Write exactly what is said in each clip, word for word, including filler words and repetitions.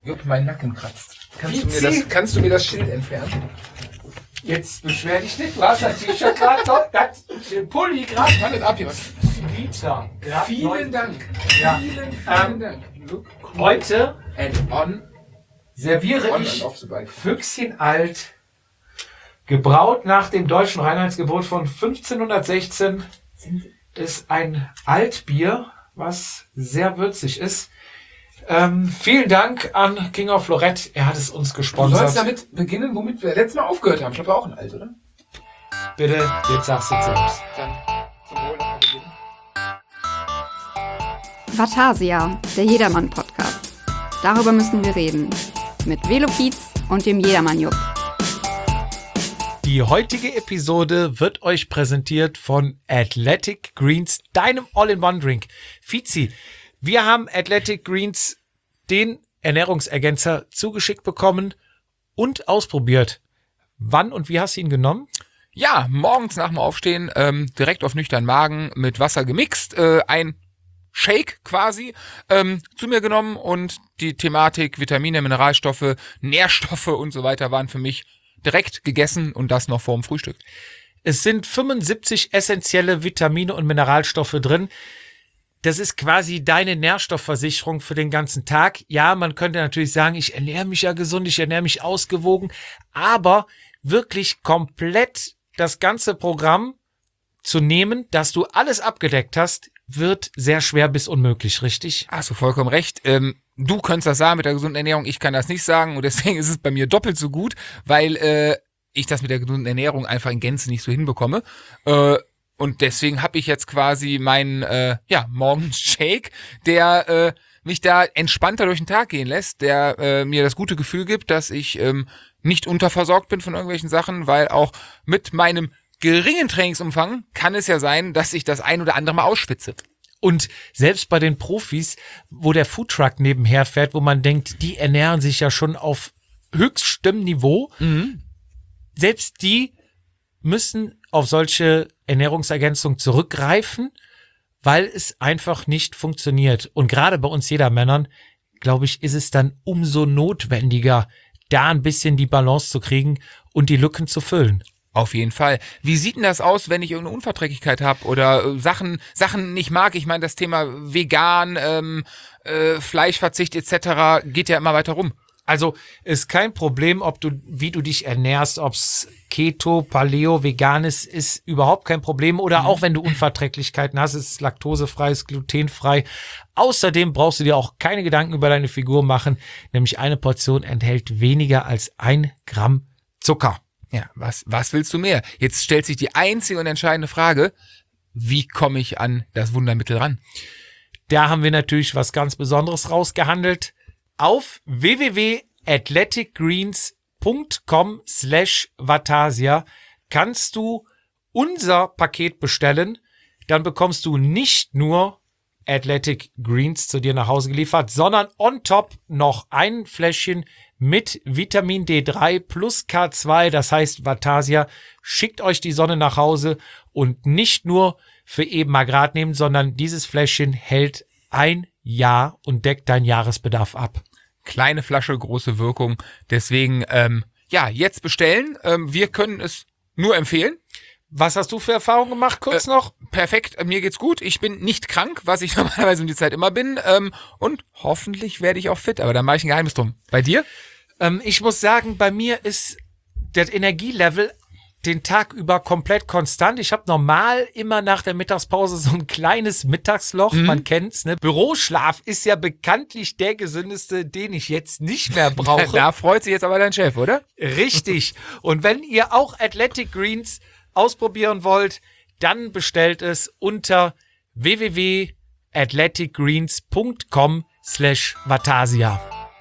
Jupp, mein Nacken kratzt. Kannst du, mir das, kannst du mir das Schild entfernen? Jetzt beschwer dich nicht, du hast das T-Shirt gerade, den Pulli gerade. Kann das ab hier was? Liter. Ja, Vielen neun. Dank. Ja. Vielen, vielen Ähm, Dank. Look Heute and on. serviere On ich and off the bike. Füchschen alt, gebraut nach dem deutschen Reinheitsgebot von fünfzehnhundertsechzehn, ist ein Altbier, was sehr würzig ist. Ähm, vielen Dank an King of Lorette, er hat es uns Du gesponsert. sollst damit beginnen, womit wir letztes Mal aufgehört haben. Ich glaube, war auch ein Alt, oder? Bitte, jetzt sagst du selbst. Dann zum Wohl lassen wir beginnen. Vatasia, der Jedermann-Podcast. Darüber müssen wir reden. Mit Velokiez und dem Jedermann-Jupp. Die heutige Episode wird euch präsentiert von Athletic Greens, deinem All-in-One-Drink. Fizi, wir haben Athletic Greens, den Ernährungsergänzer, zugeschickt bekommen und ausprobiert. Wann und wie hast du ihn genommen? Ja, morgens nach dem Aufstehen ähm, direkt auf nüchtern Magen mit Wasser gemixt, äh, ein Shake quasi ähm, zu mir genommen und die Thematik Vitamine, Mineralstoffe, Nährstoffe und so weiter waren für mich direkt gegessen und das noch vorm Frühstück. Es sind fünfundsiebzig essentielle Vitamine und Mineralstoffe drin. Das ist quasi deine Nährstoffversicherung für den ganzen Tag. Ja, man könnte natürlich sagen, ich ernähre mich ja gesund, ich ernähre mich ausgewogen, aber wirklich komplett das ganze Programm zu nehmen, dass du alles abgedeckt hast, wird sehr schwer bis unmöglich, richtig? Hast du vollkommen recht. Ähm, du könntest das sagen mit der gesunden Ernährung, ich kann das nicht sagen und deswegen ist es bei mir doppelt so gut, weil äh, ich das mit der gesunden Ernährung einfach in Gänze nicht so hinbekomme. Äh, und deswegen habe ich jetzt quasi meinen äh, ja, Morgenshake, der äh, mich da entspannter durch den Tag gehen lässt, der äh, mir das gute Gefühl gibt, dass ich ähm, nicht unterversorgt bin von irgendwelchen Sachen, weil auch mit meinem geringen Trainingsumfang kann es ja sein, dass ich das ein oder andere Mal ausschwitze. Und selbst bei den Profis, wo der Foodtruck nebenher fährt, wo man denkt, die ernähren sich ja schon auf höchstem Niveau, Mhm. selbst die müssen auf solche Ernährungsergänzungen zurückgreifen, weil es einfach nicht funktioniert. Und gerade bei uns Jedermännern, glaube ich, ist es dann umso notwendiger, da ein bisschen die Balance zu kriegen und die Lücken zu füllen. Auf jeden Fall. Wie sieht denn das aus, wenn ich irgendeine Unverträglichkeit habe oder äh, Sachen Sachen nicht mag? Ich meine, das Thema vegan, ähm, äh, Fleischverzicht et cetera geht ja immer weiter rum. Also ist kein Problem, ob du, wie du dich ernährst, ob's Keto, Paleo, vegan ist, ist überhaupt kein Problem. Oder auch wenn du Unverträglichkeiten hast, ist es laktosefrei, ist glutenfrei. Außerdem brauchst du dir auch keine Gedanken über deine Figur machen, nämlich eine Portion enthält weniger als ein Gramm Zucker. Ja, was was willst du mehr? Jetzt stellt sich die einzige und entscheidende Frage, wie komme ich an das Wundermittel ran? Da haben wir natürlich was ganz Besonderes rausgehandelt. Auf w w w punkt athleticgreens punkt com slash Vatasia kannst du unser Paket bestellen. Dann bekommst du nicht nur Athletic Greens zu dir nach Hause geliefert, sondern on top noch ein Fläschchen mit Vitamin D drei plus K zwei. Das heißt, Vatasia schickt euch die Sonne nach Hause und nicht nur für eben mal grad nehmen, sondern dieses Fläschchen hält ein Jahr und deckt deinen Jahresbedarf ab. Kleine Flasche, große Wirkung. Deswegen, ähm, ja, jetzt bestellen. Ähm, wir können es nur empfehlen. Was hast du für Erfahrungen gemacht? Kurz Äh, noch. Perfekt, mir geht's gut. Ich bin nicht krank, was ich normalerweise um die Zeit immer bin. Ähm, und hoffentlich werde ich auch fit, aber da mache ich ein Geheimnis drum. Bei dir? Ähm, ich muss sagen, bei mir ist das Energielevel den Tag über komplett konstant. Ich habe normal immer nach der Mittagspause so ein kleines Mittagsloch, Mhm. man kennt's, ne? Büroschlaf ist ja bekanntlich der gesündeste, den ich jetzt nicht mehr brauche. Da freut sich jetzt aber dein Chef, oder? Richtig. Und wenn ihr auch Athletic Greens ausprobieren wollt, dann bestellt es unter w w w punkt athleticgreens punkt com slash Vatasia.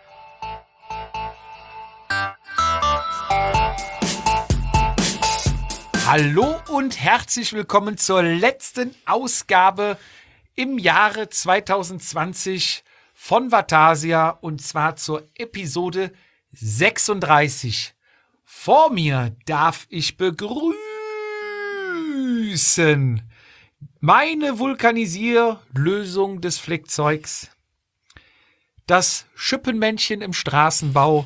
Hallo und herzlich willkommen zur letzten Ausgabe im Jahre zwanzig zwanzig von Vatasia und zwar zur Episode sechsunddreißig. Vor mir darf ich begrüßen meine Vulkanisierlösung des Flickzeugs, das Schippenmännchen im Straßenbau,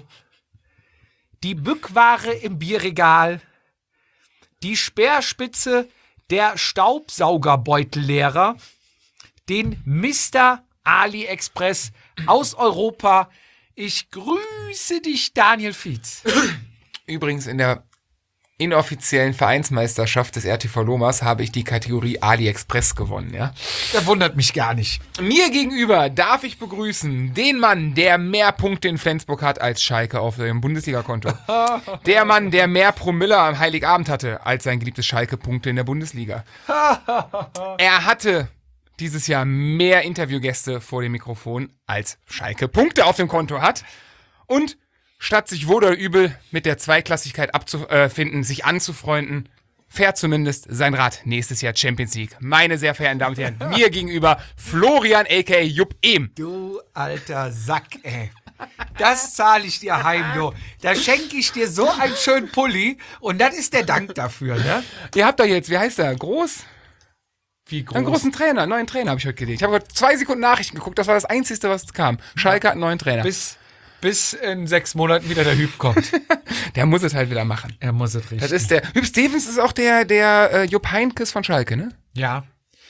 die Bückware im Bierregal, die Speerspitze der Staubsaugerbeutelleerer, den Mister AliExpress aus Europa. Ich grüße dich, Daniel Fietz. Übrigens in der inoffiziellen Vereinsmeisterschaft des R T V Lomas habe ich die Kategorie AliExpress gewonnen, ja. Das wundert mich gar nicht. Mir gegenüber darf ich begrüßen den Mann, der mehr Punkte in Flensburg hat als Schalke auf dem Bundesliga-Konto. Der Mann, der mehr Promille am Heiligabend hatte als sein geliebtes Schalke-Punkte in der Bundesliga. Er hatte dieses Jahr mehr Interviewgäste vor dem Mikrofon als Schalke Punkte auf dem Konto hat. Und statt sich wohl oder übel mit der Zweiklassigkeit abzufinden, sich anzufreunden, fährt zumindest sein Rad nächstes Jahr Champions League. Meine sehr verehrten Damen und Herren, mir gegenüber Florian aka Jupp Ehm. Du alter Sack, ey. Das zahle ich dir heim, du. Da schenke ich dir so einen schönen Pulli und das ist der Dank dafür, ne? Ihr habt doch jetzt, wie heißt der, Groß? Wie groß? Einen großen Trainer, einen neuen Trainer habe ich heute gelesen. Ich habe heute zwei Sekunden Nachrichten geguckt, das war das Einzige, was kam. Schalke hat einen neuen Trainer. Bis, bis in sechs Monaten wieder der Hüb kommt. Der muss es halt wieder machen. Er muss es richtig. Das ist der, Hüb Stevens ist auch der, der äh, Jupp Heynckes von Schalke, ne? Ja.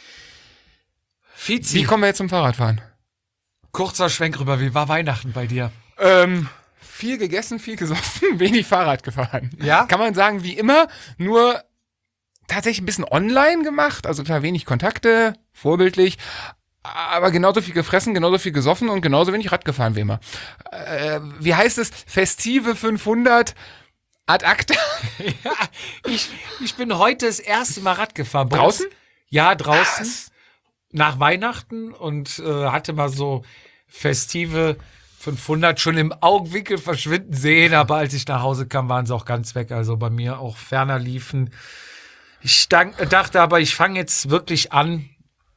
Fizi. Wie kommen wir jetzt zum Fahrradfahren? Kurzer Schwenk rüber, wie war Weihnachten bei dir? Ähm, viel gegessen, viel gesoffen, wenig Fahrrad gefahren. Ja? Kann man sagen, wie immer, nur tatsächlich ein bisschen online gemacht, also klar wenig Kontakte, vorbildlich, aber genauso viel gefressen, genauso viel gesoffen und genauso wenig Rad gefahren wie immer. Äh, wie heißt es? Festive fünfhundert ad acta. Ja, ich, ich bin heute das erste Mal Rad gefahren. Bei Draußen? uns- Ja, draußen. Was? Nach Weihnachten und äh, hatte mal so festive fünfhundert schon im Augenwinkel verschwinden sehen, aber als ich nach Hause kam, waren sie auch ganz weg. Also bei mir auch ferner liefen. Ich dank, dachte aber, ich fange jetzt wirklich an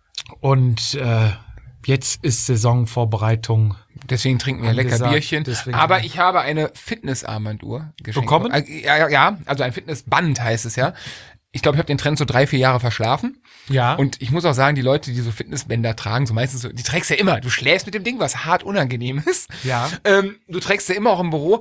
und äh, jetzt ist Saisonvorbereitung. Deswegen trinken wir lecker Angesagt, Bierchen. deswegen- Aber ich habe eine Fitnessarmbanduhr geschenkt. Bekommen? Äh, Ja, ja, ja, also ein Fitnessband heißt es ja. Ich glaube, ich habe den Trend so drei, vier Jahre verschlafen. Ja. Und ich muss auch sagen, die Leute, die so Fitnessbänder tragen, so meistens so, die trägst ja immer. Du schläfst mit dem Ding, was hart unangenehm ist. Ja. Ähm, du trägst ja immer auch im Büro.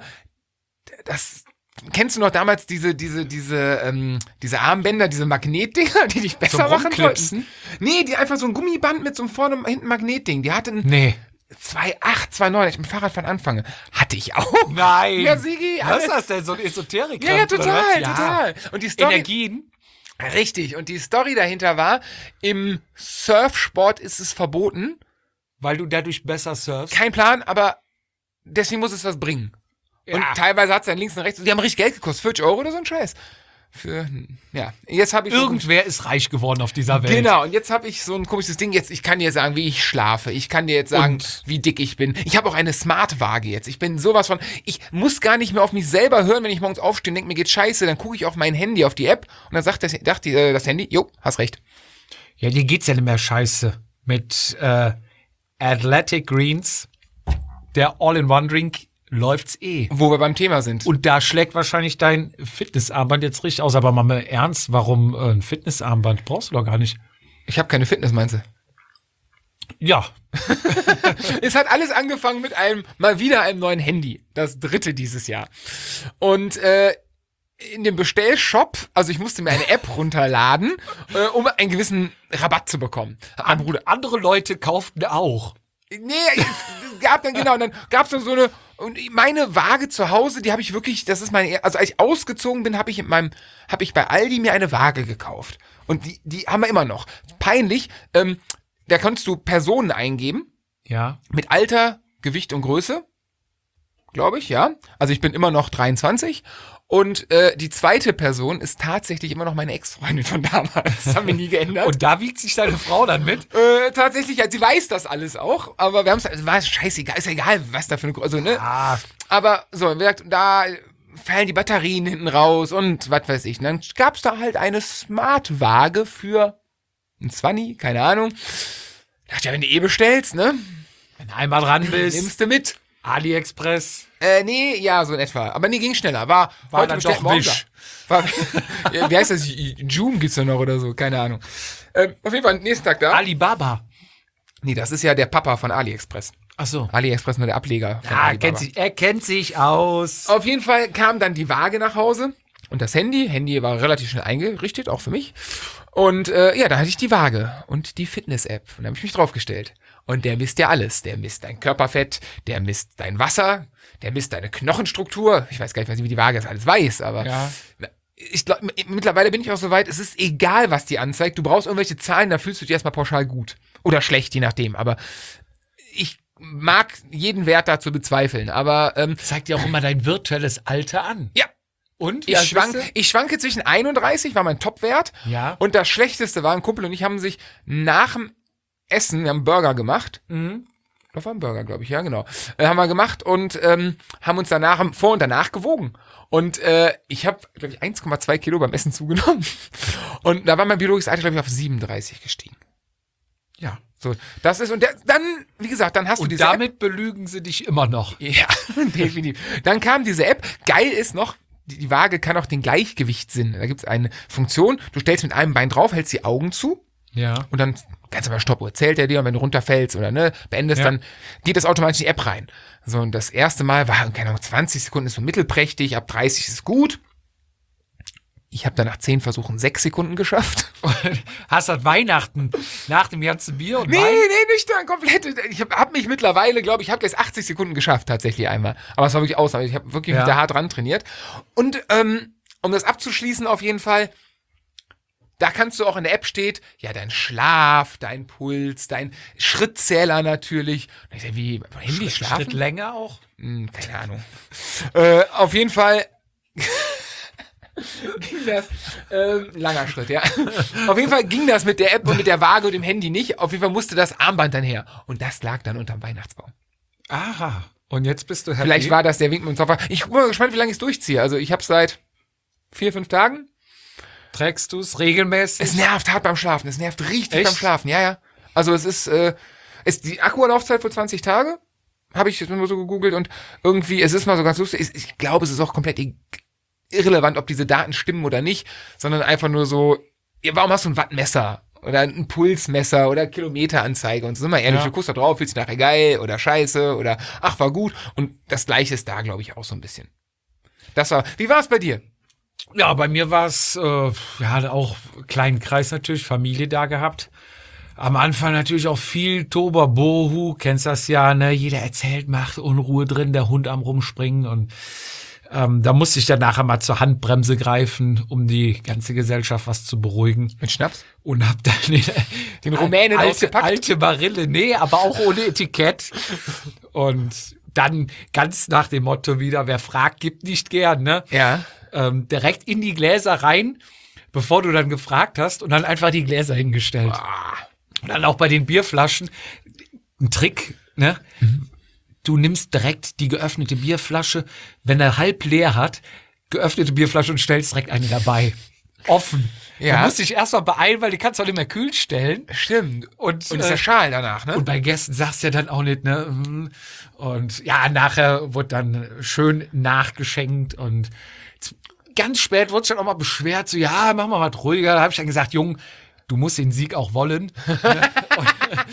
Das kennst du noch damals diese, diese, diese, ähm, diese Armbänder, diese Magnetdinger, die dich besser Zum machen Rumklipsen? sollten? Nee, die einfach so ein Gummiband mit so einem vorne und hinten Magnetding. Die hatten Nee. zwei Komma acht, zwei Komma neun, als ich mit dem Fahrradfahren anfange. Hatte ich auch. Nein. Ja, Sigi, Was alles. ist das denn? So ein Esoterik? Ja, ja, total, total. Und die Story, Energien. richtig. Und die Story dahinter war, im Surfsport ist es verboten. Weil du dadurch besser surfst. Kein Plan, aber deswegen muss es was bringen. Und Ja. teilweise hat es dann links und rechts, die haben richtig Geld gekostet, vierzig Euro oder so ein Scheiß. Für, ja, jetzt habe ich so- Irgendwer ist reich geworden auf dieser Welt. Genau, und jetzt habe ich so ein komisches Ding. Jetzt, ich kann dir sagen, wie ich schlafe. Ich kann dir jetzt sagen, Und? wie dick ich bin. Ich habe auch eine Smart-Waage jetzt. Ich bin sowas von. Ich muss gar nicht mehr auf mich selber hören, wenn ich morgens aufstehe und denke, mir geht scheiße. Dann gucke ich auf mein Handy, auf die App und dann sagt das, dachte, äh, das Handy, jo, hast recht. Ja, dir geht's ja nicht mehr scheiße. Mit äh, Athletic Greens, der All-in-One-Drink, läuft's eh. Wo wir beim Thema sind. Und da schlägt wahrscheinlich dein Fitnessarmband jetzt richtig aus. Aber mal ernst, warum äh, ein Fitnessarmband? Brauchst du doch gar nicht. Ich habe keine Fitness, meinst du? Ja. Es hat alles angefangen mit einem, mal wieder einem neuen Handy. Das dritte dieses Jahr. Und äh, in dem Bestellshop, also ich musste mir eine App runterladen, äh, um einen gewissen Rabatt zu bekommen. Mein Bruder, Andere Leute kauften auch. nee, es gab dann genau, und dann gab's dann so eine, und meine Waage zu Hause, die habe ich wirklich, das ist meine, also als ich ausgezogen bin, habe ich in meinem, habe ich bei Aldi mir eine Waage gekauft. Und die, die haben wir immer noch. Peinlich, ähm, da kannst du Personen eingeben, Ja. mit Alter, Gewicht und Größe, glaube ich, ja. Also ich bin immer noch dreiundzwanzig und äh, die zweite Person ist tatsächlich immer noch meine Ex-Freundin von damals. Das haben wir nie geändert. Und da wiegt sich deine Frau dann mit? Äh, tatsächlich, ja, sie weiß das alles auch, aber wir haben es, also war scheißegal, ist ja egal, was da für eine, Gro- also, ne? Ah, Aber so, wie gesagt, da fallen die Batterien hinten raus und was weiß ich. Und dann gab's da halt eine Smart-Waage für ein Zwanni, keine Ahnung. Dachte ja, wenn du eh bestellst, ne? wenn du einmal dran bist, Nimmst du mit. AliExpress. Äh, nee, ja, so in etwa. Aber nee, ging schneller. War, War heute dann bestellt, doch morgen Wish. da. War, ja, wie heißt das? Joom gibt's da noch oder so, keine Ahnung. Ähm, auf jeden Fall, nächsten Tag da. Alibaba. Nee, das ist ja der Papa von AliExpress. Ach so. AliExpress nur der Ableger. von Ja, Alibaba. kennt sich, er kennt sich aus. Auf jeden Fall kam dann die Waage nach Hause und das Handy. Handy war relativ schnell eingerichtet, auch für mich. Und äh, ja, da hatte ich die Waage und die Fitness-App. Und da habe ich mich draufgestellt. Und der misst ja alles. Der misst dein Körperfett, der misst dein Wasser, der misst deine Knochenstruktur. Ich weiß gar nicht, wie die Waage das alles weiß, aber Ja. ich glaub, mittlerweile bin ich auch so weit, es ist egal, was die anzeigt. Du brauchst irgendwelche Zahlen, da fühlst du dich erstmal pauschal gut. Oder schlecht, je nachdem. Aber ich mag jeden Wert dazu bezweifeln. Aber ähm, Zeigt dir auch immer dein virtuelles Alter an. ja, Und? ich, alt schwank, bist du? ich schwanke zwischen einunddreißig, war mein Topwert. Ja. Und das Schlechteste war, ein Kumpel und ich haben sich nach dem Essen, wir haben Burger gemacht. Mhm. Das war ein Burger, glaube ich, ja, genau. Äh, haben wir gemacht und ähm, haben uns danach, haben vor und danach gewogen. Und äh, ich habe, glaube ich, eins Komma zwei Kilo beim Essen zugenommen. Und da war mein biologisches Alter, glaube ich, auf siebenunddreißig gestiegen. Ja. So, das ist, und der, dann, wie gesagt, dann hast du Und diese App. damit belügen sie dich immer noch. Ja, definitiv. Dann kam diese App. Geil ist noch, die, die Waage kann auch den Gleichgewichtssinn. Da gibt es eine Funktion, du stellst mit einem Bein drauf, hältst die Augen zu Ja. und dann ganz aber Stoppuhr zählt er dir und wenn du runterfällst oder ne, beendest, Ja. dann geht das automatisch in die App rein. So, und das erste Mal war, keine Ahnung, zwanzig Sekunden ist so mittelprächtig, ab dreißig ist gut. Ich habe dann nach zehn Versuchen sechs Sekunden geschafft. Hast du Weihnachten nach dem ganzen Bier und Nee, Wein? nee, nüchtern, komplett. Ich habe hab mich mittlerweile, glaube ich, habe jetzt achtzig Sekunden geschafft, tatsächlich einmal. Aber es war wirklich Ausnahme. Ich habe wirklich Ja. mit der hart dran trainiert. Und ähm, um das abzuschließen, auf jeden Fall, da kannst du auch in der App steht, ja, dein Schlaf, dein Puls, dein Schrittzähler natürlich. Und ich sag, wie, beim Handy schlafen? Schritt länger auch? Hm, keine Ahnung. äh, auf jeden Fall ging das, ähm, langer Schritt, ja. Auf jeden Fall ging das mit der App und mit der Waage und dem Handy nicht. Auf jeden Fall musste das Armband dann her. Und das lag dann unterm Weihnachtsbaum. Aha. Und jetzt bist du happy? Vielleicht war das der Wink mit dem Zauber. Ich bin mal gespannt, wie lange ich es durchziehe. Also ich habe seit vier, fünf Tagen. Trägst du es regelmäßig? Es nervt hart beim Schlafen. Es nervt richtig Echt? beim Schlafen. Ja, ja. Also es ist, äh, ist die Akkulaufzeit für zwanzig Tage. Habe ich jetzt nur so gegoogelt und irgendwie, es ist mal so ganz lustig. Ich, ich glaube, es ist auch komplett i- irrelevant, ob diese Daten stimmen oder nicht, sondern einfach nur so, ja, warum hast du ein Wattmesser? Oder ein Pulsmesser oder Kilometeranzeige. Und so sind wir ehrlich, Ja. du guckst da drauf, fühlst dich nachher geil oder scheiße oder ach, war gut. Und das Gleiche ist da, glaube ich, auch so ein bisschen. Das war, wie war es bei dir? Ja, bei mir war es, äh, ja, auch kleinen Kreis natürlich, Familie da gehabt. Am Anfang natürlich auch viel Toba-Bohu, kennst das ja, ne? Jeder erzählt, macht Unruhe drin, der Hund am Rumspringen und ähm, da musste ich dann nachher mal zur Handbremse greifen, um die ganze Gesellschaft was zu beruhigen. Mit Schnaps? Und hab dann den, Den Rumänen alte, ausgepackt? alte Barille, nee, aber auch ohne Etikett. Und dann ganz nach dem Motto wieder, wer fragt, gibt nicht gern, ne? Ja. Ähm, direkt in die Gläser rein, bevor du dann gefragt hast und dann einfach die Gläser hingestellt. Und dann auch bei den Bierflaschen, ein Trick, ne? Mhm. Du nimmst direkt die geöffnete Bierflasche, wenn er halb leer hat, geöffnete Bierflasche und stellst direkt eine dabei. Offen. Ja. Du musst dich erstmal beeilen, weil die kannst du auch nicht mehr kühl stellen. Stimmt. Und, Und ist äh, der Schal danach, ne? und bei Gästen sagst du ja dann auch nicht, ne? mm. Und ja, nachher wurde dann schön nachgeschenkt und ganz spät wurde es dann auch mal beschwert, so, ja, mach mal was ruhiger. Da habe ich dann gesagt, Jung, du musst den Sieg auch wollen. Und,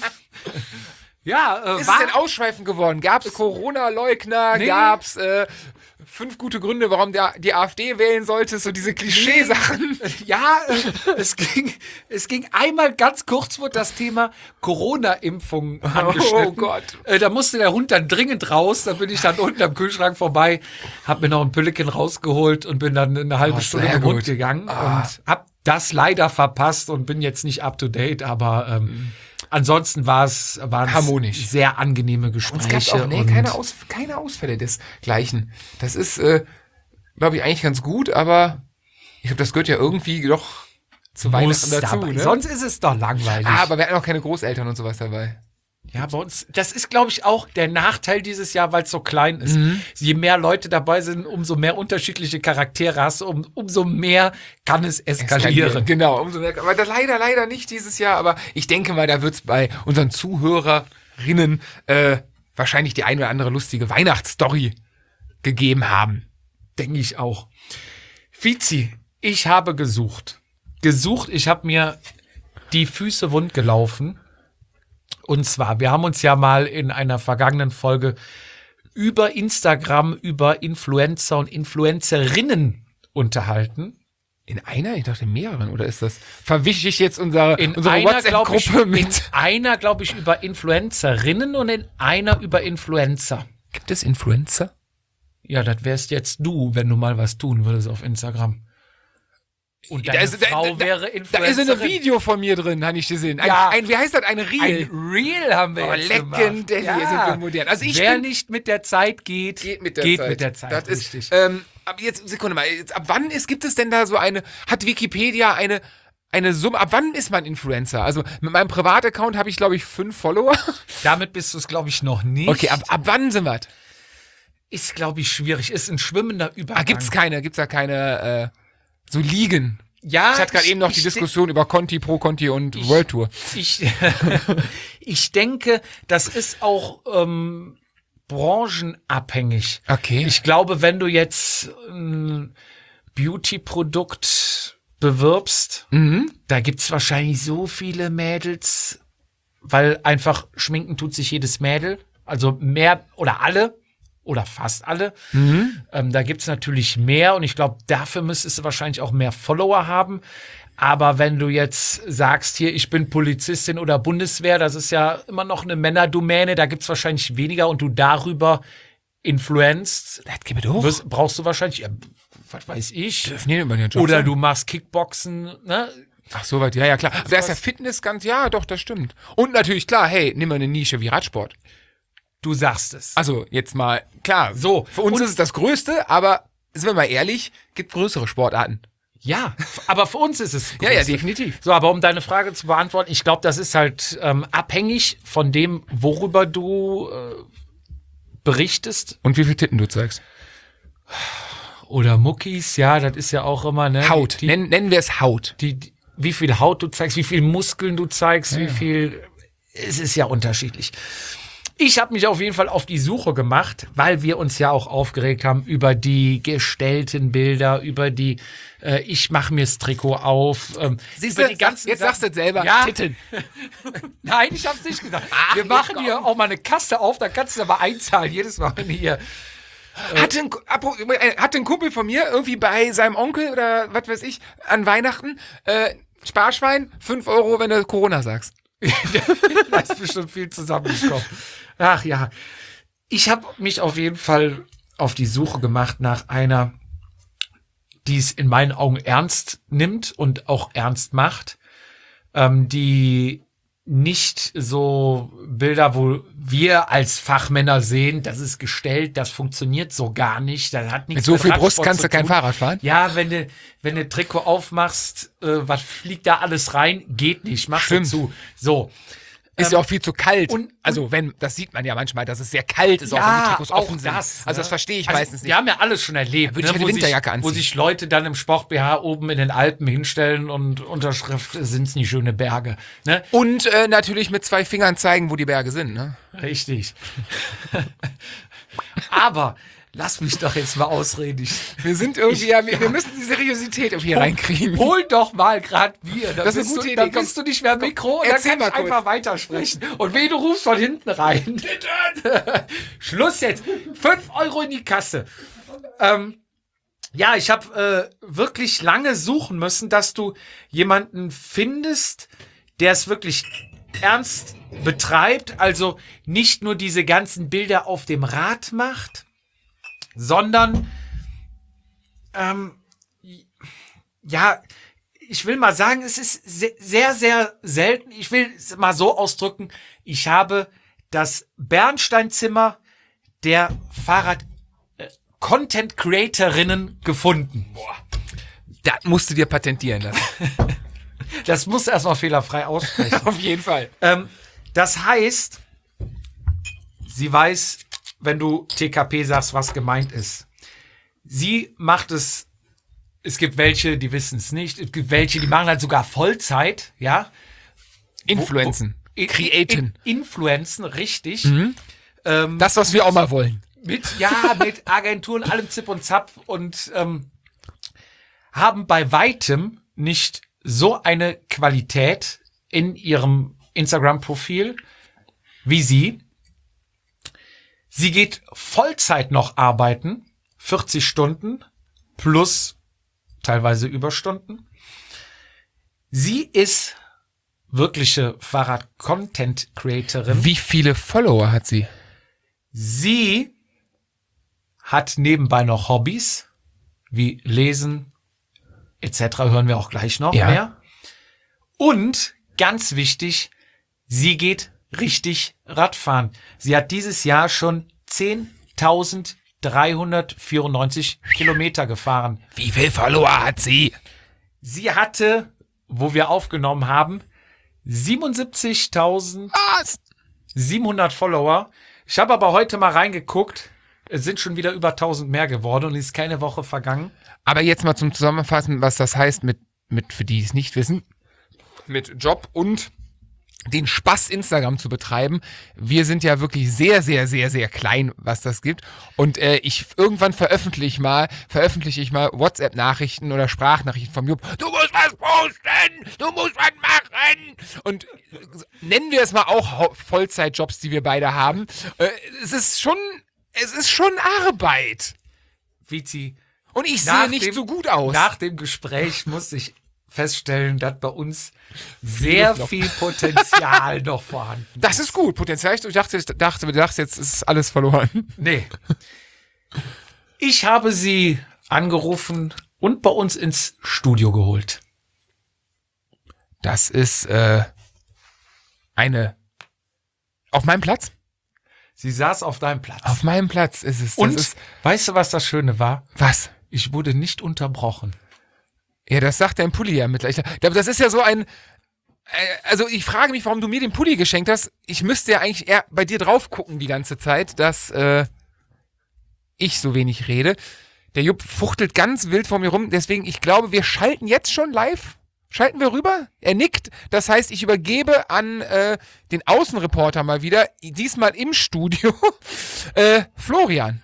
ja, äh, Ist war, es denn ausschweifend geworden? Gab es Corona-Leugner? Nee. Gab es äh, fünf gute Gründe, warum der, die AfD wählen sollte? So diese Klischeesachen. ja, äh, es ging, es ging einmal ganz kurz, wurde das Thema Corona-Impfung angeschnitten. Oh Gott. Äh, da musste der Hund dann dringend raus. Da bin ich dann unten am Kühlschrank vorbei, hab mir noch ein Pülliken rausgeholt und bin dann eine halbe Oh, Stunde sehr im Hund gut. gegangen Ah. und hab das leider verpasst und bin jetzt nicht up to date, aber ähm, ansonsten war es waren es Harmonisch. sehr angenehme Und es Gespräche. gab auch nee, und keine, Aus, keine Ausfälle desgleichen. Das ist, äh, glaube ich, eigentlich ganz gut, aber ich glaube, das gehört ja irgendwie doch zu muss Weihnachten dazu. dabei. Ne? Sonst ist es doch langweilig. ah, aber wir hatten auch keine Großeltern und sowas dabei. Ja, bei uns, das ist, glaube ich, auch der Nachteil dieses Jahr, weil es so klein ist. Mhm. Je mehr Leute dabei sind, umso mehr unterschiedliche Charaktere hast du, um, umso mehr kann es eskalieren. Genau, umso mehr. Aber das leider, leider nicht dieses Jahr. Aber ich denke mal, da wird es bei unseren Zuhörerinnen äh, wahrscheinlich die ein oder andere lustige Weihnachtsstory gegeben haben. Denke ich auch. Fizi, ich habe gesucht. Gesucht, ich habe mir die Füße wund gelaufen. Und zwar, wir haben uns ja mal in einer vergangenen Folge über Instagram, über Influencer und Influencerinnen unterhalten. In einer? Ich dachte in mehreren. Oder ist das, verwische ich jetzt unsere, In unsere einer, glaube ich, WhatsApp-Gruppe in mit? einer, glaube ich, über Influencerinnen und in einer über Influencer. Gibt es Influencer? Ja, das wärst jetzt du, wenn du mal was tun würdest auf Instagram. Und deine Da ist- da- Frau da- wäre Da Influencerin. ist ein Video von mir drin, habe ich gesehen. Ein, Ja. ein, wie heißt das? Ein Reel. Ein Reel haben wir Oh, jetzt legendary, gemacht. sind wir modern. Also ich Wer bin- nicht mit der Zeit geht, Geht mit der geht Zeit. mit der Zeit. Das ist, richtig. ähm, ab jetzt, Sekunde mal, jetzt, ab wann ist, gibt es denn da so eine, hat Wikipedia eine, eine Summe, ab wann ist man Influencer? Also mit meinem Privataccount habe ich, glaube ich, fünf Follower. Damit bist du es, glaube ich, noch nicht. Okay, ab, ab wann sind wir? Ist, glaube ich, schwierig. Ist ein schwimmender Übergang. Ah, gibt's keine, gibt's da keine, äh, so Ligen? Ja, Ich hatte gerade eben noch die ich- Diskussion über Conti, Pro Conti und World Tour. Ich, ich denke, das ist auch ähm, branchenabhängig. Okay. Ich glaube, wenn du jetzt ein Beauty-Produkt bewirbst, Mhm. da gibt's wahrscheinlich so viele Mädels, weil einfach schminken tut sich jedes Mädel. Also mehr oder alle oder fast alle. Mhm. Ähm, da gibt's natürlich mehr und ich glaube, dafür müsstest du wahrscheinlich auch mehr Follower haben. Aber wenn du jetzt sagst, hier, ich bin Polizistin oder Bundeswehr, das ist ja immer noch eine Männerdomäne, da gibt's wahrscheinlich weniger und du darüber influenzt, Das geht hoch. wirst, brauchst du wahrscheinlich, ja, was weiß ich, Dürfen die über ihren Job oder sein? du machst Kickboxen, ne? Ach, soweit, ja, ja, klar. Da ist ja Fitness ganz, ja, doch, das stimmt. Und natürlich, klar, hey, nimm mal eine Nische wie Radsport. Du sagst es. Also, jetzt mal, klar, So, für uns und- ist es das Größte, aber, sind wir mal ehrlich, gibt größere Sportarten. Ja, aber für uns ist es Ja, ja, größer. definitiv. So, aber um deine Frage zu beantworten, ich glaube, das ist halt ähm, abhängig von dem, worüber du äh, berichtest. Und wie viel Titten du zeigst? Oder Muckis, ja, das ist ja auch immer, ne? Haut, Die, nennen, nennen wir es Haut. die, die, wie viel Haut du zeigst, wie viel Muskeln du zeigst, wie viel. Es ist ja unterschiedlich. Ich habe mich auf jeden Fall auf die Suche gemacht, weil wir uns ja auch aufgeregt haben über die gestellten Bilder, über die äh, ich mache mir's Trikot auf, ähm, Siehst über du, die ganzen jetzt Sachen. sagst du es selber, Ja. Titten. Nein, ich hab's nicht gesagt. Ach, wir jetzt machen komm. hier auch mal eine Kasse auf, da kannst du aber einzahlen jedes Mal, wenn du hier. Hatte ein, apro- äh, hatte ein Kumpel von mir irgendwie bei seinem Onkel oder was weiß ich, an Weihnachten, äh, Sparschwein, fünf Euro, wenn du Corona sagst. Da ist bestimmt viel zusammengekommen. Ach ja. Ich habe mich auf jeden Fall auf die Suche gemacht nach einer, die es in meinen Augen ernst nimmt und auch ernst macht, ähm, die nicht so Bilder, wo wir als Fachmänner sehen, das ist gestellt, das funktioniert so gar nicht, das hat nichts Mit so viel Brust Radsport kannst zu du kein tun. Fahrrad fahren. Ja, wenn du, wenn du Trikot aufmachst, äh, was fliegt da alles rein? Geht nicht, machst du Stimmt. zu. So. Ist ja auch viel zu kalt. und- und- also wenn, das sieht man ja manchmal, dass es sehr kalt ist, auch wenn die Trikots offen sind. Also das verstehe ich also, meistens nicht. Wir haben ja alles schon erlebt, würde ich ne, eine wo, Winterjacke sich, wo anziehen. sich Leute dann im Sport-B H oben in den Alpen hinstellen und Unterschrift sind's nicht schöne Berge. Ne? Und äh, natürlich mit zwei Fingern zeigen, wo die Berge sind. Ne? Richtig. Aber lass mich doch jetzt mal ausreden. Ich, Wir sind irgendwie, ja, wir, wir müssen die Seriosität irgendwie hier reinkriegen. Hol doch mal grad Bier. Dann Das ist eine bist gute du, Idee. Dann Komm, bist du nicht mehr Mikro und dann erzähl kann mal ich kurz. einfach weitersprechen. Und wen du rufst von hinten rein. Schluss jetzt. Fünf Euro in die Kasse. Ähm, ja, ich habe äh, wirklich lange suchen müssen, dass du jemanden findest, der es wirklich ernst betreibt. Also nicht nur diese ganzen Bilder auf dem Rad macht, sondern ähm, ja, ich will mal sagen, es ist se- sehr, sehr selten. Ich will es mal so ausdrücken. Ich habe das Bernsteinzimmer der Fahrrad-Content-Creatorinnen gefunden. Das musst du dir patentieren lassen. Das muss erstmal fehlerfrei aussprechen. Auf jeden Fall. ähm, das heißt, sie weiß, wenn du T K P sagst, was gemeint ist. Sie macht es, es gibt welche, die wissen es nicht, es gibt welche, die machen halt sogar Vollzeit, ja. Influenzen. In- Createn. in- Influenzen, richtig. Ähm, Das, was wir auch mal wollen. mit, ja, mit Agenturen, allem Zip und Zap und ähm, haben bei weitem nicht so eine Qualität in ihrem Instagram-Profil wie sie. Sie geht Vollzeit noch arbeiten, vierzig Stunden plus teilweise Überstunden. Sie ist wirkliche Fahrrad-Content-Creatorin. Wie viele Follower hat sie? Sie hat nebenbei noch Hobbys, wie Lesen et cetera. Hören wir auch gleich noch Ja. mehr. Und ganz wichtig, sie geht richtig Radfahren. Sie hat dieses Jahr schon zehntausenddreihundertvierundneunzig Kilometer gefahren. Wie viele Follower hat sie? Sie hatte, wo wir aufgenommen haben, siebenundsiebzigtausendsiebenhundert Was? Follower. Ich habe aber heute mal reingeguckt. Es sind schon wieder über tausend mehr geworden und es ist keine Woche vergangen. Aber jetzt mal zum Zusammenfassen, was das heißt mit, mit für die die es nicht wissen, mit Job und den Spaß Instagram zu betreiben. Wir sind ja wirklich sehr, sehr, sehr, sehr klein, was das gibt. Und äh, ich irgendwann veröffentliche ich mal, veröffentliche ich mal WhatsApp-Nachrichten oder Sprachnachrichten vom Jupp. Du musst was posten, du musst was machen. Und nennen wir es mal auch Vollzeitjobs, die wir beide haben. Äh, es ist schon, es ist schon Arbeit. Vizi, Und ich nach sehe nicht dem- so gut aus. Nach dem Gespräch muss ich feststellen, dass bei uns sehr viel Potenzial noch vorhanden ist. Das ist gut, Potenzial. Ich dachte, ich dachte, du dachtest, jetzt ist alles verloren. Nee. Ich habe sie angerufen und bei uns ins Studio geholt. Das ist äh, eine. Auf meinem Platz? Sie saß auf deinem Platz. Auf meinem Platz ist es. Das und ist, weißt du, was das Schöne war? was? Ich wurde nicht unterbrochen. Ja, das sagt dein Pulli ja mittlerweile. Das ist ja so ein. äh, Also ich frage mich, warum du mir den Pulli geschenkt hast. Ich müsste ja eigentlich eher bei dir drauf gucken die ganze Zeit, dass äh, ich so wenig rede. Der Jupp fuchtelt ganz wild vor mir rum. Deswegen, ich glaube, wir schalten jetzt schon live. Schalten wir rüber? Er nickt. Das heißt, ich übergebe an äh, den Außenreporter mal wieder, diesmal im Studio, äh, Florian.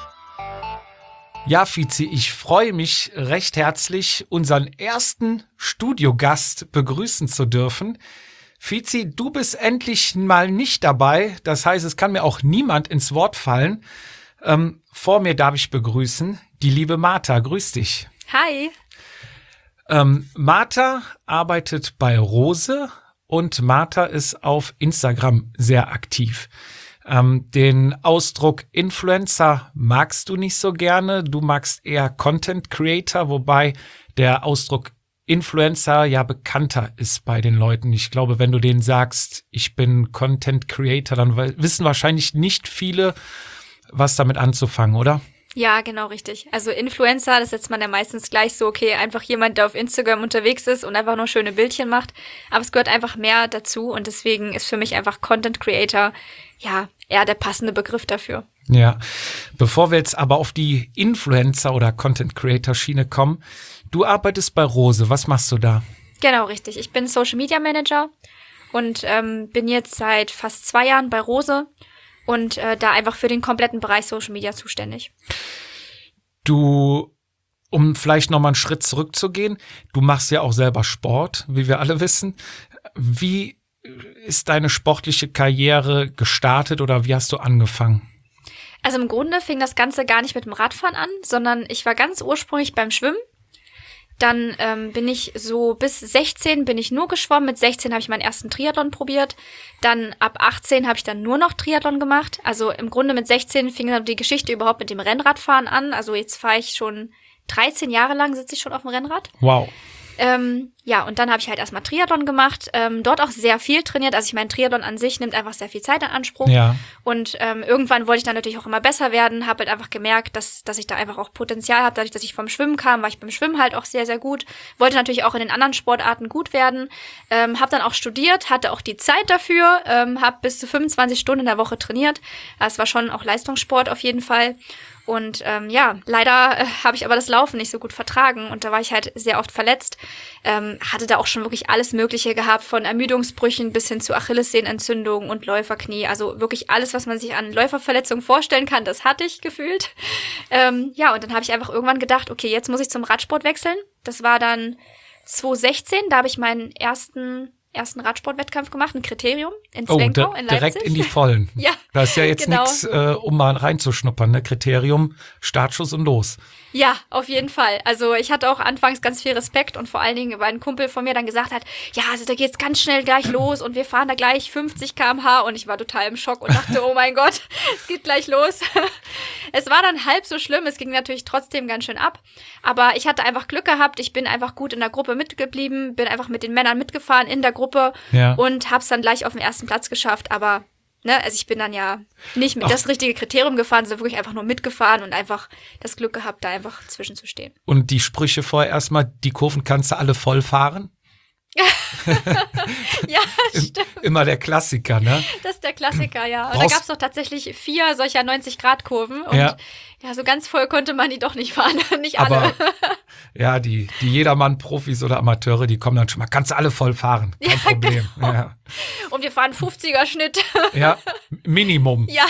Ja, Vizi, ich freue mich recht herzlich, unseren ersten Studiogast begrüßen zu dürfen. Vizi, du bist endlich mal nicht dabei. Das heißt, es kann mir auch niemand ins Wort fallen. Ähm, vor mir darf ich begrüßen die liebe Martha. Grüß dich. Hi. Ähm, Martha arbeitet bei Rose und Martha ist auf Instagram sehr aktiv. Ähm, den Ausdruck Influencer magst du nicht so gerne. Du magst eher Content Creator, wobei der Ausdruck Influencer ja bekannter ist bei den Leuten. Ich glaube, wenn du denen sagst, ich bin Content Creator, dann wissen wahrscheinlich nicht viele, was damit anzufangen, oder? Ja, genau richtig. Also Influencer, das setzt man ja meistens gleich so, okay, einfach jemand, der auf Instagram unterwegs ist und einfach nur schöne Bildchen macht. Aber es gehört einfach mehr dazu und deswegen ist für mich einfach Content Creator, ja, eher der passende Begriff dafür. Ja, bevor wir jetzt aber auf die Influencer- oder Content-Creator-Schiene kommen, du arbeitest bei Rose, was machst du da? Genau richtig. Ich bin Social Media Manager und ähm, bin jetzt seit fast zwei Jahren bei Rose und äh, da einfach für den kompletten Bereich Social Media zuständig. Du, um vielleicht nochmal einen Schritt zurückzugehen, du machst ja auch selber Sport, wie wir alle wissen. Wie ist deine sportliche Karriere gestartet oder wie hast du angefangen? Also im Grunde fing das Ganze gar nicht mit dem Radfahren an, sondern ich war ganz ursprünglich beim Schwimmen. Dann ähm, bin ich so bis sechzehn bin ich nur geschwommen. Mit sechzehn habe ich meinen ersten Triathlon probiert. Dann ab achtzehn habe ich dann nur noch Triathlon gemacht. Also im Grunde mit sechzehn fing dann die Geschichte überhaupt mit dem Rennradfahren an. Also jetzt fahre ich schon dreizehn Jahre lang, sitze ich schon auf dem Rennrad. Wow. Ähm, ja, und dann habe ich halt erstmal Triathlon gemacht, ähm, dort auch sehr viel trainiert. Also ich meine, Triathlon an sich nimmt einfach sehr viel Zeit in Anspruch. Ja. Und ähm, irgendwann wollte ich dann natürlich auch immer besser werden, habe halt einfach gemerkt, dass dass ich da einfach auch Potenzial habe. Dadurch, dass ich vom Schwimmen kam, war ich beim Schwimmen halt auch sehr, sehr gut. Wollte natürlich auch in den anderen Sportarten gut werden. Ähm, habe dann auch studiert, hatte auch die Zeit dafür, ähm, habe bis zu fünfundzwanzig Stunden in der Woche trainiert. Das war schon auch Leistungssport auf jeden Fall. Und ähm, ja, leider äh, habe ich aber das Laufen nicht so gut vertragen und da war ich halt sehr oft verletzt. Ähm, hatte da auch schon wirklich alles Mögliche gehabt, von Ermüdungsbrüchen bis hin zu Achillessehnenentzündungen und Läuferknie. Also wirklich alles, was man sich an Läuferverletzungen vorstellen kann, das hatte ich gefühlt. Ähm, ja, und dann habe ich einfach irgendwann gedacht, okay, jetzt muss ich zum Radsport wechseln. Das war dann zwanzig sechzehn, da habe ich meinen ersten ersten Radsportwettkampf gemacht, ein Kriterium in Oh, Zwenkau di- in Leipzig. direkt in die Vollen. Ja, Das ist ja jetzt genau. nichts, äh, um mal reinzuschnuppern, ne? Kriterium, Startschuss und los. Ja, auf jeden Fall. Also ich hatte auch anfangs ganz viel Respekt und vor allen Dingen, weil ein Kumpel von mir dann gesagt hat, ja, also da geht's ganz schnell gleich los und wir fahren da gleich fünfzig Kilometer pro Stunde und ich war total im Schock und dachte, oh mein Gott, es geht gleich los. Es war dann halb so schlimm, es ging natürlich trotzdem ganz schön ab, aber ich hatte einfach Glück gehabt, ich bin einfach gut in der Gruppe mitgeblieben, bin einfach mit den Männern mitgefahren in der Gruppe Ja. und hab's dann gleich auf den ersten Platz geschafft, aber ne, also ich bin dann ja nicht mit Ach. das richtige Kriterium gefahren, sondern wirklich einfach nur mitgefahren und einfach das Glück gehabt, da einfach zwischenzustehen. Und die Sprüche vorher erstmal, die Kurven kannst du alle voll fahren. Ja, stimmt. Immer der Klassiker, ne? Das ist der Klassiker, ja. Und da Brauchst- gab es doch tatsächlich vier solcher neunzig-Grad-Kurven. Und Ja. ja. so ganz voll konnte man die doch nicht fahren. Nicht alle. Aber ja, die, die Jedermann-Profis oder Amateure, die kommen dann schon mal, kannst du alle voll fahren. Kein Ja, Problem. genau. Ja. Und wir fahren fünfziger-Schnitt. ja, Minimum. Ja,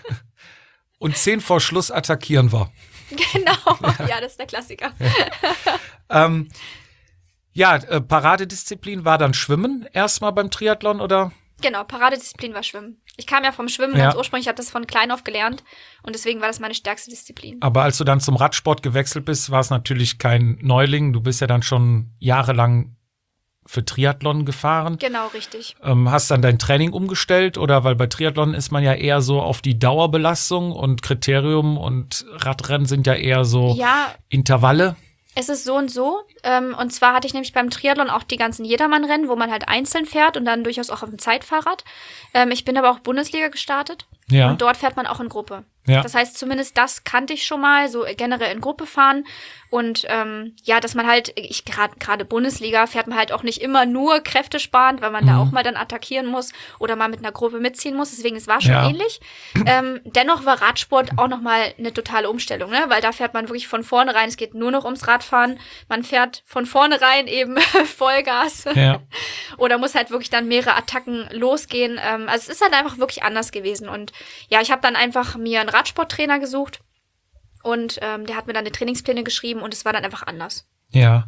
Und zehn vor Schluss attackieren wir. genau. Ja, das ist der Klassiker. Ähm, ja, äh, Paradedisziplin war dann Schwimmen erstmal beim Triathlon, oder? Genau, Paradedisziplin war Schwimmen. Ich kam ja vom Schwimmen Ja. ganz ursprünglich, ich habe das von klein auf gelernt. Und deswegen war das meine stärkste Disziplin. Aber als du dann zum Radsport gewechselt bist, war es natürlich kein Neuling. Du bist ja dann schon jahrelang für Triathlon gefahren. Genau, richtig. Ähm, hast dann dein Training umgestellt oder weil bei Triathlon ist man ja eher so auf die Dauerbelastung und Kriterium und Radrennen sind ja eher so Ja, Intervalle. es ist so und so. Ähm, und zwar hatte ich nämlich beim Triathlon auch die ganzen Jedermann-Rennen, wo man halt einzeln fährt und dann durchaus auch auf dem Zeitfahrrad. Ähm, ich bin aber auch Bundesliga gestartet. Ja. Und dort fährt man auch in Gruppe. Ja. Das heißt, zumindest das kannte ich schon mal, so generell in Gruppe fahren. Und ähm, ja, dass man halt, ich gerade gerade Bundesliga fährt man halt auch nicht immer nur kräftesparend, weil man Mhm. da auch mal dann attackieren muss oder mal mit einer Gruppe mitziehen muss. Deswegen, es war schon Ja. ähnlich. Ähm, dennoch war Radsport auch nochmal eine totale Umstellung, ne? Weil da fährt man wirklich von vornherein, es geht nur noch ums Radfahren. Man fährt von vornherein eben Vollgas. Ja. Oder muss halt wirklich dann mehrere Attacken losgehen. Ähm, also es ist halt einfach wirklich anders gewesen. Und ja, ich habe dann einfach mir einen Radsporttrainer gesucht und ähm, der hat mir dann die Trainingspläne geschrieben und es war dann einfach anders. Ja.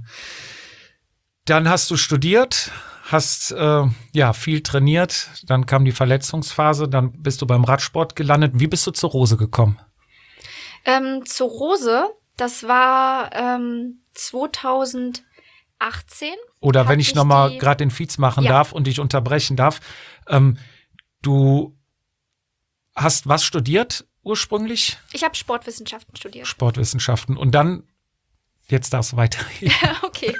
Dann hast du studiert, hast äh, ja viel trainiert, dann kam die Verletzungsphase, dann bist du beim Radsport gelandet. Wie bist du zur Rose gekommen? Ähm, zur Rose, das war ähm, zweitausendachtzehn. Oder Hab wenn ich ich nochmal die- gerade den Fietz machen Ja. darf und dich unterbrechen darf. Ähm, du hast was studiert ursprünglich? Ich habe Sportwissenschaften studiert. Sportwissenschaften. Und dann, jetzt darfst du weiterreden. Okay.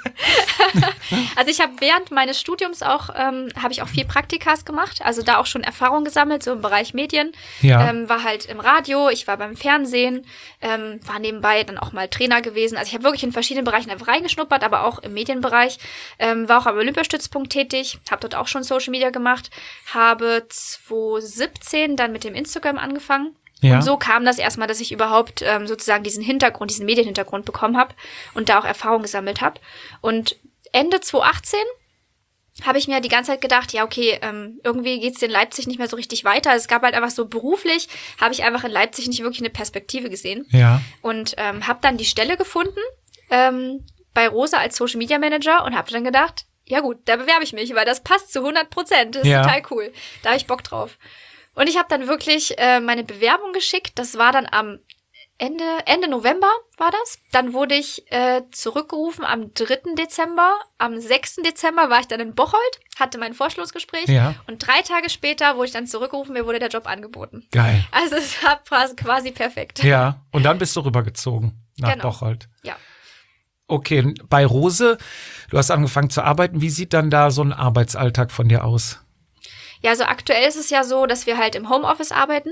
Also ich habe während meines Studiums auch, ähm, habe ich auch viel Praktikas gemacht, also da auch schon Erfahrung gesammelt, so im Bereich Medien. Ja. Ähm, war halt im Radio, ich war beim Fernsehen, ähm, war nebenbei dann auch mal Trainer gewesen. Also ich habe wirklich in verschiedenen Bereichen einfach reingeschnuppert, aber auch im Medienbereich. Ähm, war auch am Olympiastützpunkt tätig, habe dort auch schon Social Media gemacht, habe zweitausendsiebzehn dann mit dem Instagram angefangen. Ja. Und so kam das erstmal, dass ich überhaupt ähm, sozusagen diesen Hintergrund, diesen Medienhintergrund bekommen habe und da auch Erfahrung gesammelt habe. Und Ende zweitausendachtzehn habe ich mir die ganze Zeit gedacht, ja okay, ähm, irgendwie geht's in Leipzig nicht mehr so richtig weiter. Es gab halt einfach so beruflich, habe ich einfach in Leipzig nicht wirklich eine Perspektive gesehen. Ja. Und ähm, habe dann die Stelle gefunden ähm, bei Rosa als Social Media Manager und habe dann gedacht, ja gut, da bewerbe ich mich, weil das passt zu hundert Prozent. Das ist Ja. total cool. Da habe ich Bock drauf. Und ich habe dann wirklich äh, meine Bewerbung geschickt. Das war dann am Ende, Ende November war das. Dann wurde ich äh, zurückgerufen am dritten Dezember. Am sechsten Dezember war ich dann in Bocholt, hatte mein Vorstellungsgespräch. Ja. Und drei Tage später wurde ich dann zurückgerufen, mir wurde der Job angeboten. Geil. Also es war quasi- quasi perfekt. Ja. Und dann bist du rübergezogen nach Genau. Bocholt. Ja. Okay, bei Rose, du hast angefangen zu arbeiten. Wie sieht dann da so ein Arbeitsalltag von dir aus? Ja, also aktuell ist es ja so, dass wir halt im Homeoffice arbeiten.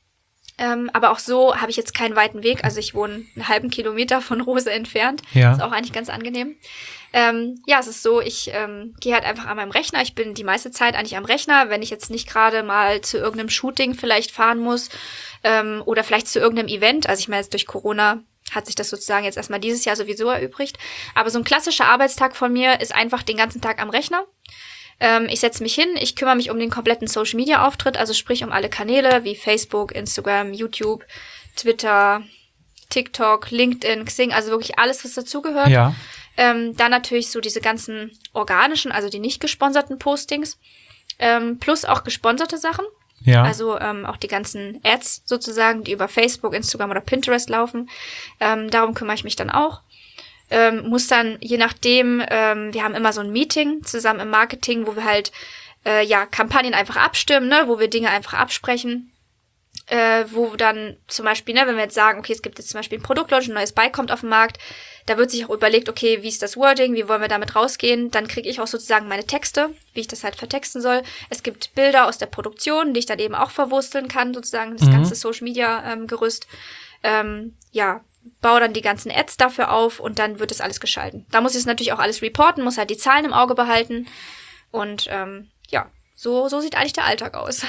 Ähm, aber auch so habe ich jetzt keinen weiten Weg. Also ich wohne einen halben Kilometer von Rose entfernt. Ja. Ist auch eigentlich ganz angenehm. Ähm, ja, es ist so, ich ähm, gehe halt einfach an meinem Rechner. Ich bin die meiste Zeit eigentlich am Rechner, wenn ich jetzt nicht gerade mal zu irgendeinem Shooting vielleicht fahren muss ähm, oder vielleicht zu irgendeinem Event. Also ich meine, jetzt durch Corona hat sich das sozusagen jetzt erstmal dieses Jahr sowieso erübrigt. Aber so ein klassischer Arbeitstag von mir ist einfach den ganzen Tag am Rechner. Ähm, ich setze mich hin, ich kümmere mich um den kompletten Social-Media-Auftritt, also sprich um alle Kanäle wie Facebook, Instagram, YouTube, Twitter, TikTok, LinkedIn, Xing, also wirklich alles, was dazugehört. Ja. Ähm, dann natürlich so diese ganzen organischen, also die nicht gesponserten Postings, ähm, plus auch gesponserte Sachen. Ja. Also ähm, auch die ganzen Ads sozusagen, die über Facebook, Instagram oder Pinterest laufen. Ähm, darum kümmere ich mich dann auch. Ähm, muss dann, je nachdem, ähm, wir haben immer so ein Meeting zusammen im Marketing, wo wir halt äh, ja Kampagnen einfach abstimmen, ne, wo wir Dinge einfach absprechen. Äh, wo dann zum Beispiel, ne, wenn wir jetzt sagen, okay, es gibt jetzt zum Beispiel ein Produktlaunch, ein neues Bike kommt auf den Markt, da wird sich auch überlegt, okay, wie ist das Wording, wie wollen wir damit rausgehen, dann kriege ich auch sozusagen meine Texte, wie ich das halt vertexten soll. Es gibt Bilder aus der Produktion, die ich dann eben auch verwursteln kann, sozusagen das Mhm. ganze Social-Media-Gerüst. Ähm, ja, baue dann die ganzen Ads dafür auf und dann wird das alles geschalten. Da muss ich es natürlich auch alles reporten, muss halt die Zahlen im Auge behalten und ähm, ja, so, so sieht eigentlich der Alltag aus.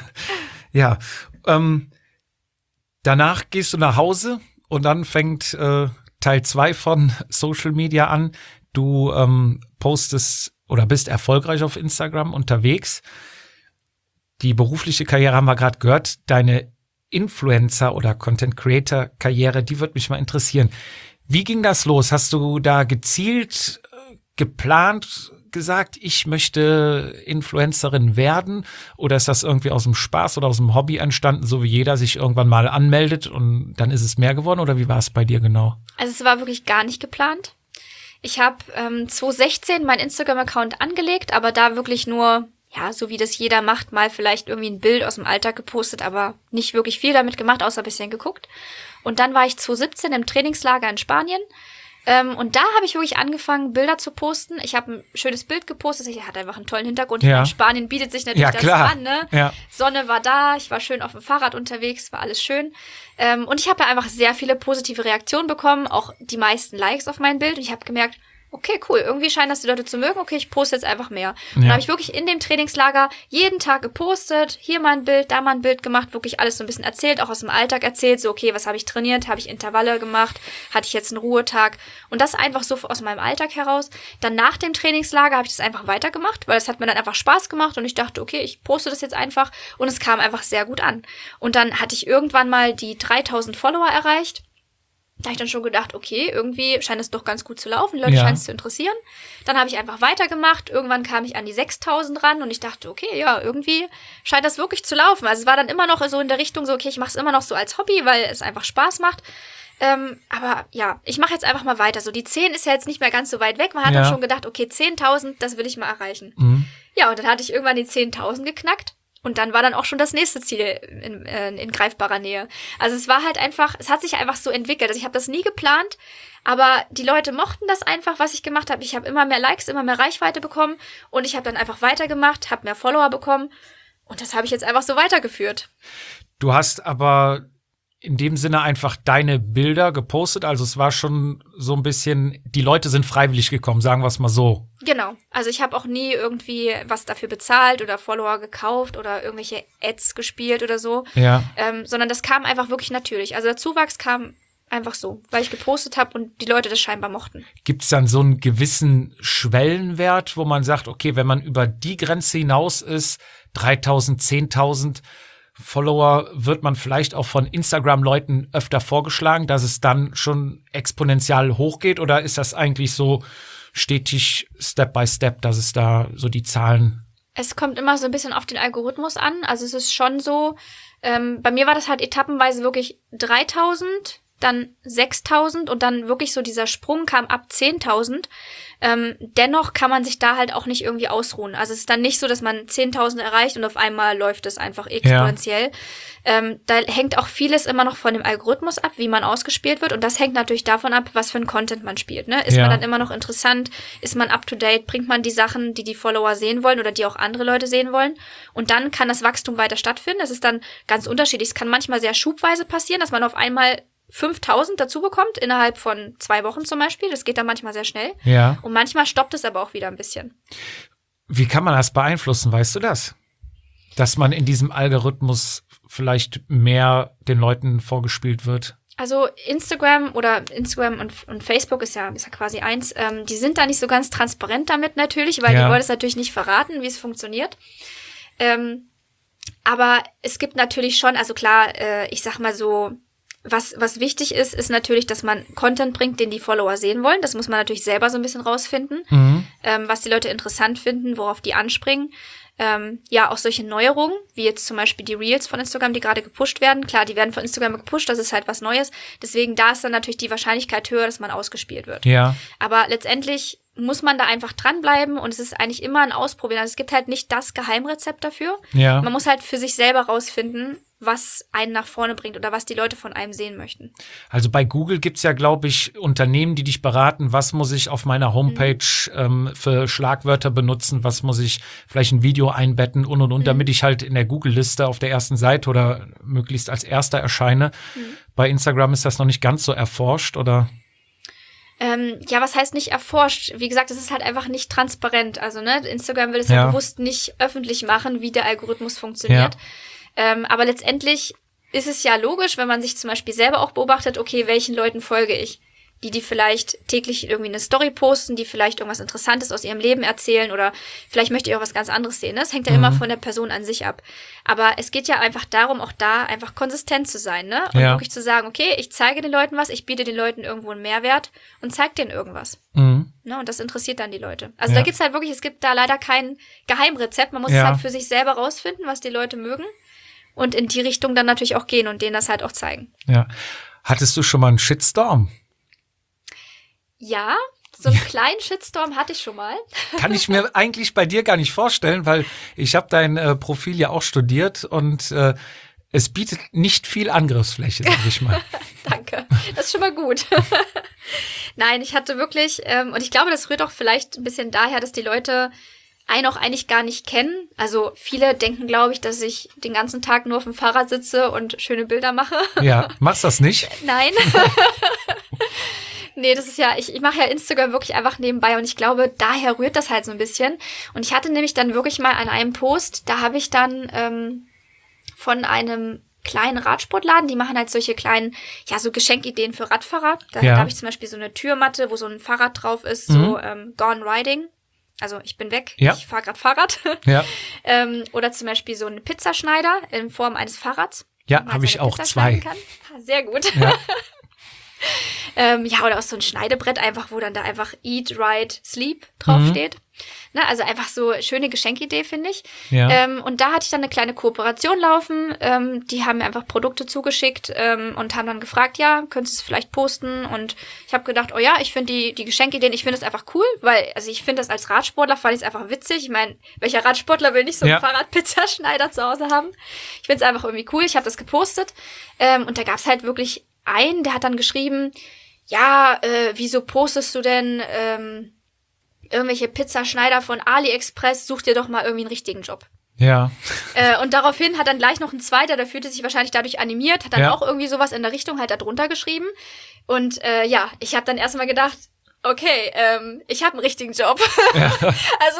Ja, ähm, danach gehst du nach Hause und dann fängt äh, Teil zwei von Social Media an. Du ähm, postest oder bist erfolgreich auf Instagram unterwegs. Die berufliche Karriere haben wir gerade gehört. Deine Influencer- oder Content-Creator-Karriere, die würde mich mal interessieren. Wie ging das los? Hast du da gezielt, äh, geplant, gesagt, ich möchte Influencerin werden? Oder ist das irgendwie aus dem Spaß oder aus dem Hobby entstanden, so wie jeder sich irgendwann mal anmeldet und dann ist es mehr geworden? Oder wie war es bei dir genau? Also es war wirklich gar nicht geplant. Ich habe ähm, zwanzig sechzehn meinen Instagram-Account angelegt, aber da wirklich nur, ja, so wie das jeder macht, mal vielleicht irgendwie ein Bild aus dem Alltag gepostet, aber nicht wirklich viel damit gemacht, außer ein bisschen geguckt. Und dann war ich zwanzig siebzehn im Trainingslager in Spanien. Ähm, und da habe ich wirklich angefangen, Bilder zu posten. Ich habe ein schönes Bild gepostet. Ich hatte einfach einen tollen Hintergrund. Ja. In Spanien bietet sich natürlich Ja, das klar. an, ne? Ja. Sonne war da, ich war schön auf dem Fahrrad unterwegs, war alles schön. Ähm, und ich habe da einfach sehr viele positive Reaktionen bekommen, auch die meisten Likes auf mein Bild. Und ich habe gemerkt, okay, cool, irgendwie scheinen das die Leute zu mögen. Okay, ich poste jetzt einfach mehr. Und Ja. dann habe ich wirklich in dem Trainingslager jeden Tag gepostet, hier mal ein Bild, da mal ein Bild gemacht, wirklich alles so ein bisschen erzählt, auch aus dem Alltag erzählt, so okay, was habe ich trainiert, habe ich Intervalle gemacht, hatte ich jetzt einen Ruhetag und das einfach so aus meinem Alltag heraus. Dann nach dem Trainingslager habe ich das einfach weitergemacht, weil es hat mir dann einfach Spaß gemacht und ich dachte, okay, ich poste das jetzt einfach und es kam einfach sehr gut an. Und dann hatte ich irgendwann mal die dreitausend Follower erreicht. Da habe ich dann schon gedacht, okay, irgendwie scheint es doch ganz gut zu laufen, die Leute Ja. scheinen es zu interessieren. Dann habe ich einfach weitergemacht, irgendwann kam ich an die sechstausend ran und ich dachte, okay, ja, irgendwie scheint das wirklich zu laufen. Also es war dann immer noch so in der Richtung so, okay, ich mache es immer noch so als Hobby, weil es einfach Spaß macht. Ähm, aber ja, ich mache jetzt einfach mal weiter. So die zehn ist ja jetzt nicht mehr ganz so weit weg. Man hat Ja. dann schon gedacht, okay, zehntausend, das will ich mal erreichen. Mhm. Ja, und dann hatte ich irgendwann die zehntausend geknackt. Und dann war dann auch schon das nächste Ziel in, in, in greifbarer Nähe. Also es war halt einfach, es hat sich einfach so entwickelt. Also ich habe das nie geplant, aber die Leute mochten das einfach, was ich gemacht habe. Ich habe immer mehr Likes, immer mehr Reichweite bekommen und ich habe dann einfach weitergemacht, habe mehr Follower bekommen und das habe ich jetzt einfach so weitergeführt. Du hast aber in dem Sinne einfach deine Bilder gepostet. Also es war schon so ein bisschen, die Leute sind freiwillig gekommen, sagen wir es mal so. Genau. Also ich habe auch nie irgendwie was dafür bezahlt oder Follower gekauft oder irgendwelche Ads gespielt oder so. Ja. Ähm, sondern das kam einfach wirklich natürlich. Also der Zuwachs kam einfach so, weil ich gepostet habe und die Leute das scheinbar mochten. Gibt es dann so einen gewissen Schwellenwert, wo man sagt, okay, wenn man über die Grenze hinaus ist, dreitausend, zehntausend Follower, wird man vielleicht auch von Instagram-Leuten öfter vorgeschlagen, dass es dann schon exponentiell hochgeht? Oder ist das eigentlich so stetig Step by Step, dass es da so die Zahlen... Es kommt immer so ein bisschen auf den Algorithmus an. Also es ist schon so, ähm, bei mir war das halt etappenweise wirklich dreitausend, dann sechstausend und dann wirklich so dieser Sprung kam ab zehntausend. Ähm, dennoch kann man sich da halt auch nicht irgendwie ausruhen. Also es ist dann nicht so, dass man zehntausend erreicht und auf einmal läuft es einfach exponentiell. Ja. Ähm, da hängt auch vieles immer noch von dem Algorithmus ab, wie man ausgespielt wird. Und das hängt natürlich davon ab, was für ein Content man spielt. Ne? Ist Ja. man dann immer noch interessant? Ist man up to date? Bringt man die Sachen, die die Follower sehen wollen oder die auch andere Leute sehen wollen? Und dann kann das Wachstum weiter stattfinden. Es ist dann ganz unterschiedlich. Es kann manchmal sehr schubweise passieren, dass man auf einmal fünftausend dazu bekommt, innerhalb von zwei Wochen zum Beispiel. Das geht dann manchmal sehr schnell. Ja. Und manchmal stoppt es aber auch wieder ein bisschen. Wie kann man das beeinflussen, weißt du das? Dass man in diesem Algorithmus vielleicht mehr den Leuten vorgespielt wird? Also Instagram oder Instagram und, und Facebook ist ja, ist ja quasi eins, ähm, die sind da nicht so ganz transparent damit natürlich, weil Ja. die wollen es natürlich nicht verraten, wie es funktioniert. Ähm, aber es gibt natürlich schon, also klar, äh, ich sag mal so, Was, was wichtig ist, ist natürlich, dass man Content bringt, den die Follower sehen wollen. Das muss man natürlich selber so ein bisschen rausfinden, Mhm. ähm, was die Leute interessant finden, worauf die anspringen. Ähm, ja, auch solche Neuerungen, wie jetzt zum Beispiel die Reels von Instagram, die gerade gepusht werden. Klar, die werden von Instagram gepusht, das ist halt was Neues. Deswegen, da ist dann natürlich die Wahrscheinlichkeit höher, dass man ausgespielt wird. Ja. Aber letztendlich muss man da einfach dranbleiben und es ist eigentlich immer ein Ausprobieren. Also es gibt halt nicht das Geheimrezept dafür. Ja. Man muss halt für sich selber rausfinden, was einen nach vorne bringt oder was die Leute von einem sehen möchten. Also bei Google gibt's ja, glaube ich, Unternehmen, die dich beraten, was muss ich auf meiner Homepage mhm. ähm, für Schlagwörter benutzen, was muss ich vielleicht ein Video einbetten und und und, mhm. damit ich halt in der Google-Liste auf der ersten Seite oder möglichst als erster erscheine. Mhm. Bei Instagram ist das noch nicht ganz so erforscht, oder? Ähm, ja, was heißt nicht erforscht? Wie gesagt, es ist halt einfach nicht transparent. Also, ne, Instagram will es ja, ja bewusst nicht öffentlich machen, wie der Algorithmus funktioniert. Ja. Ähm, aber letztendlich ist es ja logisch, wenn man sich zum Beispiel selber auch beobachtet, okay, welchen Leuten folge ich? Die, die vielleicht täglich irgendwie eine Story posten, die vielleicht irgendwas Interessantes aus ihrem Leben erzählen oder vielleicht möchte ich auch was ganz anderes sehen. Das hängt ja mhm. immer von der Person an sich ab. Aber es geht ja einfach darum, auch da einfach konsistent zu sein, ne? Und ja. wirklich zu sagen, okay, ich zeige den Leuten was, ich biete den Leuten irgendwo einen Mehrwert und zeige denen irgendwas. Mhm. Ne? Und das interessiert dann die Leute. Also ja. da gibt's halt wirklich, es gibt da leider kein Geheimrezept. Man muss ja. es halt für sich selber rausfinden, was die Leute mögen. Und in die Richtung dann natürlich auch gehen und denen das halt auch zeigen. Ja. Hattest du schon mal einen Shitstorm? Ja, so einen kleinen Shitstorm hatte ich schon mal. Kann ich mir eigentlich bei dir gar nicht vorstellen, weil ich habe dein äh, Profil ja auch studiert und äh, es bietet nicht viel Angriffsfläche, sag ich mal. Danke, das ist schon mal gut. Nein, ich hatte wirklich, ähm, und ich glaube, das rührt auch vielleicht ein bisschen daher, dass die Leute einen auch eigentlich gar nicht kennen. Also viele denken, glaube ich, dass ich den ganzen Tag nur auf dem Fahrrad sitze und schöne Bilder mache. Ja, machst das nicht? Nein. Nee, das ist ja, ich, ich mache ja Instagram wirklich einfach nebenbei und ich glaube, daher rührt das halt so ein bisschen. Und ich hatte nämlich dann wirklich mal an einem Post, da habe ich dann ähm, von einem kleinen Radsportladen, die machen halt solche kleinen, ja, so Geschenkideen für Radfahrer. Da, ja. da habe ich zum Beispiel so eine Türmatte, wo so ein Fahrrad drauf ist, mhm. so ähm, Gone Riding. Also ich bin weg, ja. ich fahre gerade Fahrrad. Ja. ähm, oder zum Beispiel so einen Pizzaschneider in Form eines Fahrrads. Ja, habe ich auch zwei. Kann. Sehr gut. Ja. ähm, ja, oder auch so ein Schneidebrett einfach, wo dann da einfach Eat, Ride, Sleep draufsteht. Mhm. Ne, also einfach so schöne Geschenkidee, finde ich. Ja. Ähm, und da hatte ich dann eine kleine Kooperation laufen. Ähm, die haben mir einfach Produkte zugeschickt ähm, und haben dann gefragt, ja, könntest du es vielleicht posten? Und ich habe gedacht, oh ja, ich finde die, die Geschenkideen, ich finde es einfach cool, weil, also ich finde das als Radsportler, fand ich es einfach witzig. Ich meine, welcher Radsportler will nicht so einen ja. Fahrradpizzaschneider zu Hause haben? Ich finde es einfach irgendwie cool. Ich habe das gepostet. Ähm, und da gab es halt wirklich einen, der hat dann geschrieben, ja, äh, wieso postest du denn ähm, irgendwelche Pizzaschneider von AliExpress, such dir doch mal irgendwie einen richtigen Job. Ja. Äh, und daraufhin hat dann gleich noch ein zweiter, der fühlte sich wahrscheinlich dadurch animiert, hat dann ja. auch irgendwie sowas in der Richtung halt da drunter geschrieben. Und äh, ja, ich habe dann erstmal gedacht, okay, ähm, ich habe einen richtigen Job. Ja. Also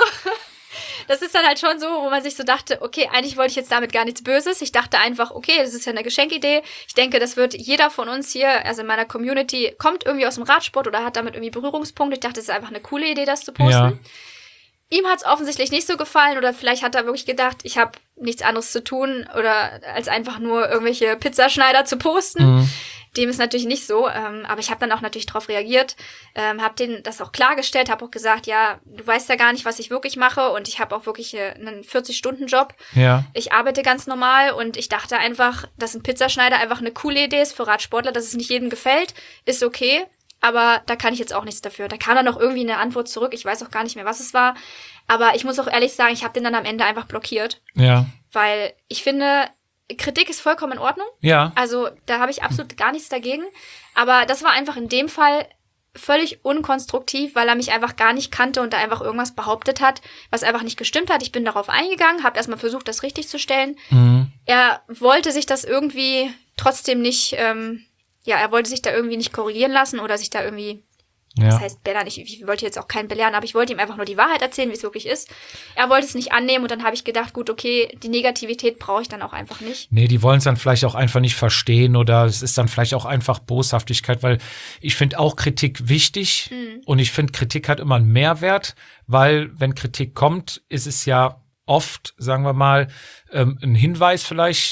das ist dann halt schon so, wo man sich so dachte, okay, eigentlich wollte ich jetzt damit gar nichts Böses. Ich dachte einfach, okay, das ist ja eine Geschenkidee. Ich denke, das wird jeder von uns hier, also in meiner Community, kommt irgendwie aus dem Radsport oder hat damit irgendwie Berührungspunkte. Ich dachte, das ist einfach eine coole Idee, das zu posten. Ja. Ihm hat es offensichtlich nicht so gefallen oder vielleicht hat er wirklich gedacht, ich habe nichts anderes zu tun oder als einfach nur irgendwelche Pizzaschneider zu posten. Mhm. Dem ist natürlich nicht so, ähm, aber ich habe dann auch natürlich drauf reagiert, ähm, habe denen das auch klargestellt, habe auch gesagt, ja, du weißt ja gar nicht, was ich wirklich mache und ich habe auch wirklich äh, einen vierzig-Stunden-Job. Ja. Ich arbeite ganz normal und ich dachte einfach, dass ein Pizzaschneider einfach eine coole Idee ist für Radsportler, dass es nicht jedem gefällt, ist okay, aber da kann ich jetzt auch nichts dafür. Da kam dann noch irgendwie eine Antwort zurück, ich weiß auch gar nicht mehr, was es war, aber ich muss auch ehrlich sagen, ich habe den dann am Ende einfach blockiert. Ja. Weil ich finde, Kritik ist vollkommen in Ordnung. Ja. Also da habe ich absolut gar nichts dagegen. Aber das war einfach in dem Fall völlig unkonstruktiv, weil er mich einfach gar nicht kannte und da einfach irgendwas behauptet hat, was einfach nicht gestimmt hat. Ich bin darauf eingegangen, habe erstmal versucht, das richtig zu stellen. Mhm. Er wollte sich das irgendwie trotzdem nicht, ähm, ja, er wollte sich da irgendwie nicht korrigieren lassen oder sich da irgendwie... Ja. Das heißt, belehren, ich, ich wollte jetzt auch keinen belehren, aber ich wollte ihm einfach nur die Wahrheit erzählen, wie es wirklich ist. Er wollte es nicht annehmen und dann habe ich gedacht, gut, okay, die Negativität brauche ich dann auch einfach nicht. Nee, die wollen es dann vielleicht auch einfach nicht verstehen oder es ist dann vielleicht auch einfach Boshaftigkeit, weil ich finde auch Kritik wichtig mhm. und ich finde, Kritik hat immer einen Mehrwert, weil wenn Kritik kommt, ist es ja oft, sagen wir mal, ähm, ein Hinweis vielleicht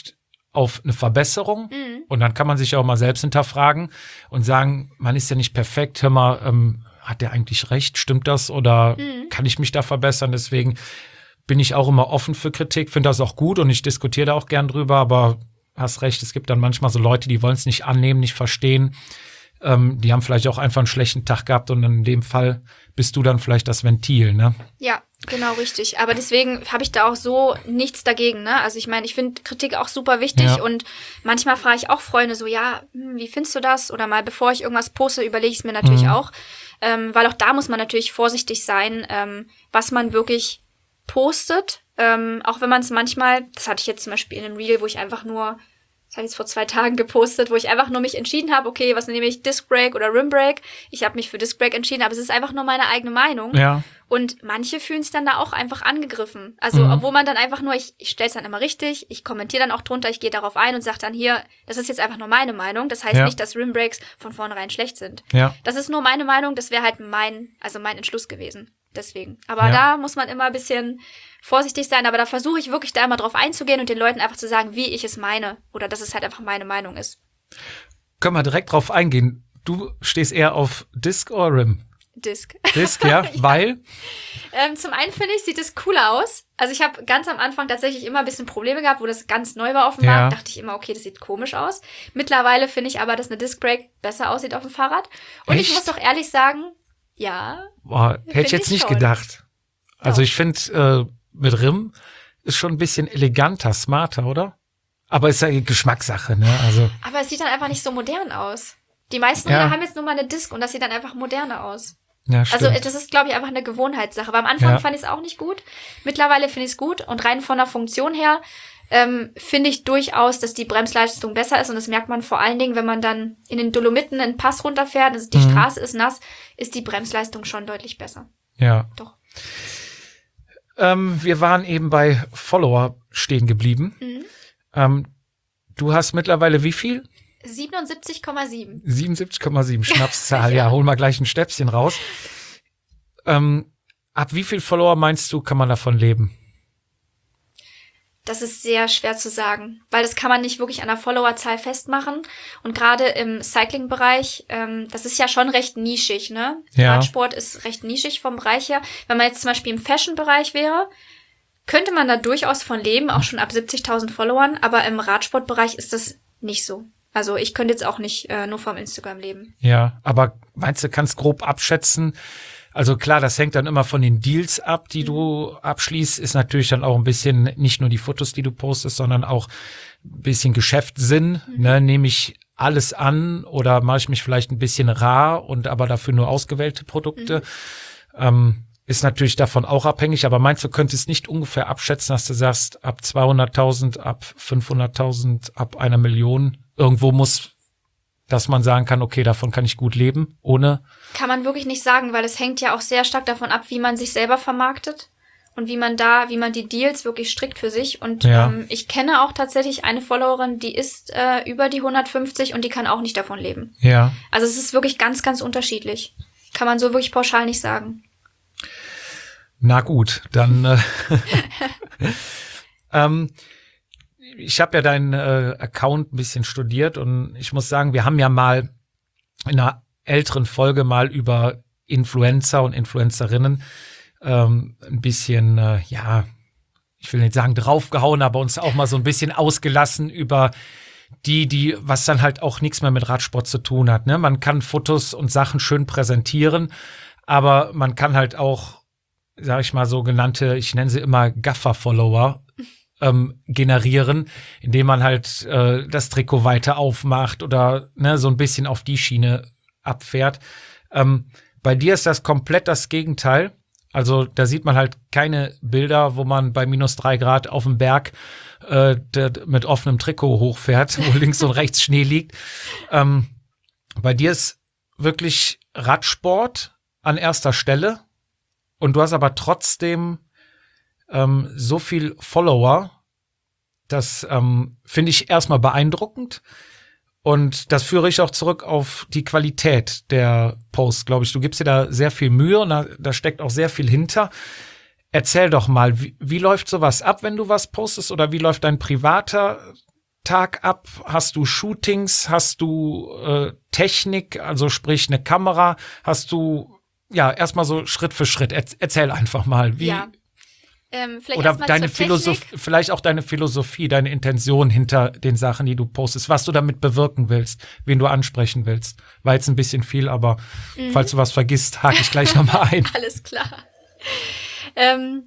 auf eine Verbesserung. Mhm. Und dann kann man sich auch mal selbst hinterfragen und sagen, man ist ja nicht perfekt. Hör mal, ähm, hat der eigentlich recht? Stimmt das? Oder Mhm. kann ich mich da verbessern? Deswegen bin ich auch immer offen für Kritik, finde das auch gut und ich diskutiere da auch gern drüber, aber hast recht, es gibt dann manchmal so Leute, die wollen es nicht annehmen, nicht verstehen. Ähm, die haben vielleicht auch einfach einen schlechten Tag gehabt und in dem Fall bist du dann vielleicht das Ventil, ne? Ja, genau, richtig. Aber deswegen habe ich da auch so nichts dagegen, ne? Also ich meine, ich finde Kritik auch super wichtig Ja. und manchmal frage ich auch Freunde so, ja, hm, wie findest du das? Oder mal bevor ich irgendwas poste, überlege ich es mir natürlich Mhm. auch. Ähm, weil auch da muss man natürlich vorsichtig sein, ähm, was man wirklich postet. Ähm, auch wenn man es manchmal, das hatte ich jetzt zum Beispiel in einem Reel, wo ich einfach nur, das habe ich jetzt vor zwei Tagen gepostet, wo ich einfach nur mich entschieden habe, okay, was nehme ich, Disc Break oder Rim Break? Ich habe mich für Disc Break entschieden, aber es ist einfach nur meine eigene Meinung. Ja. Und manche fühlen es dann da auch einfach angegriffen. Also, Mhm. obwohl man dann einfach nur, ich, ich stelle es dann immer richtig, ich kommentiere dann auch drunter, ich gehe darauf ein und sage dann hier, das ist jetzt einfach nur meine Meinung. Das heißt Ja. nicht, dass Rim Breaks von vornherein schlecht sind. Ja. Das ist nur meine Meinung, das wäre halt mein, also mein Entschluss gewesen. Deswegen. Aber Ja. da muss man immer ein bisschen vorsichtig sein. Aber da versuche ich wirklich da immer drauf einzugehen und den Leuten einfach zu sagen, wie ich es meine. Oder dass es halt einfach meine Meinung ist. Können wir direkt drauf eingehen. Du stehst eher auf Disc oder Rim? Disc. Disc, ja, weil? Ähm, zum einen finde ich, sieht es cooler aus. Also ich habe ganz am Anfang tatsächlich immer ein bisschen Probleme gehabt, wo das ganz neu war auf dem Ja. Markt. Dachte ich immer, okay, das sieht komisch aus. Mittlerweile finde ich aber, dass eine Disc Brake besser aussieht auf dem Fahrrad. Und Echt? ich muss doch ehrlich sagen, ja, Boah, hätte ich Find jetzt ich nicht schon. gedacht. Also Doch. ich finde, äh, mit Rim ist schon ein bisschen eleganter, smarter, oder? Aber ist ja Geschmackssache, ne? Also, aber es sieht dann einfach nicht so modern aus. Die meisten Ja. Räder haben jetzt nur mal eine Disc und das sieht dann einfach moderner aus. ja, stimmt. Also das ist, glaube ich, einfach eine Gewohnheitssache. Aber am Anfang Ja. fand ich es auch nicht gut. Mittlerweile finde ich es gut. Und rein von der Funktion her ähm, finde ich durchaus, dass die Bremsleistung besser ist. Und das merkt man vor allen Dingen, wenn man dann in den Dolomiten einen Pass runterfährt. Also die Mhm. Straße ist nass, ist die Bremsleistung schon deutlich besser. ja. Doch. Ähm, wir waren eben bei Follower stehen geblieben. Mhm. Ähm, du hast mittlerweile wie viel? siebenundsiebzig Komma sieben. siebenundsiebzig Komma sieben Schnapszahl. Ja, hol mal gleich ein Schnäpschen raus. Ähm, ab wie viel Follower meinst du, kann man davon leben? Das ist sehr schwer zu sagen, weil das kann man nicht wirklich an der Followerzahl festmachen. Und gerade im Cycling-Bereich, ähm, das ist ja schon recht nischig, ne? Ja. Radsport ist recht nischig vom Bereich her. Wenn man jetzt zum Beispiel im Fashion-Bereich wäre, könnte man da durchaus von leben, auch schon ab siebzigtausend Followern. Aber im Radsportbereich ist das nicht so. Also ich könnte jetzt auch nicht äh, nur vom Instagram leben. Ja, aber meinst du, kannst grob abschätzen? Also klar, das hängt dann immer von den Deals ab, die du abschließt. Ist natürlich dann auch ein bisschen nicht nur die Fotos, die du postest, sondern auch ein bisschen Geschäftssinn. Mhm. Ne? Nehme ich alles an oder mache ich mich vielleicht ein bisschen rar und aber dafür nur ausgewählte Produkte? Mhm. Ähm, ist natürlich davon auch abhängig. Aber meinst du, könntest nicht ungefähr abschätzen, dass du sagst, ab zweihunderttausend, ab fünfhunderttausend, ab einer Million, irgendwo muss, dass man sagen kann, okay, davon kann ich gut leben, ohne... Kann man wirklich nicht sagen, weil es hängt ja auch sehr stark davon ab, wie man sich selber vermarktet und wie man da, wie man die Deals wirklich strickt für sich. Und Ja. ähm, ich kenne auch tatsächlich eine Followerin, die ist äh, über die hundertfünfzig und die kann auch nicht davon leben. Ja. Also es ist wirklich ganz, ganz unterschiedlich. Kann man so wirklich pauschal nicht sagen. Na gut, dann äh, ähm, ich habe ja deinen äh, Account ein bisschen studiert und ich muss sagen, wir haben ja mal in einer älteren Folge mal über Influencer und Influencerinnen ähm, ein bisschen, äh, ja, ich will nicht sagen draufgehauen, aber uns auch mal so ein bisschen ausgelassen über die, die, was dann halt auch nichts mehr mit Radsport zu tun hat. Ne? Man kann Fotos und Sachen schön präsentieren, aber man kann halt auch, sag ich mal, sogenannte, ich nenne sie immer Gaffer-Follower, ähm, generieren, indem man halt äh, das Trikot weiter aufmacht oder ne, so ein bisschen auf die Schiene abfährt. Ähm, bei dir ist das komplett das Gegenteil. Also da sieht man halt keine Bilder, wo man bei minus drei Grad auf dem Berg äh, der, mit offenem Trikot hochfährt, wo links und rechts Schnee liegt. Ähm, bei dir ist wirklich Radsport an erster Stelle und du hast aber trotzdem ähm, so viel Follower. Das ähm, finde ich erstmal beeindruckend. Und das führe ich auch zurück auf die Qualität der Posts, glaube ich. Du gibst dir da sehr viel Mühe und da, da steckt auch sehr viel hinter. Erzähl doch mal, wie, wie läuft sowas ab, wenn du was postest? Oder wie läuft dein privater Tag ab? Hast du Shootings? Hast du äh, Technik, also sprich eine Kamera? Hast du, ja, erstmal so Schritt für Schritt. Er, erzähl einfach mal, wie, Ja. Ähm, vielleicht oder erstmal deine zur Philosophie, Technik. vielleicht auch deine Philosophie, deine Intention hinter den Sachen, die du postest, was du damit bewirken willst, wen du ansprechen willst. War jetzt ein bisschen viel, aber Mhm. falls du was vergisst, hake ich gleich nochmal ein. Alles klar. Ähm,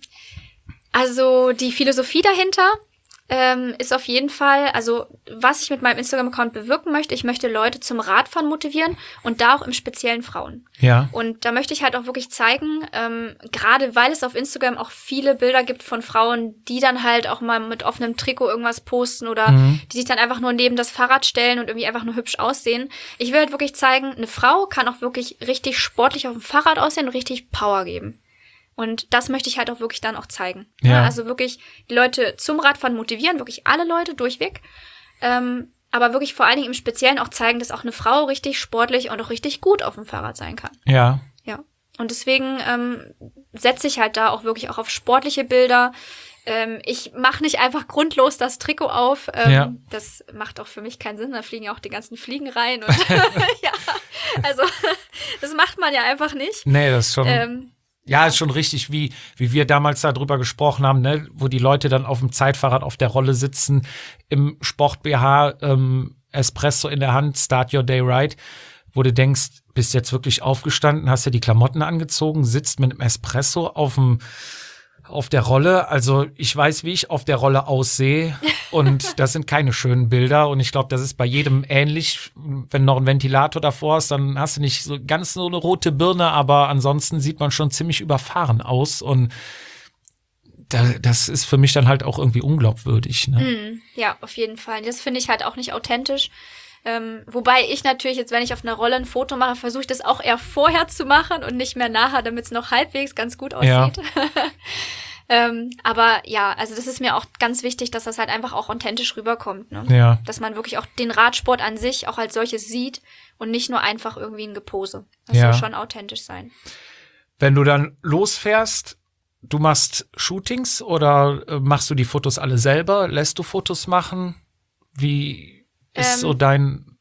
also die Philosophie dahinter ähm, ist auf jeden Fall, also was ich mit meinem Instagram-Account bewirken möchte, ich möchte Leute zum Radfahren motivieren und da auch im Speziellen Frauen. Ja, Und da möchte ich halt auch wirklich zeigen, ähm, gerade weil es auf Instagram auch viele Bilder gibt von Frauen, die dann halt auch mal mit offenem Trikot irgendwas posten oder Mhm. die sich dann einfach nur neben das Fahrrad stellen und irgendwie einfach nur hübsch aussehen. Ich will halt wirklich zeigen, eine Frau kann auch wirklich richtig sportlich auf dem Fahrrad aussehen und richtig Power geben. Und das möchte ich halt auch wirklich dann auch zeigen. Ja. Also wirklich die Leute zum Radfahren motivieren, wirklich alle Leute durchweg. Ähm, aber wirklich vor allen Dingen im Speziellen auch zeigen, dass auch eine Frau richtig sportlich und auch richtig gut auf dem Fahrrad sein kann. ja, Ja. Und deswegen ähm, setze ich halt da auch wirklich auch auf sportliche Bilder. Ähm, ich mache nicht einfach grundlos das Trikot auf. Ähm, Ja. Das macht auch für mich keinen Sinn. Da fliegen ja auch die ganzen Fliegen rein. Und ja, also das macht man ja einfach nicht. nee, das ist schon, Ähm, ja, ist schon richtig, wie, wie wir damals darüber gesprochen haben, ne, wo die Leute dann auf dem Zeitfahrrad auf der Rolle sitzen, im Sport-B H, ähm, Espresso in der Hand, Start Your Day Right, wo du denkst, bist jetzt wirklich aufgestanden, hast dir die Klamotten angezogen, sitzt mit einem Espresso auf dem auf der Rolle. Also ich weiß, wie ich auf der Rolle aussehe und das sind keine schönen Bilder und ich glaube, das ist bei jedem ähnlich. Wenn du noch einen Ventilator davor hast, dann hast du nicht so ganz so eine rote Birne, aber ansonsten sieht man schon ziemlich überfahren aus und da, das ist für mich dann halt auch irgendwie unglaubwürdig. Ne? Mm, ja, auf jeden Fall. Das finde ich halt auch nicht authentisch. Ähm, wobei ich natürlich jetzt, wenn ich auf einer Rolle ein Foto mache, versuche ich das auch eher vorher zu machen und nicht mehr nachher, damit es noch halbwegs ganz gut Ja. aussieht. ähm, aber ja, also das ist mir auch ganz wichtig, dass das halt einfach auch authentisch rüberkommt. Ne? Ja, Dass man wirklich auch den Radsport an sich auch als solches sieht und nicht nur einfach irgendwie ein Gepose. Das Ja. soll schon authentisch sein. wenn du dann losfährst, du machst Shootings oder äh, machst du die Fotos alle selber? Lässt du Fotos machen? Wie ist Ähm, so dein,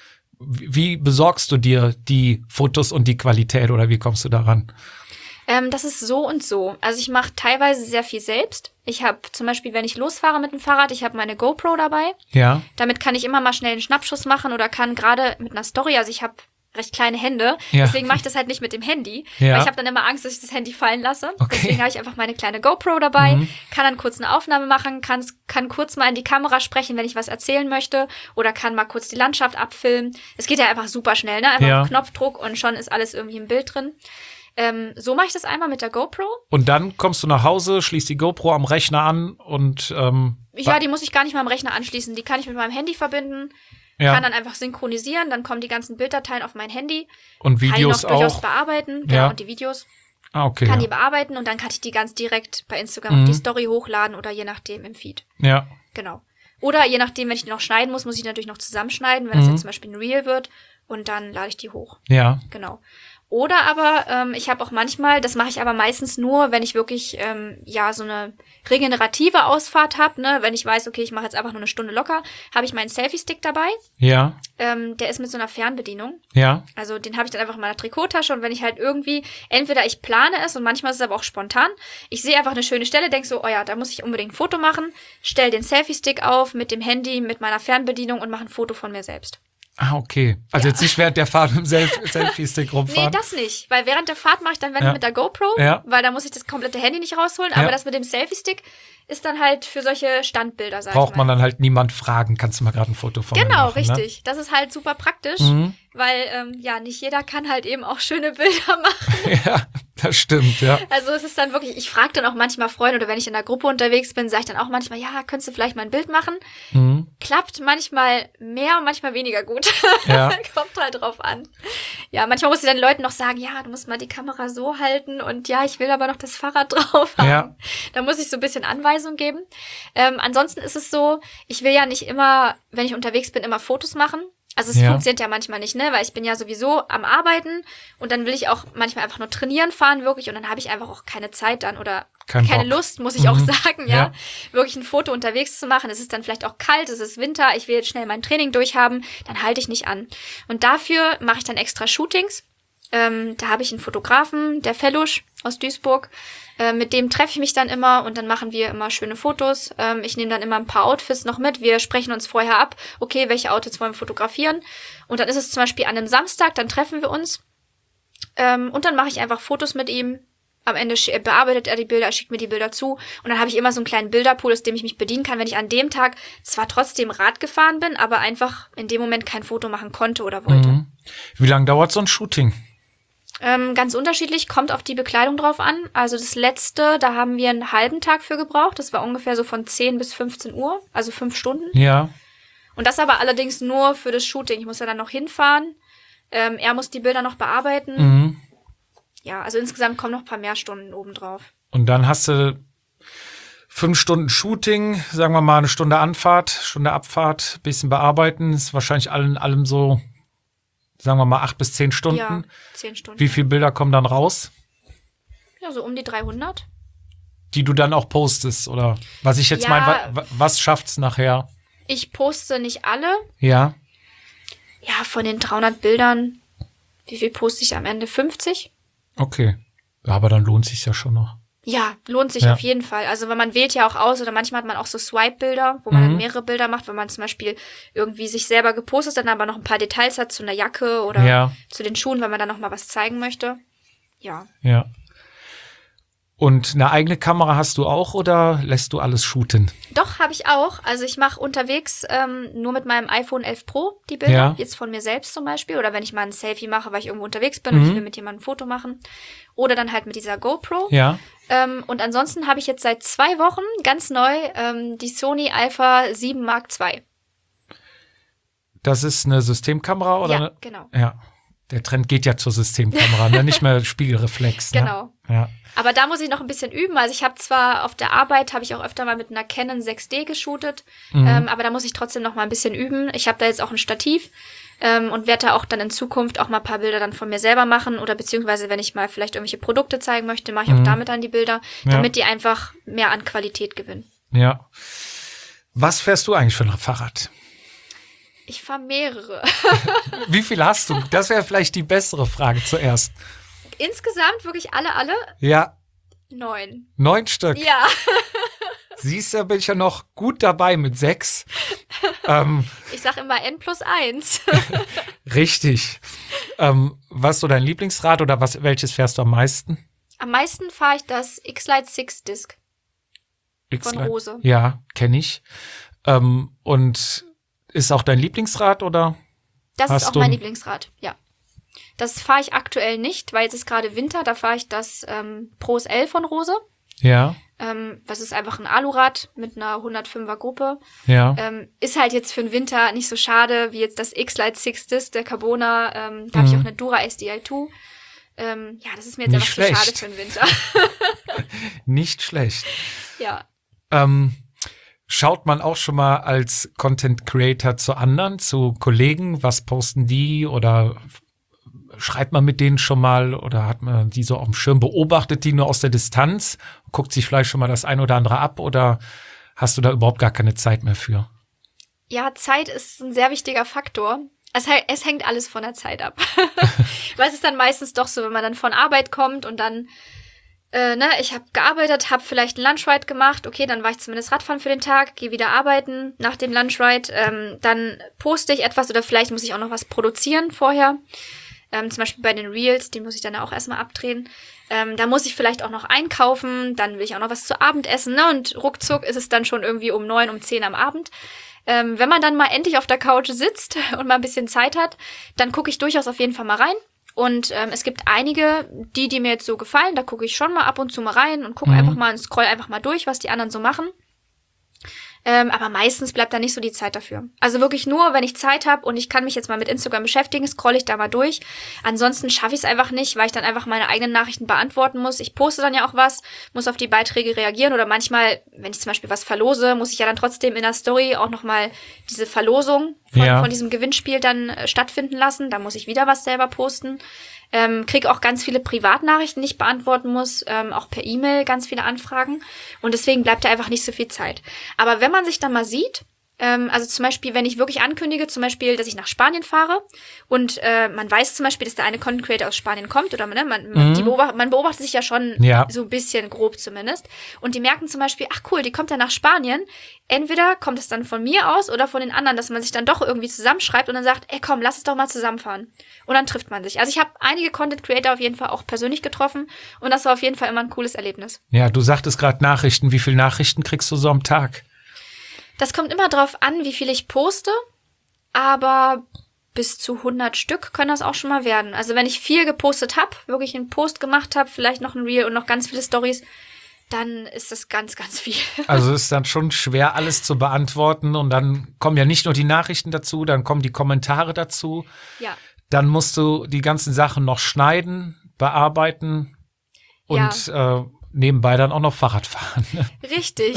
wie wie besorgst du dir die Fotos und die Qualität oder wie kommst du daran? Ähm, das ist so und so. Also ich mache teilweise sehr viel selbst. Ich habe zum Beispiel, wenn ich losfahre mit dem Fahrrad, ich habe meine GoPro dabei. Ja, Damit kann ich immer mal schnell einen Schnappschuss machen oder kann gerade mit einer Story, also ich habe recht kleine Hände, Ja. deswegen mache ich das halt nicht mit dem Handy, Ja. weil ich habe dann immer Angst, dass ich das Handy fallen lasse. Okay. Deswegen habe ich einfach meine kleine GoPro dabei, Mhm. kann dann kurz eine Aufnahme machen, kann, kann kurz mal in die Kamera sprechen, wenn ich was erzählen möchte oder kann mal kurz die Landschaft abfilmen. Es geht ja einfach super schnell, ne? Einfach Ja. auf Knopfdruck und schon ist alles irgendwie im Bild drin. Ähm, so mache ich das einmal mit der GoPro. und dann kommst du nach Hause, schließt die GoPro am Rechner an und ähm, Ja, die muss ich gar nicht mal am Rechner anschließen. Die kann ich mit meinem Handy verbinden, ja. kann dann einfach synchronisieren, dann kommen die ganzen Bilddateien auf mein Handy. und Kann Videos ich noch durchaus auch. bearbeiten, Ja. ja, und die Videos Ah, okay. kann Ja. die bearbeiten und dann kann ich die ganz direkt bei Instagram Mhm. auf die Story hochladen oder je nachdem im Feed. ja, Genau. Oder je nachdem, wenn ich die noch schneiden muss, muss ich natürlich noch zusammenschneiden, wenn das Mhm. jetzt zum Beispiel ein Reel wird und dann lade ich die hoch. ja, Genau. Oder aber, ähm, ich habe auch manchmal, das mache ich aber meistens nur, wenn ich wirklich, ähm, ja, so eine regenerative Ausfahrt habe, ne, wenn ich weiß, okay, ich mache jetzt einfach nur eine Stunde locker, habe ich meinen Selfie-Stick dabei. ja, Ähm, der ist mit so einer Fernbedienung. ja, Also den habe ich dann einfach in meiner Trikottasche und wenn ich halt irgendwie, entweder ich plane es und manchmal ist es aber auch spontan, ich sehe einfach eine schöne Stelle, denke so, oh ja, da muss ich unbedingt ein Foto machen, stell den Selfie-Stick auf mit dem Handy, mit meiner Fernbedienung und mache ein Foto von mir selbst. Ah, okay. Also Ja. jetzt nicht während der Fahrt mit dem Self- Selfie-Stick Nee, rumfahren. das nicht, weil während der Fahrt mache ich dann, wenn Ja. mit der GoPro, Ja. weil da muss ich das komplette Handy nicht rausholen, aber Ja. das mit dem Selfie-Stick ist dann halt für solche Standbilder, sag Braucht ich mal. man dann halt niemand fragen, kannst du mal gerade ein Foto von mir Genau, machen, ne? richtig. Das ist halt super praktisch, Mhm. weil, ähm, ja, nicht jeder kann halt eben auch schöne Bilder machen. Ja, das stimmt, ja. Also es ist dann wirklich, ich frage dann auch manchmal Freunde oder wenn ich in der Gruppe unterwegs bin, sage ich dann auch manchmal, ja, könntest du vielleicht mal ein Bild machen? Mhm. Klappt manchmal mehr und manchmal weniger gut. Ja. Kommt halt drauf an. Ja, manchmal muss ich dann Leuten noch sagen, ja, du musst mal die Kamera so halten und ja, ich will aber noch das Fahrrad drauf haben. Ja. Da muss ich so ein bisschen Anweisung geben. Ähm, ansonsten ist es so, ich will ja nicht immer, wenn ich unterwegs bin, immer Fotos machen. Also es Ja. funktioniert ja manchmal nicht, ne? Weil ich bin ja sowieso am Arbeiten und dann will ich auch manchmal einfach nur trainieren fahren wirklich und dann habe ich einfach auch keine Zeit dann oder Kein keine Bock. Lust, muss ich auch Mhm. sagen, ja. Ja. Wirklich ein Foto unterwegs zu machen. Es ist dann vielleicht auch kalt, es ist Winter, ich will jetzt schnell mein Training durchhaben, dann halte ich nicht an. Und dafür mache ich dann extra Shootings. Ähm, da habe ich einen Fotografen, der Fellusch aus Duisburg. Äh, mit dem treffe ich mich dann immer und dann machen wir immer schöne Fotos. Ähm, ich nehme dann immer ein paar Outfits noch mit. Wir sprechen uns vorher ab, okay, welche Outfits wollen wir fotografieren. Und dann ist es zum Beispiel an einem Samstag, dann treffen wir uns. Ähm, und dann mache ich einfach Fotos mit ihm. Am Ende sch- bearbeitet er die Bilder, schickt mir die Bilder zu. Und dann habe ich immer so einen kleinen Bilderpool, aus dem ich mich bedienen kann, wenn ich an dem Tag zwar trotzdem Rad gefahren bin, aber einfach in dem Moment kein Foto machen konnte oder wollte. Mhm. Wie lange dauert so ein Shooting? Ähm, ganz unterschiedlich, kommt auf die Bekleidung drauf an. Also das letzte, da haben wir einen halben Tag für gebraucht. Das war ungefähr so von zehn bis fünfzehn Uhr, also fünf Stunden. Ja. Und das aber allerdings nur für das Shooting. Ich muss ja dann noch hinfahren. Ähm, er muss die Bilder noch bearbeiten. Mhm. Ja, also insgesamt kommen noch ein paar mehr Stunden obendrauf. Und dann hast du fünf Stunden Shooting, sagen wir mal eine Stunde Anfahrt, Stunde Abfahrt, bisschen bearbeiten. Ist wahrscheinlich allen allem so, sagen wir mal, acht bis zehn Stunden. Ja, zehn Stunden. Wie viele Bilder kommen dann raus, Ja, so um die dreihundert. die du dann auch postest? Oder was ich jetzt Ja. meine, wa wa- was schafft's nachher? Ich poste nicht alle. Ja. Ja, von den dreihundert Bildern, wie viel poste ich am Ende? fünfzig? Okay. Ja, aber dann lohnt sich ja schon noch. Ja, lohnt sich Ja. auf jeden Fall. Also, weil man wählt ja auch aus oder manchmal hat man auch so Swipe-Bilder, wo man Mhm. dann mehrere Bilder macht, wenn man zum Beispiel irgendwie sich selber gepostet, dann aber noch ein paar Details hat zu einer Jacke oder Ja. zu den Schuhen, wenn man dann noch mal was zeigen möchte. Ja. Ja. Und eine eigene Kamera hast du auch oder lässt du alles shooten? Doch, habe ich auch. Also ich mache unterwegs ähm, nur mit meinem iPhone elf Pro die Bilder, Ja. jetzt von mir selbst zum Beispiel. Oder wenn ich mal ein Selfie mache, weil ich irgendwo unterwegs bin und Mhm. ich will mit jemandem ein Foto machen. Oder dann halt mit dieser GoPro. Ja. Ähm, und ansonsten habe ich jetzt seit zwei Wochen ganz neu ähm, die Sony Alpha sieben Mark zwei. Das ist eine Systemkamera oder? Ja, eine? genau. Ja. Der Trend geht ja zur Systemkamera, ne? Nicht mehr Spiegelreflex. Ne? Genau. Ja. Aber da muss ich noch ein bisschen üben. Also ich habe zwar auf der Arbeit, habe ich auch öfter mal mit einer Canon sechs D geshootet, Mhm. ähm, aber da muss ich trotzdem noch mal ein bisschen üben. Ich habe da jetzt auch ein Stativ ähm, und werde da auch dann in Zukunft auch mal ein paar Bilder dann von mir selber machen oder beziehungsweise wenn ich mal vielleicht irgendwelche Produkte zeigen möchte, mache ich Mhm. auch damit dann die Bilder, Ja. damit die einfach mehr an Qualität gewinnen. Ja. Was fährst du eigentlich für ein Fahrrad? Ich fahre mehrere. Wie viel hast du? Das wäre vielleicht die bessere Frage zuerst. Insgesamt wirklich alle, alle Ja, neun. neun Stück. Ja. Siehst du, bin ich ja noch gut dabei mit sechs. ähm, Ich sag immer N plus eins. richtig. Ähm, was ist so dein Lieblingsrad oder was, welches fährst du am meisten? Am meisten fahre ich das X-Lite Six Disc von X-Lite? Rose. Ja, kenne ich. Ähm, und ist auch dein Lieblingsrad oder? Das Hast ist auch du mein ein- Lieblingsrad, ja. Das fahre ich aktuell nicht, weil jetzt ist gerade Winter, da fahre ich das ähm, Pro S L von Rose. Ja, Ähm, das ist einfach ein Alurad mit einer hundertfünfer Gruppe. ja. Ähm, ist halt jetzt für den Winter nicht so schade, wie jetzt das X-Lite Six Disc, der Carbona. Ähm, da habe ich Mhm. auch eine Dura S D I zwei. Ähm, ja, das ist mir jetzt Nicht einfach zu schade schlecht. für den Winter. Nicht schlecht. Ja. Ähm, schaut man auch schon mal als Content Creator zu anderen, zu Kollegen, was posten die oder f- schreibt man mit denen schon mal oder hat man die so auf dem Schirm, beobachtet die nur aus der Distanz, guckt sich vielleicht schon mal das ein oder andere ab oder hast du da überhaupt gar keine Zeit mehr für? Ja, Zeit ist ein sehr wichtiger Faktor. Es, he- es hängt alles von der Zeit ab. Weil es ist dann meistens doch so, wenn man dann von Arbeit kommt und dann, äh, ne, ich habe gearbeitet, habe vielleicht einen Lunchride gemacht, okay, dann war ich zumindest Radfahren für den Tag, gehe wieder arbeiten nach dem Lunchride, ähm, dann poste ich etwas oder vielleicht muss ich auch noch was produzieren vorher. Ähm, zum Beispiel bei den Reels, die muss ich dann auch erstmal abdrehen. Ähm, da muss ich vielleicht auch noch einkaufen, dann will ich auch noch was zu Abend essen, ne? Und ruckzuck ist es dann schon irgendwie um neun, um zehn am Abend. Ähm, wenn man dann mal endlich auf der Couch sitzt und mal ein bisschen Zeit hat, dann gucke ich durchaus auf jeden Fall mal rein. Und ähm, es gibt einige, die, die mir jetzt so gefallen, da gucke ich schon mal ab und zu mal rein und gucke Mhm. einfach mal und scroll einfach mal durch, was die anderen so machen. Ähm, aber meistens bleibt da nicht so die Zeit dafür. Also wirklich nur, wenn ich Zeit habe und ich kann mich jetzt mal mit Instagram beschäftigen, scrolle ich da mal durch. Ansonsten schaffe ich es einfach nicht, weil ich dann einfach meine eigenen Nachrichten beantworten muss. Ich poste dann ja auch was, muss auf die Beiträge reagieren oder manchmal, wenn ich zum Beispiel was verlose, muss ich ja dann trotzdem in der Story auch nochmal diese Verlosung von, Ja. von diesem Gewinnspiel dann äh, stattfinden lassen. Da muss ich wieder was selber posten. Ähm, kriege auch ganz viele Privatnachrichten, die ich beantworten muss, ähm, auch per E-Mail ganz viele Anfragen. Und deswegen bleibt da einfach nicht so viel Zeit. Aber wenn man sich dann mal sieht, ähm, also zum Beispiel, wenn ich wirklich ankündige, zum Beispiel, dass ich nach Spanien fahre und äh, man weiß zum Beispiel, dass der eine Content Creator aus Spanien kommt oder ne, man, man, Mhm. die beobacht, man beobachtet sich ja schon Ja. so ein bisschen grob zumindest. Und die merken zum Beispiel, ach cool, die kommt ja nach Spanien. Entweder kommt es dann von mir aus oder von den anderen, dass man sich dann doch irgendwie zusammenschreibt und dann sagt, ey komm, lass es doch mal zusammenfahren. Und dann trifft man sich. Also ich habe einige Content Creator auf jeden Fall auch persönlich getroffen und das war auf jeden Fall immer ein cooles Erlebnis. Ja, du sagtest gerade Nachrichten. Wie viele Nachrichten kriegst du so am Tag? Das kommt immer drauf an, wie viel ich poste, aber bis zu hundert Stück können das auch schon mal werden. Also wenn ich viel gepostet habe, wirklich einen Post gemacht habe, vielleicht noch ein Reel und noch ganz viele Stories, dann ist das ganz, ganz viel. Also es ist dann schon schwer, alles zu beantworten. Und dann kommen ja nicht nur die Nachrichten dazu, dann kommen die Kommentare dazu. Ja. Dann musst du die ganzen Sachen noch schneiden, bearbeiten und äh, nebenbei dann auch noch Fahrrad fahren. Richtig.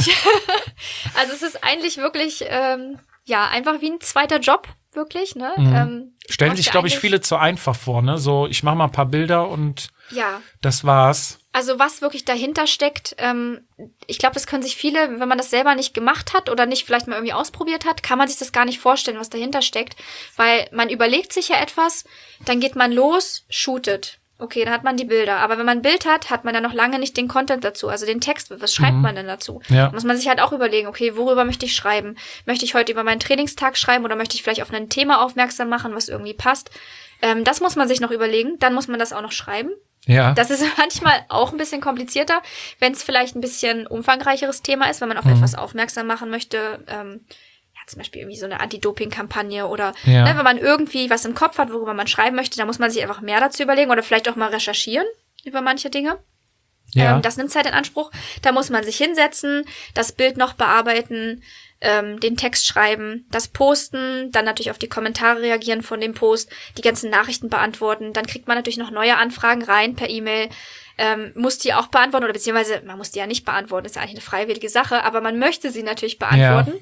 Also es ist eigentlich wirklich, ähm, ja, einfach wie ein zweiter Job, wirklich, ne? Mhm. Ähm, Stellen brauchst sich, du glaube ich, eigentlich- viele zu einfach vor, ne? So, ich mache mal ein paar Bilder und Ja. das war's. Also was wirklich dahinter steckt, ähm, ich glaube, das können sich viele, wenn man das selber nicht gemacht hat oder nicht vielleicht mal irgendwie ausprobiert hat, kann man sich das gar nicht vorstellen, was dahinter steckt. Weil man überlegt sich ja etwas, dann geht man los, shootet. Okay, dann hat man die Bilder. Aber wenn man ein Bild hat, hat man ja noch lange nicht den Content dazu, also den Text. Was schreibt Mhm. man denn dazu? Ja. Da muss man sich halt auch überlegen, okay, worüber möchte ich schreiben? Möchte ich heute über meinen Trainingstag schreiben oder möchte ich vielleicht auf ein Thema aufmerksam machen, was irgendwie passt? Ähm, das muss man sich noch überlegen. Dann muss man das auch noch schreiben. Ja. Das ist manchmal auch ein bisschen komplizierter, wenn es vielleicht ein bisschen umfangreicheres Thema ist, wenn man auf Mhm. etwas aufmerksam machen möchte. Ähm, ja, zum Beispiel irgendwie so eine Anti-Doping-Kampagne oder Ja. ne, wenn man irgendwie was im Kopf hat, worüber man schreiben möchte, dann muss man sich einfach mehr dazu überlegen oder vielleicht auch mal recherchieren über manche Dinge. Ja. Ähm, das nimmt Zeit in Anspruch. Da muss man sich hinsetzen, das Bild noch bearbeiten, ähm, den Text schreiben, das posten, dann natürlich auf die Kommentare reagieren von dem Post, die ganzen Nachrichten beantworten. Dann kriegt man natürlich noch neue Anfragen rein per E-Mail, ähm, muss die auch beantworten oder beziehungsweise man muss die ja nicht beantworten, ist ja eigentlich eine freiwillige Sache, aber man möchte sie natürlich beantworten.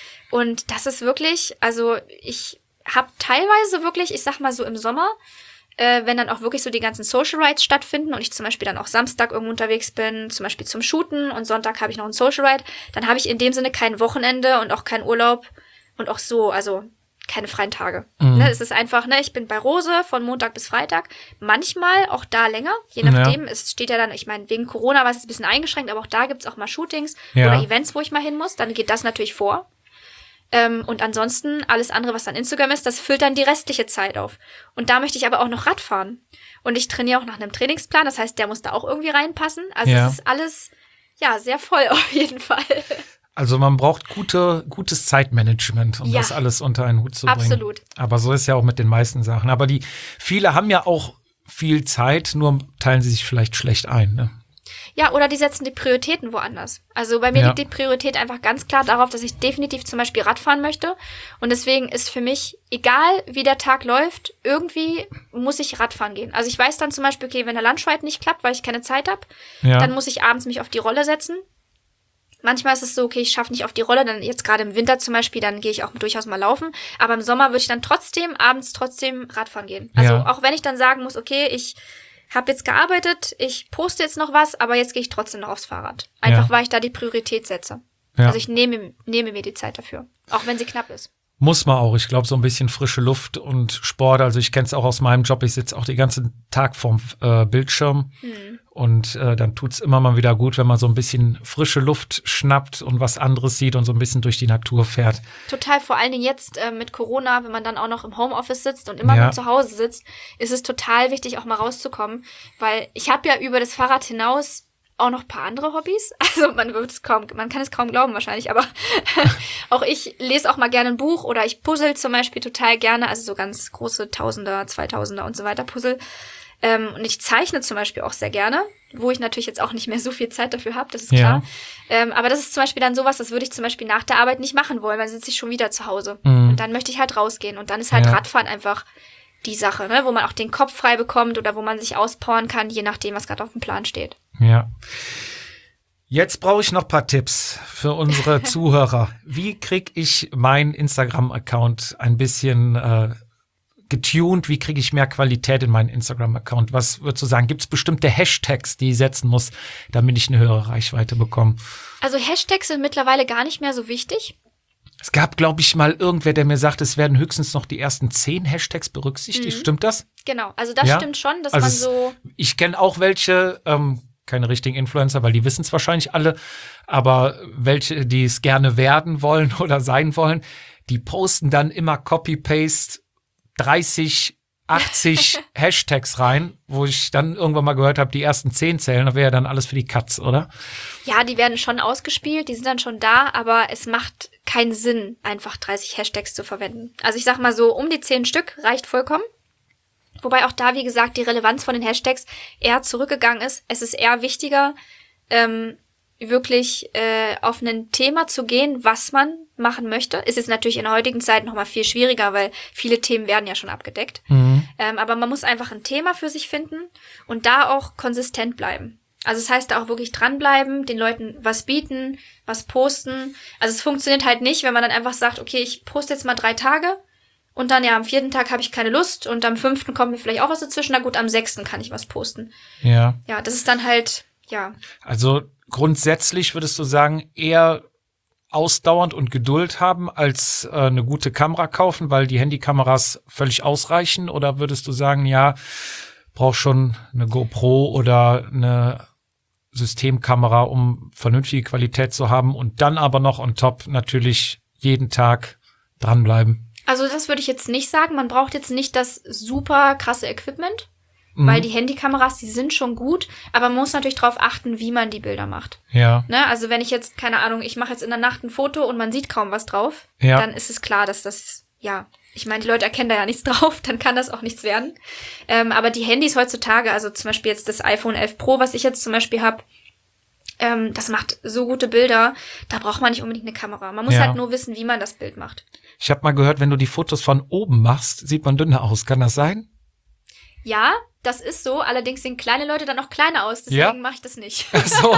Und das ist wirklich, also ich habe teilweise wirklich, ich sag mal so im Sommer, äh, wenn dann auch wirklich so die ganzen Social Rides stattfinden und ich zum Beispiel dann auch Samstag irgendwo unterwegs bin, zum Beispiel zum Shooten und Sonntag habe ich noch einen Social Ride, dann habe ich in dem Sinne kein Wochenende und auch keinen Urlaub und auch so, also keine freien Tage. Mhm. Ne, es ist einfach, ne, ich bin bei Rose von Montag bis Freitag, manchmal auch da länger, je nachdem. Ja. Es steht ja dann, ich meine, wegen Corona war es ein bisschen eingeschränkt, aber auch da gibt's auch mal Shootings Ja. oder Events, wo ich mal hin muss, dann geht das natürlich vor. Ähm, und ansonsten, alles andere, was dann Instagram ist, das füllt dann die restliche Zeit auf. Und da möchte ich aber auch noch Rad fahren. Und ich trainiere auch nach einem Trainingsplan, das heißt, der muss da auch irgendwie reinpassen. Also Ja. es ist alles, ja, sehr voll auf jeden Fall. Also man braucht gute, gutes Zeitmanagement, um Ja. das alles unter einen Hut zu bringen. Absolut. Aber so ist ja auch mit den meisten Sachen. Aber die viele haben ja auch viel Zeit, nur teilen sie sich vielleicht schlecht ein. Ne? Ja, oder die setzen die Prioritäten woanders. Also bei mir Ja. liegt die Priorität einfach ganz klar darauf, dass ich definitiv zum Beispiel Radfahren möchte. Und deswegen ist für mich, egal wie der Tag läuft, irgendwie muss ich Radfahren gehen. Also ich weiß dann zum Beispiel, okay, wenn der Lunchfight nicht klappt, weil ich keine Zeit habe, Ja. dann muss ich abends mich auf die Rolle setzen. Manchmal ist es so, okay, ich schaffe nicht auf die Rolle, dann jetzt gerade im Winter zum Beispiel, dann gehe ich auch durchaus mal laufen. Aber im Sommer würde ich dann trotzdem abends trotzdem Radfahren gehen. Also Ja. auch wenn ich dann sagen muss, okay, ich habe jetzt gearbeitet, ich poste jetzt noch was, aber jetzt gehe ich trotzdem noch aufs Fahrrad. Einfach, Ja. weil ich da die Priorität setze. Ja. Also ich nehme, nehme mir die Zeit dafür, auch wenn sie knapp ist. Muss man auch. Ich glaube, so ein bisschen frische Luft und Sport. Also ich kenne es auch aus meinem Job. Ich sitze auch den ganzen Tag vorm äh, Bildschirm. Hm. Und äh, dann tut's immer mal wieder gut, wenn man so ein bisschen frische Luft schnappt und was anderes sieht und so ein bisschen durch die Natur fährt. Total, vor allen Dingen jetzt äh, mit Corona, wenn man dann auch noch im Homeoffice sitzt und immer Ja. nur zu Hause sitzt, ist es total wichtig, auch mal rauszukommen. Weil ich habe ja über das Fahrrad hinaus auch noch ein paar andere Hobbys. Also man wird es kaum, man kann es kaum glauben wahrscheinlich, aber auch ich lese auch mal gerne ein Buch oder ich puzzle zum Beispiel total gerne, also so ganz große Tausender, Zweitausender und so weiter Puzzle. Ähm, und ich zeichne zum Beispiel auch sehr gerne, wo ich natürlich jetzt auch nicht mehr so viel Zeit dafür habe, das ist klar. Ja. Ähm, aber das ist zum Beispiel dann sowas, das würde ich zum Beispiel nach der Arbeit nicht machen wollen, weil dann sitze ich schon wieder zu Hause. Mhm. Und dann möchte ich halt rausgehen. Und dann ist halt Ja. Radfahren einfach die Sache, ne? Wo man auch den Kopf frei bekommt oder wo man sich auspowern kann, je nachdem, was gerade auf dem Plan steht. Ja. Jetzt brauche ich noch ein paar Tipps für unsere Zuhörer. Wie kriege ich meinen Instagram-Account ein bisschen äh, getuned? Wie kriege ich mehr Qualität in meinen Instagram-Account? Was würdest du sagen? Gibt es bestimmte Hashtags, die ich setzen muss, damit ich eine höhere Reichweite bekomme? Also Hashtags sind mittlerweile gar nicht mehr so wichtig. Es gab, glaube ich, mal irgendwer, der mir sagt, es werden höchstens noch die ersten zehn Hashtags berücksichtigt. Mhm. Stimmt das? Genau, also das ja? stimmt schon, dass also man so... Es, ich kenne auch welche, ähm, keine richtigen Influencer, weil die wissen es wahrscheinlich alle, aber welche, die es gerne werden wollen oder sein wollen, die posten dann immer Copy-Paste dreißig, achtzig Hashtags rein, wo ich dann irgendwann mal gehört habe, die ersten zehn zählen, das wäre ja dann alles für die Katz, oder? Ja, die werden schon ausgespielt, die sind dann schon da, aber es macht keinen Sinn, einfach dreißig Hashtags zu verwenden. Also ich sag mal so, um die zehn Stück reicht vollkommen. Wobei auch da, wie gesagt, die Relevanz von den Hashtags eher zurückgegangen ist. Es ist eher wichtiger, ähm, wirklich äh, auf ein Thema zu gehen, was man machen möchte. Ist jetzt natürlich in der heutigen Zeit noch mal viel schwieriger, weil viele Themen werden ja schon abgedeckt. Mhm. Ähm, aber man muss einfach ein Thema für sich finden und da auch konsistent bleiben. Also das heißt, da auch wirklich dranbleiben, den Leuten was bieten, was posten. Also es funktioniert halt nicht, wenn man dann einfach sagt, okay, ich poste jetzt mal drei Tage und dann ja am vierten Tag habe ich keine Lust und am fünften kommt mir vielleicht auch was dazwischen. Na gut, am sechsten kann ich was posten. Ja. Ja, das ist dann halt, ja. Also grundsätzlich würdest du sagen, eher ausdauernd und Geduld haben, als äh, eine gute Kamera kaufen, weil die Handykameras völlig ausreichen? Oder würdest du sagen, ja, brauch schon eine GoPro oder eine Systemkamera, um vernünftige Qualität zu haben und dann aber noch on top natürlich jeden Tag dranbleiben? Also das würde ich jetzt nicht sagen. Man braucht jetzt nicht das super krasse Equipment, mhm. weil die Handykameras, die sind schon gut, aber man muss natürlich darauf achten, wie man die Bilder macht. Ja. Ne? Also wenn ich jetzt, keine Ahnung, ich mache jetzt in der Nacht ein Foto und man sieht kaum was drauf, ja. dann ist es klar, dass das, ja, ich meine, die Leute erkennen da ja nichts drauf, dann kann das auch nichts werden. Ähm, aber die Handys heutzutage, also zum Beispiel jetzt das iPhone elf Pro, was ich jetzt zum Beispiel habe, ähm, das macht so gute Bilder, da braucht man nicht unbedingt eine Kamera. Man muss ja. halt nur wissen, wie man das Bild macht. Ich habe mal gehört, wenn du die Fotos von oben machst, sieht man dünner aus. Kann das sein? Ja, das ist so. Allerdings sehen kleine Leute dann auch kleiner aus. Deswegen ja? mache ich das nicht. Ach so.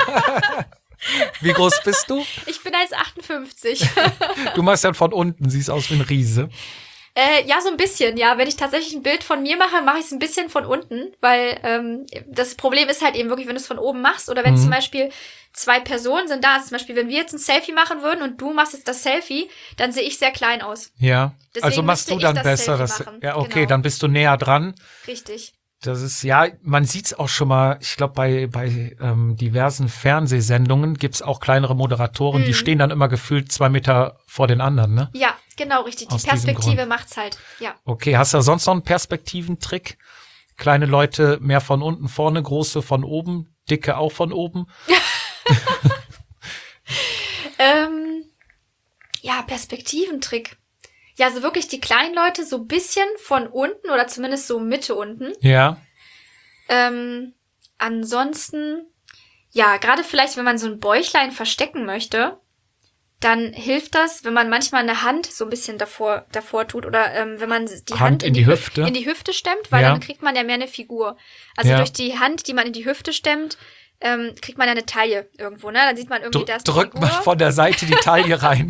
Wie groß bist du? Ich bin eins Komma achtundfünfzig. Du machst dann von unten, siehst aus wie ein Riese. Äh, ja, so ein bisschen, ja. Wenn ich tatsächlich ein Bild von mir mache, mache ich es ein bisschen von unten, weil ähm, das Problem ist halt eben wirklich, wenn du es von oben machst oder wenn mhm. zum Beispiel zwei Personen sind da, also zum Beispiel, wenn wir jetzt ein Selfie machen würden und du machst jetzt das Selfie, dann sehe ich sehr klein aus. Ja, Deswegen also machst du dann das besser. Das, ja, okay, genau. Dann bist du näher dran. Richtig. Das ist, ja, man sieht's auch schon mal, ich glaube, bei bei ähm, diversen Fernsehsendungen gibt's auch kleinere Moderatoren, mhm. die stehen dann immer gefühlt zwei Meter vor den anderen, ne? Ja, genau, richtig. Die Aus Perspektive macht's halt, ja. Okay, hast du sonst noch einen Perspektiventrick? Kleine Leute mehr von unten vorne, große von oben, dicke auch von oben? ähm, ja, Perspektiventrick. Ja, also wirklich die kleinen Leute so ein bisschen von unten oder zumindest so Mitte unten. Ja. Ähm, ansonsten, ja, gerade vielleicht, wenn man so ein Bäuchlein verstecken möchte, dann hilft das, wenn man manchmal eine Hand so ein bisschen davor davor tut oder ähm, wenn man die Hand, Hand in, in die Hüfte in die Hüfte stemmt, weil ja. dann kriegt man ja mehr eine Figur. Also ja. durch die Hand, die man in die Hüfte stemmt, ähm, kriegt man ja eine Taille irgendwo, ne? Dann sieht man irgendwie, Dr- das drückt man von der Seite die Taille rein.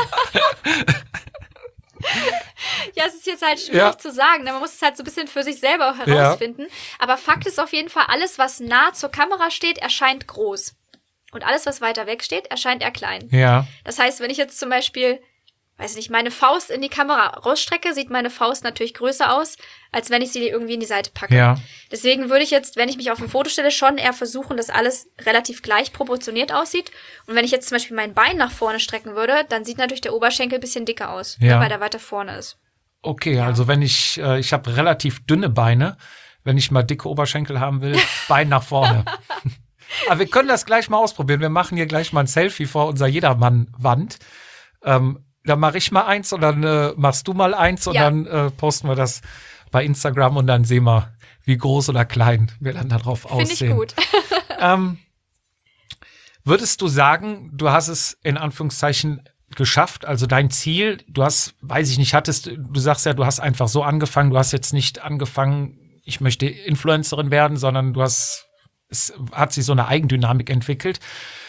Ja, es ist jetzt halt schwierig ja. zu sagen. Man muss es halt so ein bisschen für sich selber auch herausfinden. Ja. Aber Fakt ist auf jeden Fall, alles, was nah zur Kamera steht, erscheint groß. Und alles, was weiter weg steht, erscheint eher klein. Ja. Das heißt, wenn ich jetzt zum Beispiel, weiß nicht, meine Faust in die Kamera rausstrecke, sieht meine Faust natürlich größer aus, als wenn ich sie irgendwie in die Seite packe. Ja. Deswegen würde ich jetzt, wenn ich mich auf ein Foto stelle, schon eher versuchen, dass alles relativ gleich proportioniert aussieht. Und wenn ich jetzt zum Beispiel mein Bein nach vorne strecken würde, dann sieht natürlich der Oberschenkel ein bisschen dicker aus, ja. weil der weiter vorne ist. Okay, ja. Also wenn ich, äh, ich habe relativ dünne Beine, wenn ich mal dicke Oberschenkel haben will, Bein nach vorne. Aber wir können das gleich mal ausprobieren. Wir machen hier gleich mal ein Selfie vor unserer Jedermann-Wand. Ähm, dann mache ich mal eins und dann äh, machst du mal eins und ja. dann äh, posten wir das bei Instagram und dann sehen wir, wie groß oder klein wir dann darauf aussehen. Finde ich gut. ähm, würdest du sagen, du hast es in Anführungszeichen geschafft, also dein Ziel, du hast, weiß ich nicht, hattest, du sagst ja, du hast einfach so angefangen, du hast jetzt nicht angefangen, ich möchte Influencerin werden, sondern du hast, es hat sich so eine Eigendynamik entwickelt.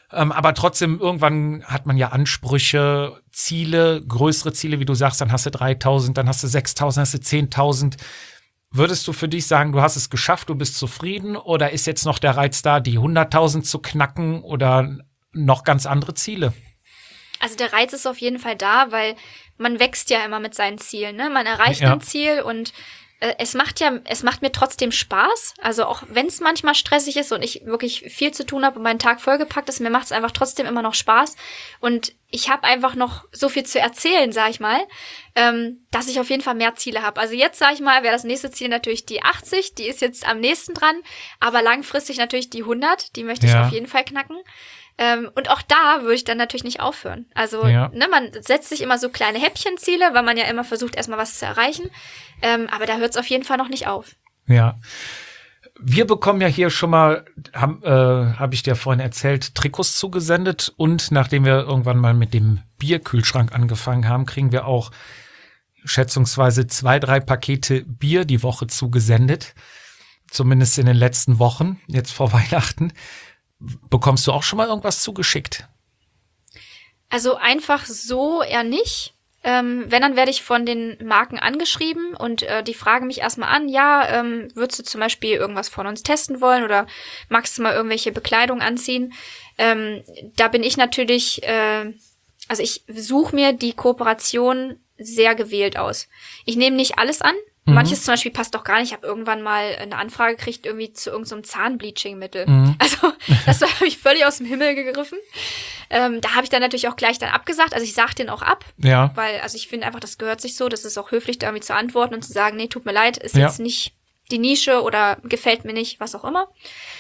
Ähm, aber trotzdem, irgendwann hat man ja Ansprüche, Ziele, größere Ziele, wie du sagst, dann hast du dreitausend, dann hast du sechstausend, dann hast du zehntausend. Würdest du für dich sagen, du hast es geschafft, du bist zufrieden? Oder ist jetzt noch der Reiz da, die hunderttausend zu knacken oder noch ganz andere Ziele? Also der Reiz ist auf jeden Fall da, weil man wächst ja immer mit seinen Zielen, ne? Man erreicht Ja. ein Ziel und äh, es macht ja, es macht mir trotzdem Spaß. Also auch wenn es manchmal stressig ist und ich wirklich viel zu tun habe und mein Tag vollgepackt ist, mir macht es einfach trotzdem immer noch Spaß. Und ich habe einfach noch so viel zu erzählen, sag ich mal, ähm, dass ich auf jeden Fall mehr Ziele habe. Also jetzt, sag ich mal, wäre das nächste Ziel natürlich die achtzig, die ist jetzt am nächsten dran, aber langfristig natürlich die hundert, die möchte ich Ja. auf jeden Fall knacken. Ähm, und auch da würde ich dann natürlich nicht aufhören. Also, Ja. ne, man setzt sich immer so kleine Häppchenziele, weil man ja immer versucht, erstmal was zu erreichen. Ähm, aber da hört es auf jeden Fall noch nicht auf. Ja. Wir bekommen ja hier schon mal, habe äh, hab ich dir vorhin erzählt, Trikots zugesendet. Und nachdem wir irgendwann mal mit dem Bierkühlschrank angefangen haben, kriegen wir auch schätzungsweise zwei, drei Pakete Bier die Woche zugesendet. Zumindest in den letzten Wochen, jetzt vor Weihnachten. Bekommst du auch schon mal irgendwas zugeschickt? Also einfach so eher nicht. Ähm, wenn, dann werde ich von den Marken angeschrieben und äh, die fragen mich erstmal an, ja, ähm, würdest du zum Beispiel irgendwas von uns testen wollen oder magst du mal irgendwelche Bekleidung anziehen? Ähm, da bin ich natürlich, äh, also ich suche mir die Kooperation sehr gewählt aus. Ich nehme nicht alles an. Mhm. Manches zum Beispiel passt doch gar nicht. Ich habe irgendwann mal eine Anfrage gekriegt, irgendwie zu irgendeinem so Zahnbleaching-Mittel. Mhm. Also das war mich völlig aus dem Himmel gegriffen. Ähm, da habe ich dann natürlich auch gleich dann abgesagt. Also ich sage den auch ab, Ja. weil also ich finde einfach, das gehört sich so. Das ist auch höflich, da irgendwie zu antworten und zu sagen, nee, tut mir leid, ist Ja. jetzt nicht die Nische oder gefällt mir nicht, was auch immer.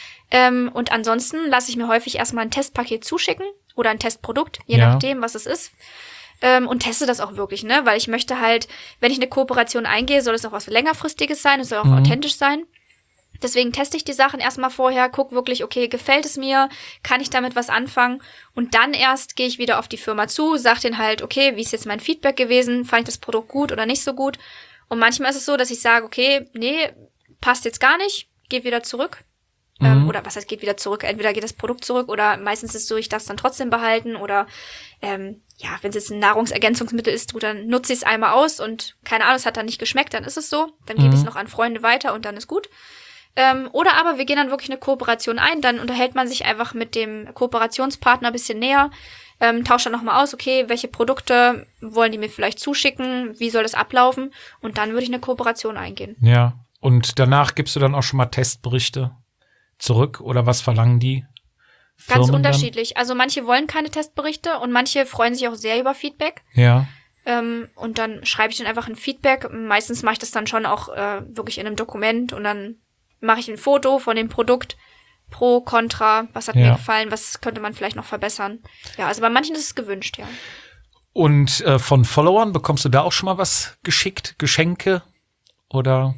Ähm, und ansonsten lasse ich mir häufig erstmal ein Testpaket zuschicken oder ein Testprodukt, je Ja. nachdem, was es ist. Ähm, und teste das auch wirklich, ne? Weil ich möchte halt, wenn ich eine Kooperation eingehe, soll es auch was längerfristiges sein, es soll auch Mhm. authentisch sein. Deswegen teste ich die Sachen erstmal vorher, guck wirklich, okay, gefällt es mir, kann ich damit was anfangen? Und dann erst gehe ich wieder auf die Firma zu, sag denen halt, okay, wie ist jetzt mein Feedback gewesen, fand ich das Produkt gut oder nicht so gut? Und manchmal ist es so, dass ich sage, okay, nee, passt jetzt gar nicht, geh wieder zurück. Ähm, Mhm. oder was heißt, geht wieder zurück? Entweder geht das Produkt zurück oder meistens ist es so, ich darf es dann trotzdem behalten oder ähm, ja, wenn es jetzt ein Nahrungsergänzungsmittel ist, du, dann nutze ich es einmal aus und keine Ahnung, es hat dann nicht geschmeckt, dann ist es so. Dann gebe ich es noch an Freunde weiter und dann ist gut. Ähm, oder aber wir gehen dann wirklich eine Kooperation ein, dann unterhält man sich einfach mit dem Kooperationspartner ein bisschen näher, ähm, tauscht dann nochmal aus, okay, welche Produkte wollen die mir vielleicht zuschicken, wie soll das ablaufen und dann würde ich eine Kooperation eingehen. Ja. Und danach gibst du dann auch schon mal Testberichte zurück oder was verlangen die Firmen Ganz dann? unterschiedlich. Also manche wollen keine Testberichte und manche freuen sich auch sehr über Feedback. Ja. Ähm, und dann schreibe ich dann einfach ein Feedback. Meistens mache ich das dann schon auch äh, wirklich in einem Dokument und dann mache ich ein Foto von dem Produkt. Pro, Contra, was hat Ja. mir gefallen, was könnte man vielleicht noch verbessern. Ja, also bei manchen ist es gewünscht, ja. Und äh, von Followern bekommst du da auch schon mal was geschickt? Geschenke oder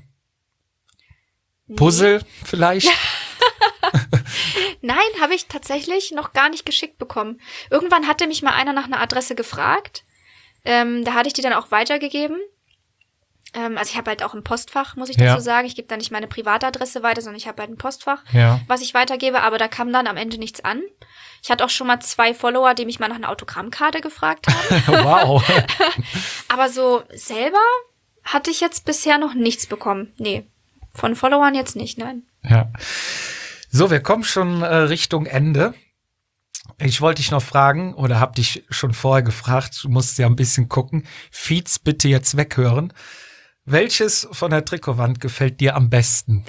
Puzzle vielleicht? Nein, habe ich tatsächlich noch gar nicht geschickt bekommen. Irgendwann hatte mich mal einer nach einer Adresse gefragt. Ähm, da hatte ich die dann auch weitergegeben. Ähm, also ich habe halt auch ein Postfach, muss ich Ja. dazu sagen. Ich gebe da nicht meine Privatadresse weiter, sondern ich habe halt ein Postfach, Ja. was ich weitergebe. Aber da kam dann am Ende nichts an. Ich hatte auch schon mal zwei Follower, die mich mal nach einer Autogrammkarte gefragt haben. Wow. Aber so selber hatte ich jetzt bisher noch nichts bekommen. Nee, von Followern jetzt nicht, nein. Ja. So, wir kommen schon äh, Richtung Ende. Ich wollte dich noch fragen oder hab dich schon vorher gefragt, du musst ja ein bisschen gucken. Feeds bitte jetzt weghören. Welches von der Trikotwand gefällt dir am besten?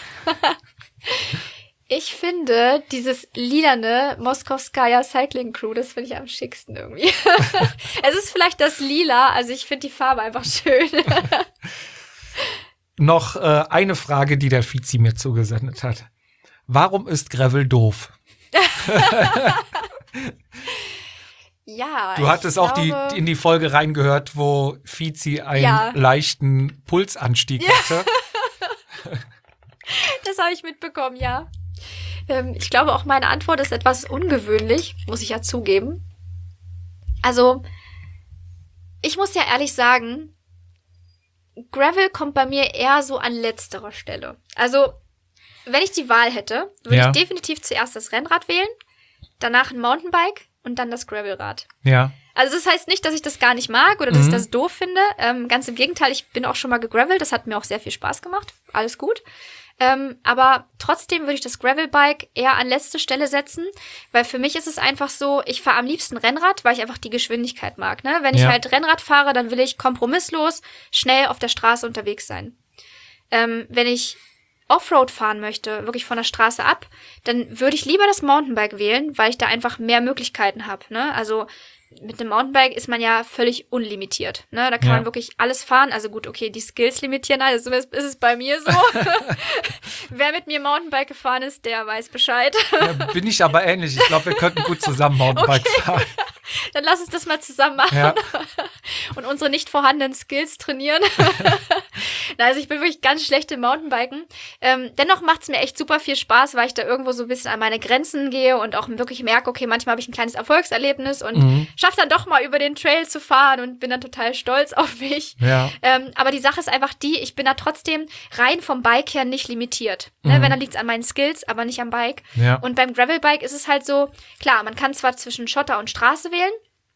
Ich finde dieses lilane Moskowskaja Cycling Crew, das finde ich am schicksten irgendwie. Es ist vielleicht das Lila, also ich finde die Farbe einfach schön. Noch äh, eine Frage, die der Fizi mir zugesendet hat. Warum ist Gravel doof? Ja. Du hattest ich auch die, glaube- in die Folge reingehört, wo Fizi einen Ja. leichten Pulsanstieg hatte. Das habe ich mitbekommen, ja. Ähm, ich glaube auch meine Antwort ist etwas ungewöhnlich, muss ich ja zugeben. Also, ich muss ja ehrlich sagen, Gravel kommt bei mir eher so an letzterer Stelle. Also, wenn ich die Wahl hätte, würde Ja. ich definitiv zuerst das Rennrad wählen. danach ein Mountainbike und dann das Gravelrad. Ja. Also das heißt nicht, dass ich das gar nicht mag oder dass Mhm. ich das doof finde. Ähm, ganz im Gegenteil, ich bin auch schon mal gegravelt. Das hat mir auch sehr viel Spaß gemacht. Alles gut. Ähm, aber trotzdem würde ich das Gravelbike eher an letzte Stelle setzen, weil für mich ist es einfach so, ich fahre am liebsten Rennrad, weil ich einfach die Geschwindigkeit mag. Ne? Wenn ich Ja. halt Rennrad fahre, dann will ich kompromisslos schnell auf der Straße unterwegs sein. Ähm, wenn ich Offroad fahren möchte, wirklich von der Straße ab, dann würde ich lieber das Mountainbike wählen, weil ich da einfach mehr Möglichkeiten habe. Ne? Also mit einem Mountainbike ist man ja völlig unlimitiert. Ne? Da kann Ja. man wirklich alles fahren. Also gut, okay, die Skills limitieren, also ist es bei mir so. Wer mit mir Mountainbike gefahren ist, der weiß Bescheid. Ja, bin ich aber ähnlich. Ich glaube, wir könnten gut zusammen Mountainbike fahren. Dann lass uns das mal zusammen machen Ja. und unsere nicht vorhandenen Skills trainieren. Na, also ich bin wirklich ganz schlecht im Mountainbiken. Ähm, dennoch macht es mir echt super viel Spaß, weil ich da irgendwo so ein bisschen an meine Grenzen gehe und auch wirklich merke, okay, manchmal habe ich ein kleines Erfolgserlebnis und Mhm. schaffe dann doch mal über den Trail zu fahren und bin dann total stolz auf mich. Ja. Ähm, aber die Sache ist einfach die, ich bin da trotzdem rein vom Bike her nicht limitiert. Ne? Mhm. Wenn, dann liegt es an meinen Skills, aber nicht am Bike. Ja. Und beim Gravelbike ist es halt so, klar, man kann zwar zwischen Schotter und Straße wählen,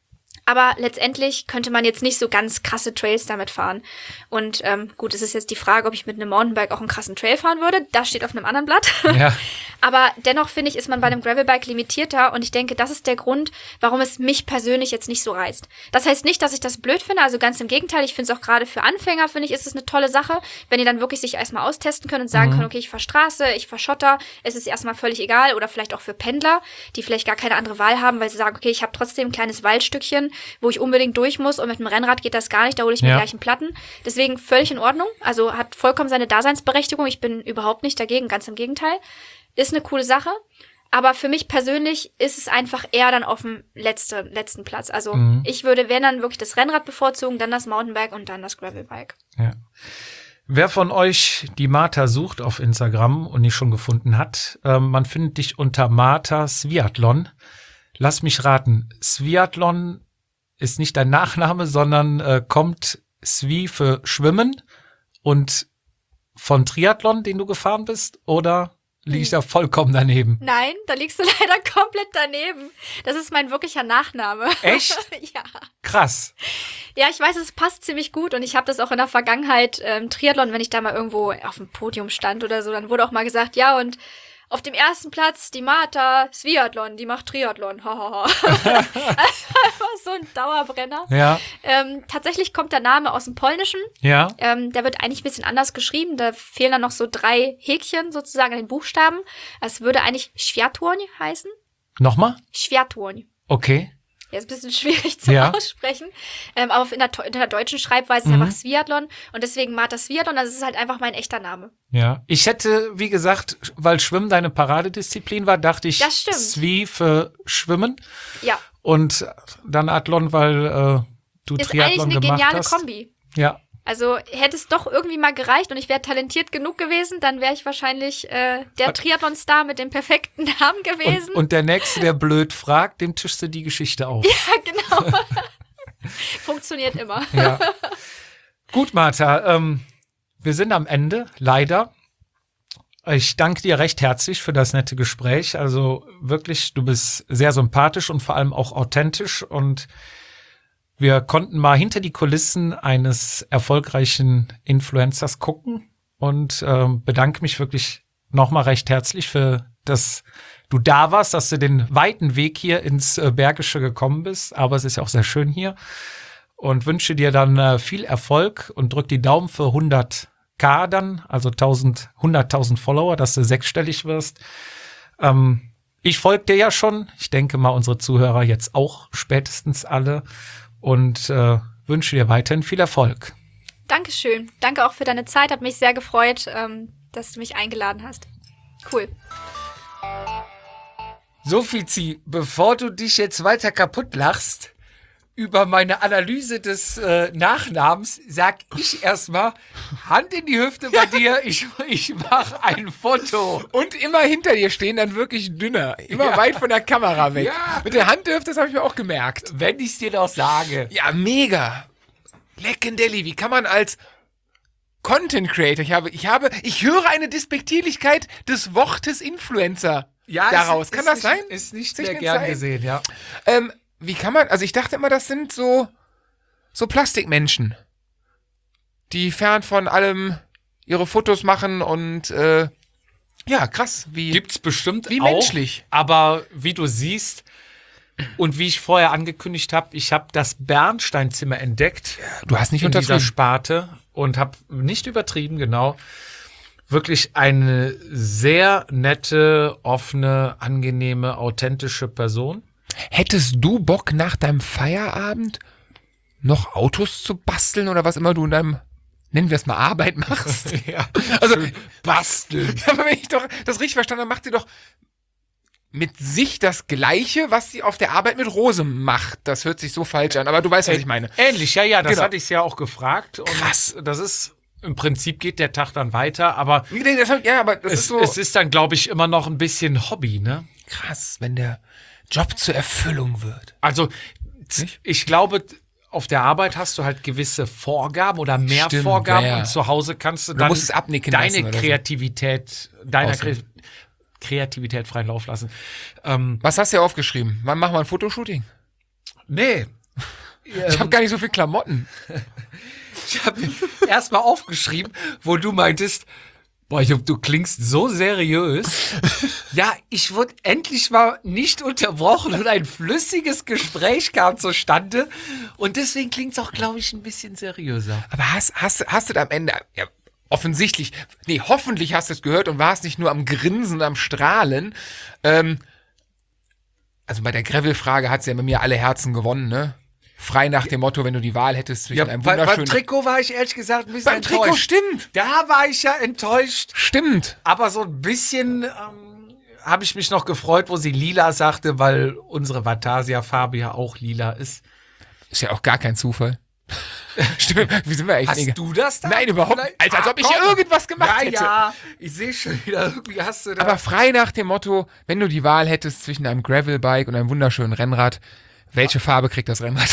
aber letztendlich könnte man jetzt nicht so ganz krasse Trails damit fahren. Und ähm, gut, es ist jetzt die Frage, ob ich mit einem Mountainbike auch einen krassen Trail fahren würde. Das steht auf einem anderen Blatt. Ja. Aber dennoch finde ich, ist man bei einem Gravelbike limitierter. Und ich denke, das ist der Grund, warum es mich persönlich jetzt nicht so reizt. Das heißt nicht, dass ich das blöd finde. Also ganz im Gegenteil. Ich finde es auch gerade für Anfänger, finde ich, ist es eine tolle Sache, wenn die dann wirklich sich erstmal austesten können und sagen Mhm. können, okay, ich fahr Straße, ich fahr Schotter. Es ist erstmal völlig egal. Oder vielleicht auch für Pendler, die vielleicht gar keine andere Wahl haben, weil sie sagen, okay, ich habe trotzdem ein kleines Waldstückchen, wo ich unbedingt durch muss und mit dem Rennrad geht das gar nicht, da hole ich mir Ja. gleich einen Platten. Deswegen völlig in Ordnung, also hat vollkommen seine Daseinsberechtigung. Ich bin überhaupt nicht dagegen, ganz im Gegenteil. Ist eine coole Sache, aber für mich persönlich ist es einfach eher dann auf dem letzte, letzten Platz. Also Mhm. ich würde, wenn dann wirklich das Rennrad bevorzugen, dann das Mountainbike und dann das Gravelbike. Ja. Wer von euch die Martha sucht auf Instagram und nicht schon gefunden hat, ähm, man findet dich unter Martha Sviatlon. Lass mich raten, Sviatlon ist nicht dein Nachname, sondern äh, kommt Svi für Schwimmen und von Triathlon, den du gefahren bist, oder liege ich da vollkommen daneben? Nein, da liegst du leider komplett daneben. Das ist mein wirklicher Nachname. Echt? Ja. Krass. Ja, ich weiß, es passt ziemlich gut und ich habe das auch in der Vergangenheit ähm, Triathlon, wenn ich da mal irgendwo auf dem Podium stand oder so, dann wurde auch mal gesagt, ja, und auf dem ersten Platz die Martha Sviatlon, die macht Triathlon. Hahaha. Also einfach so ein Dauerbrenner. Ja, Ähm, tatsächlich kommt der Name aus dem Polnischen. ja, Ähm, der wird eigentlich ein bisschen anders geschrieben. Da fehlen dann noch so drei Häkchen sozusagen an den Buchstaben. Es würde eigentlich Światłoń heißen. nochmal? Światłoń. Okay. Ja, ist ein bisschen schwierig zu Ja. aussprechen. Ähm, aber in der, in der deutschen Schreibweise Mhm. ist einfach Sviatlon. Und deswegen Martha Sviatlon, das ist halt einfach mein echter Name. Ja, ich hätte, wie gesagt, weil Schwimmen deine Paradedisziplin war, dachte ich Das stimmt. Svi für Schwimmen Ja, und dann Athlon, weil äh, du ist eigentlich Triathlon eine gemacht geniale hast. Kombi. Ja, Also hätte es doch irgendwie mal gereicht und ich wäre talentiert genug gewesen, dann wäre ich wahrscheinlich äh, der Triathlon-Star mit dem perfekten Namen gewesen. und, und der Nächste, der blöd fragt, dem tischst du die Geschichte auf. ja, genau. Funktioniert immer. Ja. Gut, Martha, ähm, wir sind am Ende, leider. Ich danke dir recht herzlich für das nette Gespräch. Also wirklich, du bist sehr sympathisch und vor allem auch authentisch und wir konnten mal hinter die Kulissen eines erfolgreichen Influencers gucken und ähm, bedanke mich wirklich nochmal recht herzlich für das, du da warst, dass du den weiten Weg hier ins äh, Bergische gekommen bist. Aber es ist ja auch sehr schön hier und wünsche dir dann äh, viel Erfolg und drück die Daumen für hundert K dann, also hunderttausend Follower, dass du sechsstellig wirst. Ähm, ich folge dir ja schon. Ich denke mal, unsere Zuhörer jetzt auch spätestens alle. Und äh, wünsche dir weiterhin viel Erfolg. Dankeschön. Danke auch für deine Zeit. Hat mich sehr gefreut, ähm, dass du mich eingeladen hast. Cool. So, Fizi, bevor du dich jetzt weiter kaputt lachst über meine Analyse des äh, Nachnamens, sag ich erstmal Hand in die Hüfte bei dir, ich, ich mache ein Foto. Und immer hinter dir stehen, dann wirklich dünner. Immer Ja. weit von der Kamera weg. Ja. Mit der Hand dürft, das habe ich mir auch gemerkt. Wenn ich es dir doch sage. Ja, mega. Leckendelli, wie kann man als Content Creator, ich habe, ich habe, ich höre eine Despektierlichkeit des Wortes Influencer. Ja, daraus. ist, Kann ist das nicht, sein? Ist nicht Sich mehr eine gern Zeit? gesehen, ja. Ähm, wie kann man, also ich dachte immer, das sind so, so Plastikmenschen, die fern von allem ihre Fotos machen und, äh, ja, krass, wie, Gibt's bestimmt wie auch, menschlich. aber wie du siehst und wie ich vorher angekündigt habe, ich habe das Bernsteinzimmer entdeckt Du hast nicht in dieser untertrieben. Sparte und habe nicht übertrieben, genau. Wirklich eine sehr nette, offene, angenehme, authentische Person. Hättest du Bock nach deinem Feierabend noch Autos zu basteln oder was immer du in deinem, nennen wir es mal, Arbeit machst? Ja, Also, basteln. aber wenn ich doch das richtig verstanden habe, macht sie doch mit sich das Gleiche, was sie auf der Arbeit mit Rose macht. Das hört sich so falsch an, aber du weißt, was ich meine. Ähnlich, ja, ja, das Genau. hatte ich ja auch gefragt. Und Krass. das ist, im Prinzip geht der Tag dann weiter, aber Nee, das hab- Ja, aber das es, ist so es ist dann, glaube ich, immer noch ein bisschen Hobby, ne? krass, wenn der Job zur Erfüllung wird. Also, Nicht? ich glaube, auf der Arbeit hast du halt gewisse Vorgaben oder mehr Stimmt, Vorgaben ja, ja. und zu Hause kannst du dann musst es abnicken deine lassen oder so. Kreativität, deiner Kre Ausleben. Kreativität freien Lauf lassen. Ähm, Was hast du ja aufgeschrieben? Wann machen wir ein Fotoshooting? nee. Ich habe gar nicht so viel Klamotten. Ich habe erstmal aufgeschrieben, wo du meintest, boah, Jupp, du klingst so seriös. Ja, ich wurde endlich mal nicht unterbrochen und ein flüssiges Gespräch kam zustande. Und deswegen klingt es auch, glaube ich, ein bisschen seriöser. Aber hast, hast, hast du da am Ende, ja, offensichtlich, nee, hoffentlich hast du es gehört und warst nicht nur am Grinsen und am Strahlen. Ähm, also bei der Gravel-Frage hat sie ja bei mir alle Herzen gewonnen, ne? Frei nach dem Motto, wenn du die Wahl hättest zwischen Ja, einem bei, beim wunderschönen... Trikot war ich ehrlich gesagt ein bisschen Beim enttäuscht. Trikot, stimmt. Da war ich ja enttäuscht. Stimmt. Aber so ein bisschen ähm, habe ich mich noch gefreut, wo sie lila sagte, weil unsere Vatasia-Farbe ja auch lila ist. Ist ja auch gar kein Zufall. Stimmt, wie sind wir eigentlich? Hast Digga? du das da? Nein, überhaupt Vielleicht? nicht. Als, als Ah, ob ich komm. irgendwas gemacht ja, hätte. Ja, ich sehe schon wieder, irgendwie hast du da... Aber frei nach dem Motto, wenn du die Wahl hättest zwischen einem Gravelbike und einem wunderschönen Rennrad, welche Farbe kriegt das Rennrad?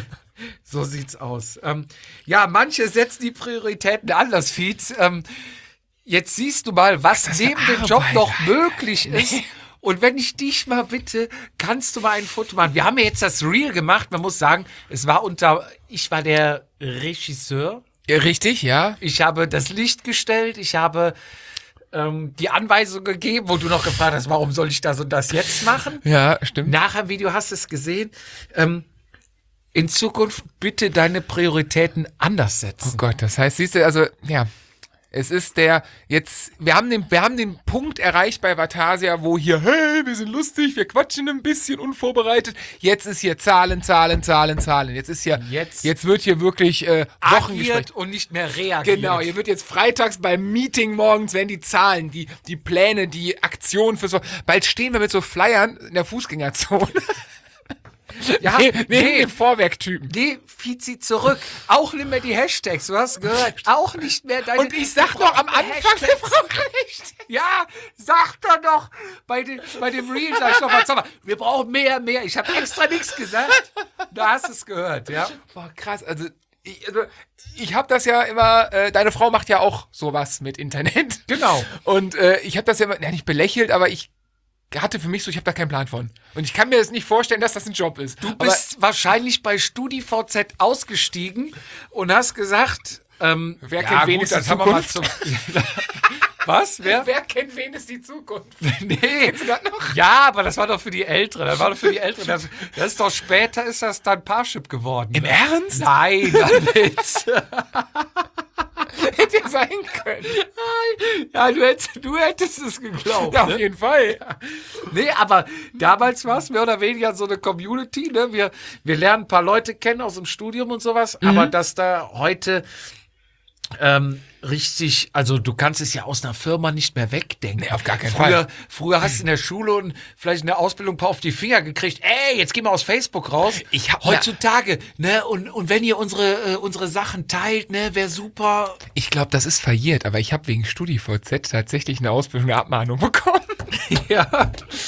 So sieht's aus. Ähm, ja, manche setzen die Prioritäten anders, Fietz. Ähm, jetzt siehst du mal, was das für neben dem Job Arbeit, noch Alter. möglich ist. Und wenn ich dich mal bitte, kannst du mal ein Foto machen? Wir haben ja jetzt das Reel gemacht. Man muss sagen, es war unter, ich war der Regisseur. Ja, richtig, ja. Ich habe das Licht gestellt. Ich habe ähm, die Anweisung gegeben, wo du noch gefragt hast, warum soll ich das und das jetzt machen? Ja, stimmt. Nach dem Video hast du es gesehen. Ähm, in Zukunft bitte deine Prioritäten anders Oh setzen. Gott, das heißt, siehst du, also, ja, es ist der, jetzt, wir haben den, wir haben den Punkt erreicht bei Vatasia, wo hier, hey, wir sind lustig, wir quatschen ein bisschen unvorbereitet. Jetzt ist hier Zahlen, Zahlen, Zahlen, Zahlen. Jetzt ist hier, Jetzt- jetzt wird hier wirklich, äh, Wochengespräch. Agiert und nicht mehr reagiert. Genau, hier wird jetzt freitags beim Meeting morgens werden die Zahlen, die, die Pläne, die Aktionen für so, bald stehen wir mit so Flyern in der Fußgängerzone. Ja, neben neben nee. den Vorwerktypen. Nee, Fizi zurück. Auch nicht mehr die Hashtags, du hast gehört. Auch nicht mehr deine... Und ich sag doch am Anfang, wir Hashtags. brauchen nicht. Ja, sag doch noch. Bei, den, bei dem Reel sag ich noch mal, sag mal, wir brauchen mehr, mehr. Ich habe extra nichts gesagt. Da hast du es gehört, ja. Boah, krass, also ich, also, ich habe das ja immer, äh, deine Frau macht ja auch sowas mit Internet. Genau. Und äh, ich habe das ja immer, ja, nicht belächelt, aber ich hatte für mich so, ich habe da keinen Plan von. Und ich kann mir jetzt nicht vorstellen, dass das ein Job ist. Du bist wahrscheinlich bei StudiVZ ausgestiegen und hast gesagt, ähm, Wer kennt wen ist die das haben wir mal Zukunft? zum- Was? Wer? Wer kennt wen ist die Zukunft? Nee. Kennst du das noch? Ja, aber das war doch für die Älteren. Das war doch für die Älteren. Das, das ist doch später, ist das dann Parship geworden. Im Ernst? Nein, ein Witz. Hätte ja sein können. Ja, du hättest, du hättest es geglaubt. Ja, auf ne? jeden Fall. Nee, aber damals war es mehr oder weniger so eine Community. Ne? Wir, wir lernen ein paar Leute kennen aus dem Studium und sowas. Mhm. Aber dass da heute ähm, richtig, also du kannst es ja aus einer Firma nicht mehr wegdenken. Nee, auf gar keinen früher, Fall. Früher hast du in der Schule und vielleicht in der Ausbildung ein paar auf die Finger gekriegt. Ey, jetzt gehen wir aus Facebook raus. Ich hab- Heutzutage, ne, und, und wenn ihr unsere, äh, unsere Sachen teilt, ne, wäre super. Ich glaube, das ist verjährt, aber ich habe wegen StudiVZ tatsächlich eine Ausbildung, eine Abmahnung bekommen. Ja.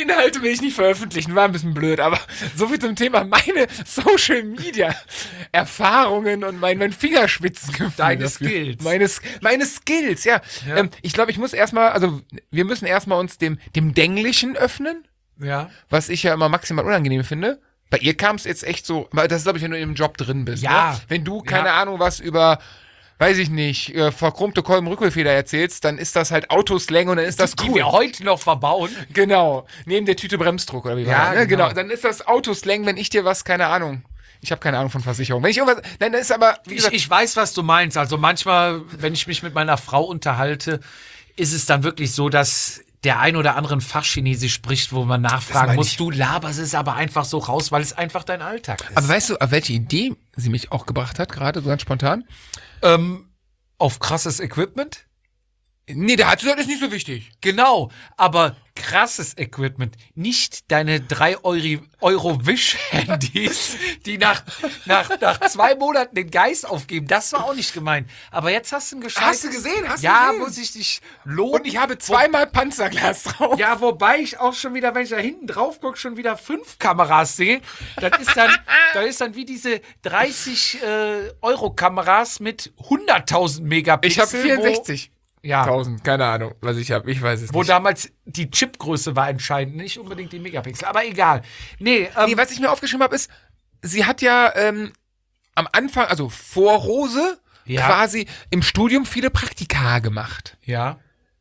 Inhalte will ich nicht veröffentlichen, war ein bisschen blöd, aber so viel zum Thema meine Social Media Erfahrungen und mein, mein Fingerspitzengefühl. Deine dafür. Skills. Meine, meine Skills, ja. Ja. Ähm, ich glaube, ich muss erstmal, also wir müssen erstmal uns dem, dem Denglichen öffnen, Ja. was ich ja immer maximal unangenehm finde. Bei ihr kam es jetzt echt so, weil das ist, glaube ich, wenn du in dem Job drin bist. Ja. Ne? Wenn du, keine Ja. Ahnung, was über, weiß ich nicht, äh, verchromte Kolbenrückwärtsfeder erzählst, dann ist das halt Autoslang und dann ist das Die cool. wir heute noch verbauen. Genau, neben der Tüte Bremsdruck oder wie war Ja, das, ne? genau. Genau, dann ist das Autoslang, wenn ich dir was, keine Ahnung, ich habe keine Ahnung von Versicherung. Wenn ich irgendwas, nein, das ist aber, wie Ich, gesagt, ich weiß, was du meinst. Also manchmal, wenn ich mich mit meiner Frau unterhalte, ist es dann wirklich so, dass der ein oder andere ein Fachchinesisch spricht, wo man nachfragen meine muss, ich. du laberst es aber einfach so raus, weil es einfach dein Alltag ist. aber weißt du, auf welche Idee sie mich auch gebracht hat, gerade so ganz spontan? ähm, auf krasses Equipment? Nee, der hat gesagt, das ist nicht so wichtig. Genau, aber krasses Equipment. Nicht deine drei Euro Wish-Handys, die nach, nach, nach zwei Monaten den Geist aufgeben. Das war auch nicht gemeint. Aber jetzt hast du ein gescheites... Hast du gesehen? Hast du ja, gesehen? muss ich dich loben. Und ich habe zweimal Panzerglas drauf. Ja, wobei ich auch schon wieder, wenn ich da hinten drauf gucke, schon wieder fünf Kameras sehe. Das ist dann, das ist dann wie diese dreißig Euro Kameras mit hunderttausend Megapixel. Ich habe vierundsechzig. Ja. tausend, keine Ahnung, was ich habe. Ich weiß es Wo nicht. damals die Chipgröße war entscheidend, nicht unbedingt die Megapixel. Aber egal. Nee, ähm, Nee, was ich mir aufgeschrieben habe, ist, sie hat ja ähm, am Anfang, also vor Rose, Ja. quasi im Studium viele Praktika gemacht. ja.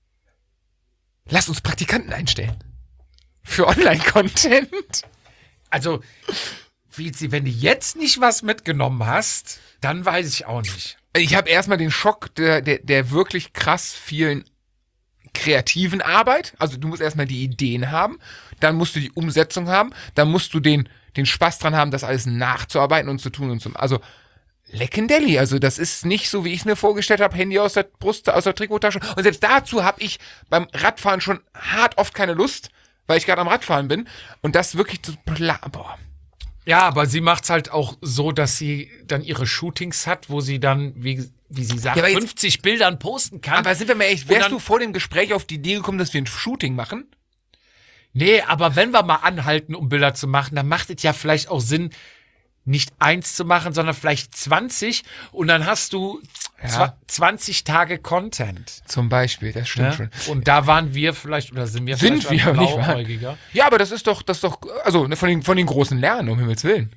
Lass uns Praktikanten einstellen. Für Online-Content. Also, wie sie, wenn du jetzt nicht was mitgenommen hast, dann weiß ich auch nicht. Ich habe erstmal den Schock der, der, der wirklich krass vielen kreativen Arbeit. Also du musst erstmal die Ideen haben, dann musst du die Umsetzung haben, dann musst du den, den Spaß dran haben, das alles nachzuarbeiten und zu tun und zu. Also Leckendelli, also das ist nicht so, wie ich es mir vorgestellt habe, Handy aus der Brust, aus der Trikottasche. Und selbst dazu habe ich beim Radfahren schon hart oft keine Lust, weil ich gerade am Radfahren bin. Und das wirklich zu pla- boah. Ja, aber sie macht's halt auch so, dass sie dann ihre Shootings hat, wo sie dann, wie, wie sie sagt, Ja, aber jetzt- fünfzig Bildern posten kann. Aber sind wir mal echt, Und wärst dann- du vor dem Gespräch auf die Idee gekommen, dass wir ein Shooting machen? Nee, aber wenn wir mal anhalten, um Bilder zu machen, dann macht es ja vielleicht auch Sinn, nicht eins zu machen, sondern vielleicht zwanzig und dann hast du Ja. zwa- zwanzig Tage Content. Zum Beispiel, das stimmt Ne? schon. Und da waren wir vielleicht, oder sind wir Sind vielleicht wir, auch nicht wahr? blauäugiger. Ja, aber das ist doch, das ist doch, also ne, von den, von den großen lernen, um Himmels Willen.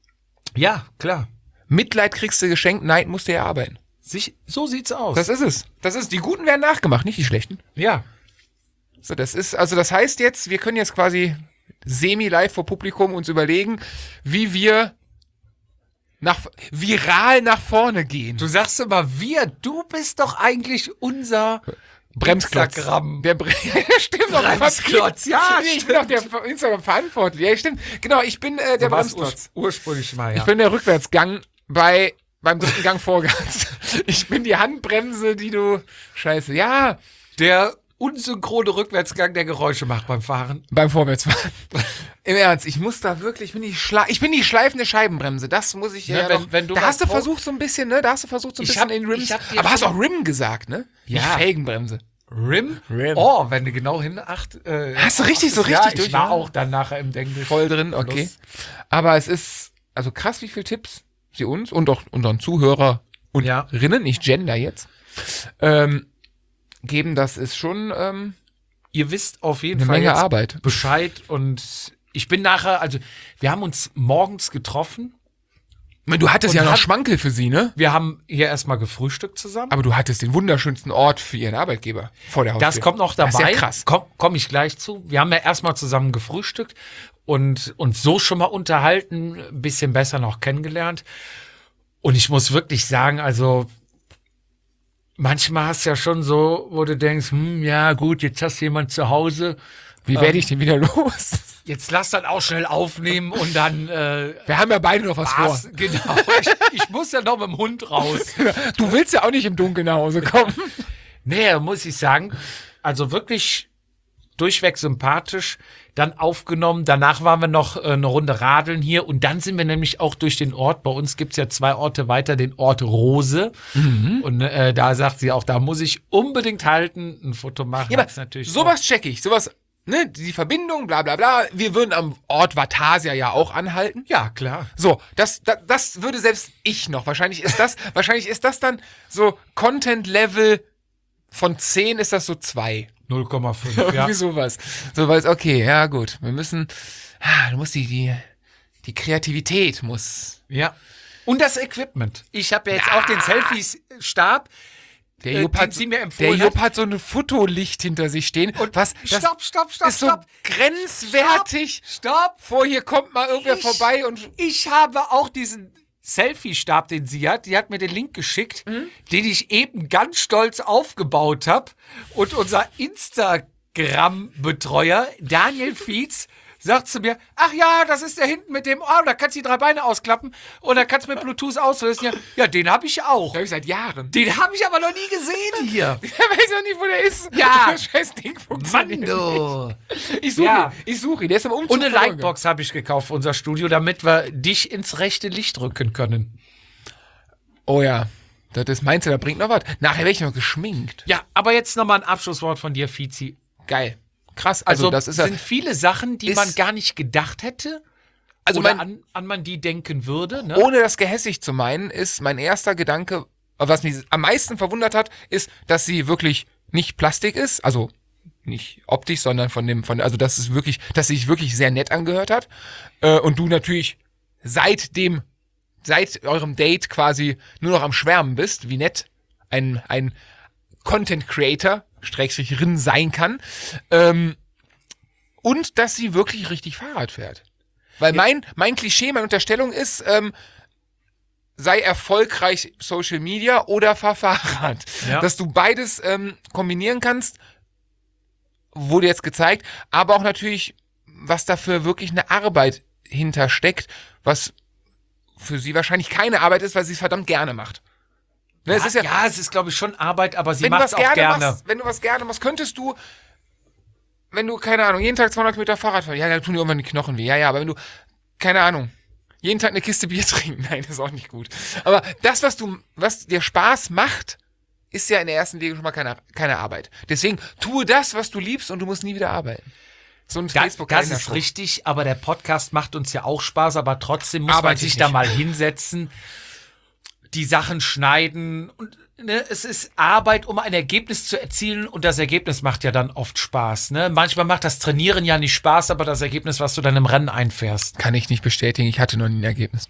Ja, klar. Mitleid kriegst du geschenkt, Neid musst du erarbeiten. Sich, so sieht's aus. Das ist es. Das ist, die Guten werden nachgemacht, nicht die Schlechten. ja. So, das ist, also das heißt jetzt, wir können jetzt quasi semi-live vor Publikum uns überlegen, wie wir nach, viral nach vorne gehen. Du sagst immer wir, du bist doch eigentlich unser Bremsklotz. Instagram. Der Bre ja, stimmt doch. Bremsklotz, ja, Nee, ich bin doch der Instagram verantwortlich. Ja, stimmt. Genau, ich bin äh, der Du warst Bremsklotz. urs ursprünglich mal, ja. Ich bin der Rückwärtsgang bei beim dritten Gang Vorgas. Ich bin die Handbremse, die du Scheiße. Ja, der unsynchrone Rückwärtsgang, der Geräusche macht beim Fahren. beim Vorwärtsfahren. Im Ernst, ich muss da wirklich, ich bin die, Schla ich bin die schleifende Scheibenbremse. Das muss ich Ne, ja wenn- noch, wenn du da mal hast du Pro- versucht so ein bisschen, ne? Da hast du versucht so ein Ich bisschen hab- in Rims. ich hab dir Aber hast schon- auch Rim gesagt, ne? Ja. Nicht Felgenbremse. Rim? Rim. Oh, wenn du genau hin acht. Äh, Hast du richtig, so ja, richtig ich durch, war ja. auch dann nachher im Englisch. Voll drin, okay. Plus. Aber es ist, also krass, wie viele Tipps sie uns und auch unseren Zuhörer und Ja. Rinnen, nicht Gender jetzt, ähm, geben. Das ist schon ähm, Ihr wisst auf jeden eine Fall Menge jetzt Arbeit. Bescheid und ich bin nachher, also wir haben uns morgens getroffen. Ich meine, du hattest Und ja noch hat- Schmankel für sie, ne? Wir haben hier erstmal gefrühstückt zusammen. Aber du hattest den wunderschönsten Ort für ihren Arbeitgeber vor der Haustür. Das kommt noch dabei. Das ist ja krass. Komm, komm ich gleich zu. Wir haben ja erstmal zusammen gefrühstückt und uns so schon mal unterhalten, ein bisschen besser noch kennengelernt. Und ich muss wirklich sagen, also manchmal hast du ja schon so, wo du denkst, hm, ja gut, jetzt hast du jemand zu Hause. Wie werde ich denn wieder los? Jetzt lass dann auch schnell aufnehmen und dann äh, Wir haben ja beide noch was was, vor. genau. Ich, ich muss ja noch mit dem Hund raus. Du willst ja auch nicht im Dunkeln nach Hause kommen. Nee, muss ich sagen, also wirklich durchweg sympathisch, dann aufgenommen. Danach waren wir noch äh, eine Runde radeln hier und dann sind wir nämlich auch durch den Ort. Bei uns gibt's ja zwei Orte weiter, den Ort Rose. Und äh, da sagt sie auch, da muss ich unbedingt halten, ein Foto machen. Ja, aber Das ist natürlich sowas check ich. Sowas ne, die Verbindung, bla bla bla. Wir würden am Ort Vatasia ja auch anhalten. Ja, klar. So, das, das, das würde selbst ich noch. Wahrscheinlich ist das, wahrscheinlich ist das dann so Content-Level von zehn ist das so zwei. null Komma fünf, Irgendwie ja. sowas. So, weil es, okay, ja gut. Wir müssen, ah, du musst die, die, die Kreativität muss. Ja. Und das Equipment. Ich habe ja jetzt Ja. auch den Selfies-Stab. Der Äh, Jupp, den hat, sie mir der empfohlen Jupp hat. hat so ein Fotolicht hinter sich stehen. Und was? Das Stopp, stopp, stopp, ist so stopp. grenzwertig. Stopp. Vor hier kommt mal irgendwer Ich- vorbei und Ich habe auch diesen Selfie-Stab, den sie hat. Die hat mir den Link geschickt, Mhm. den ich eben ganz stolz aufgebaut habe. Und unser Instagram-Betreuer, Daniel Fietz, sagt zu mir, ach ja, das ist der hinten mit dem, oh, da kannst du die drei Beine ausklappen und da kannst du mit Bluetooth auslösen. Ja, ja, den habe ich auch. das habe ich seit Jahren. Den habe ich aber noch nie gesehen hier. Der weiß auch nicht, wo der ist. Ja. Das scheiß Ding funktioniert. Mando. Ich suche Ja. ihn. Ich suche ihn. Der ist im Umzug. Und eine verloren Lightbox habe ich gekauft für unser Studio, damit wir dich ins rechte Licht rücken können. gegangen. Oh ja. Das ist, meinst du, da bringt noch was? Nachher werde ich noch geschminkt. Ja, aber jetzt nochmal ein Abschlusswort von dir, Fizi. Geil. Krass. Also, Also, das ist ja. sind viele Sachen, die ist- man gar nicht gedacht hätte, Also oder mein, an, an man die denken würde. Ne? ohne das gehässig zu meinen, ist mein erster Gedanke, was mich am meisten verwundert hat, ist, dass sie wirklich nicht Plastik ist, also nicht optisch, sondern von dem, von, also dass es wirklich, dass sie sich wirklich sehr nett angehört hat. Äh, und du natürlich seit dem, seit eurem Date quasi nur noch am Schwärmen bist, wie nett ein, ein Content Creator, Schrägstrich Rin sein kann. Ähm, und dass sie wirklich richtig Fahrrad fährt. Weil mein, mein Klischee, meine Unterstellung ist, ähm, sei erfolgreich Social Media oder fahr Fahrrad. Ja. Dass du beides ähm, kombinieren kannst, wurde jetzt gezeigt, aber auch natürlich, was dafür wirklich eine Arbeit hintersteckt, was für sie wahrscheinlich keine Arbeit ist, weil sie es verdammt gerne macht. Ne, es ist ja, ja, es ist, glaube ich, schon Arbeit, aber sie wenn du macht was es auch gerne, gerne. machst, wenn du was gerne machst, könntest du, wenn du, keine Ahnung, jeden Tag zweihundert Kilometer Fahrrad fahren, ja, dann tun dir irgendwann die Knochen weh, ja, ja, aber wenn du, keine Ahnung, jeden Tag eine Kiste Bier trinken, nein, das ist auch nicht gut. Aber das, was du, was dir Spaß macht, ist ja in der ersten Linie schon mal keine, keine Arbeit. Deswegen tue das, was du liebst und du musst nie wieder arbeiten. So ein Da, das Facebook-Kalender ist schon. richtig, aber der Podcast macht uns ja auch Spaß, aber trotzdem muss Arbeite man ich sich nicht. da mal hinsetzen, die Sachen schneiden und ne, es ist Arbeit, um ein Ergebnis zu erzielen und das Ergebnis macht ja dann oft Spaß. Ne? Manchmal macht das Trainieren ja nicht Spaß, aber das Ergebnis, was du dann im Rennen einfährst. Kann ich nicht bestätigen, ich hatte noch nie ein Ergebnis.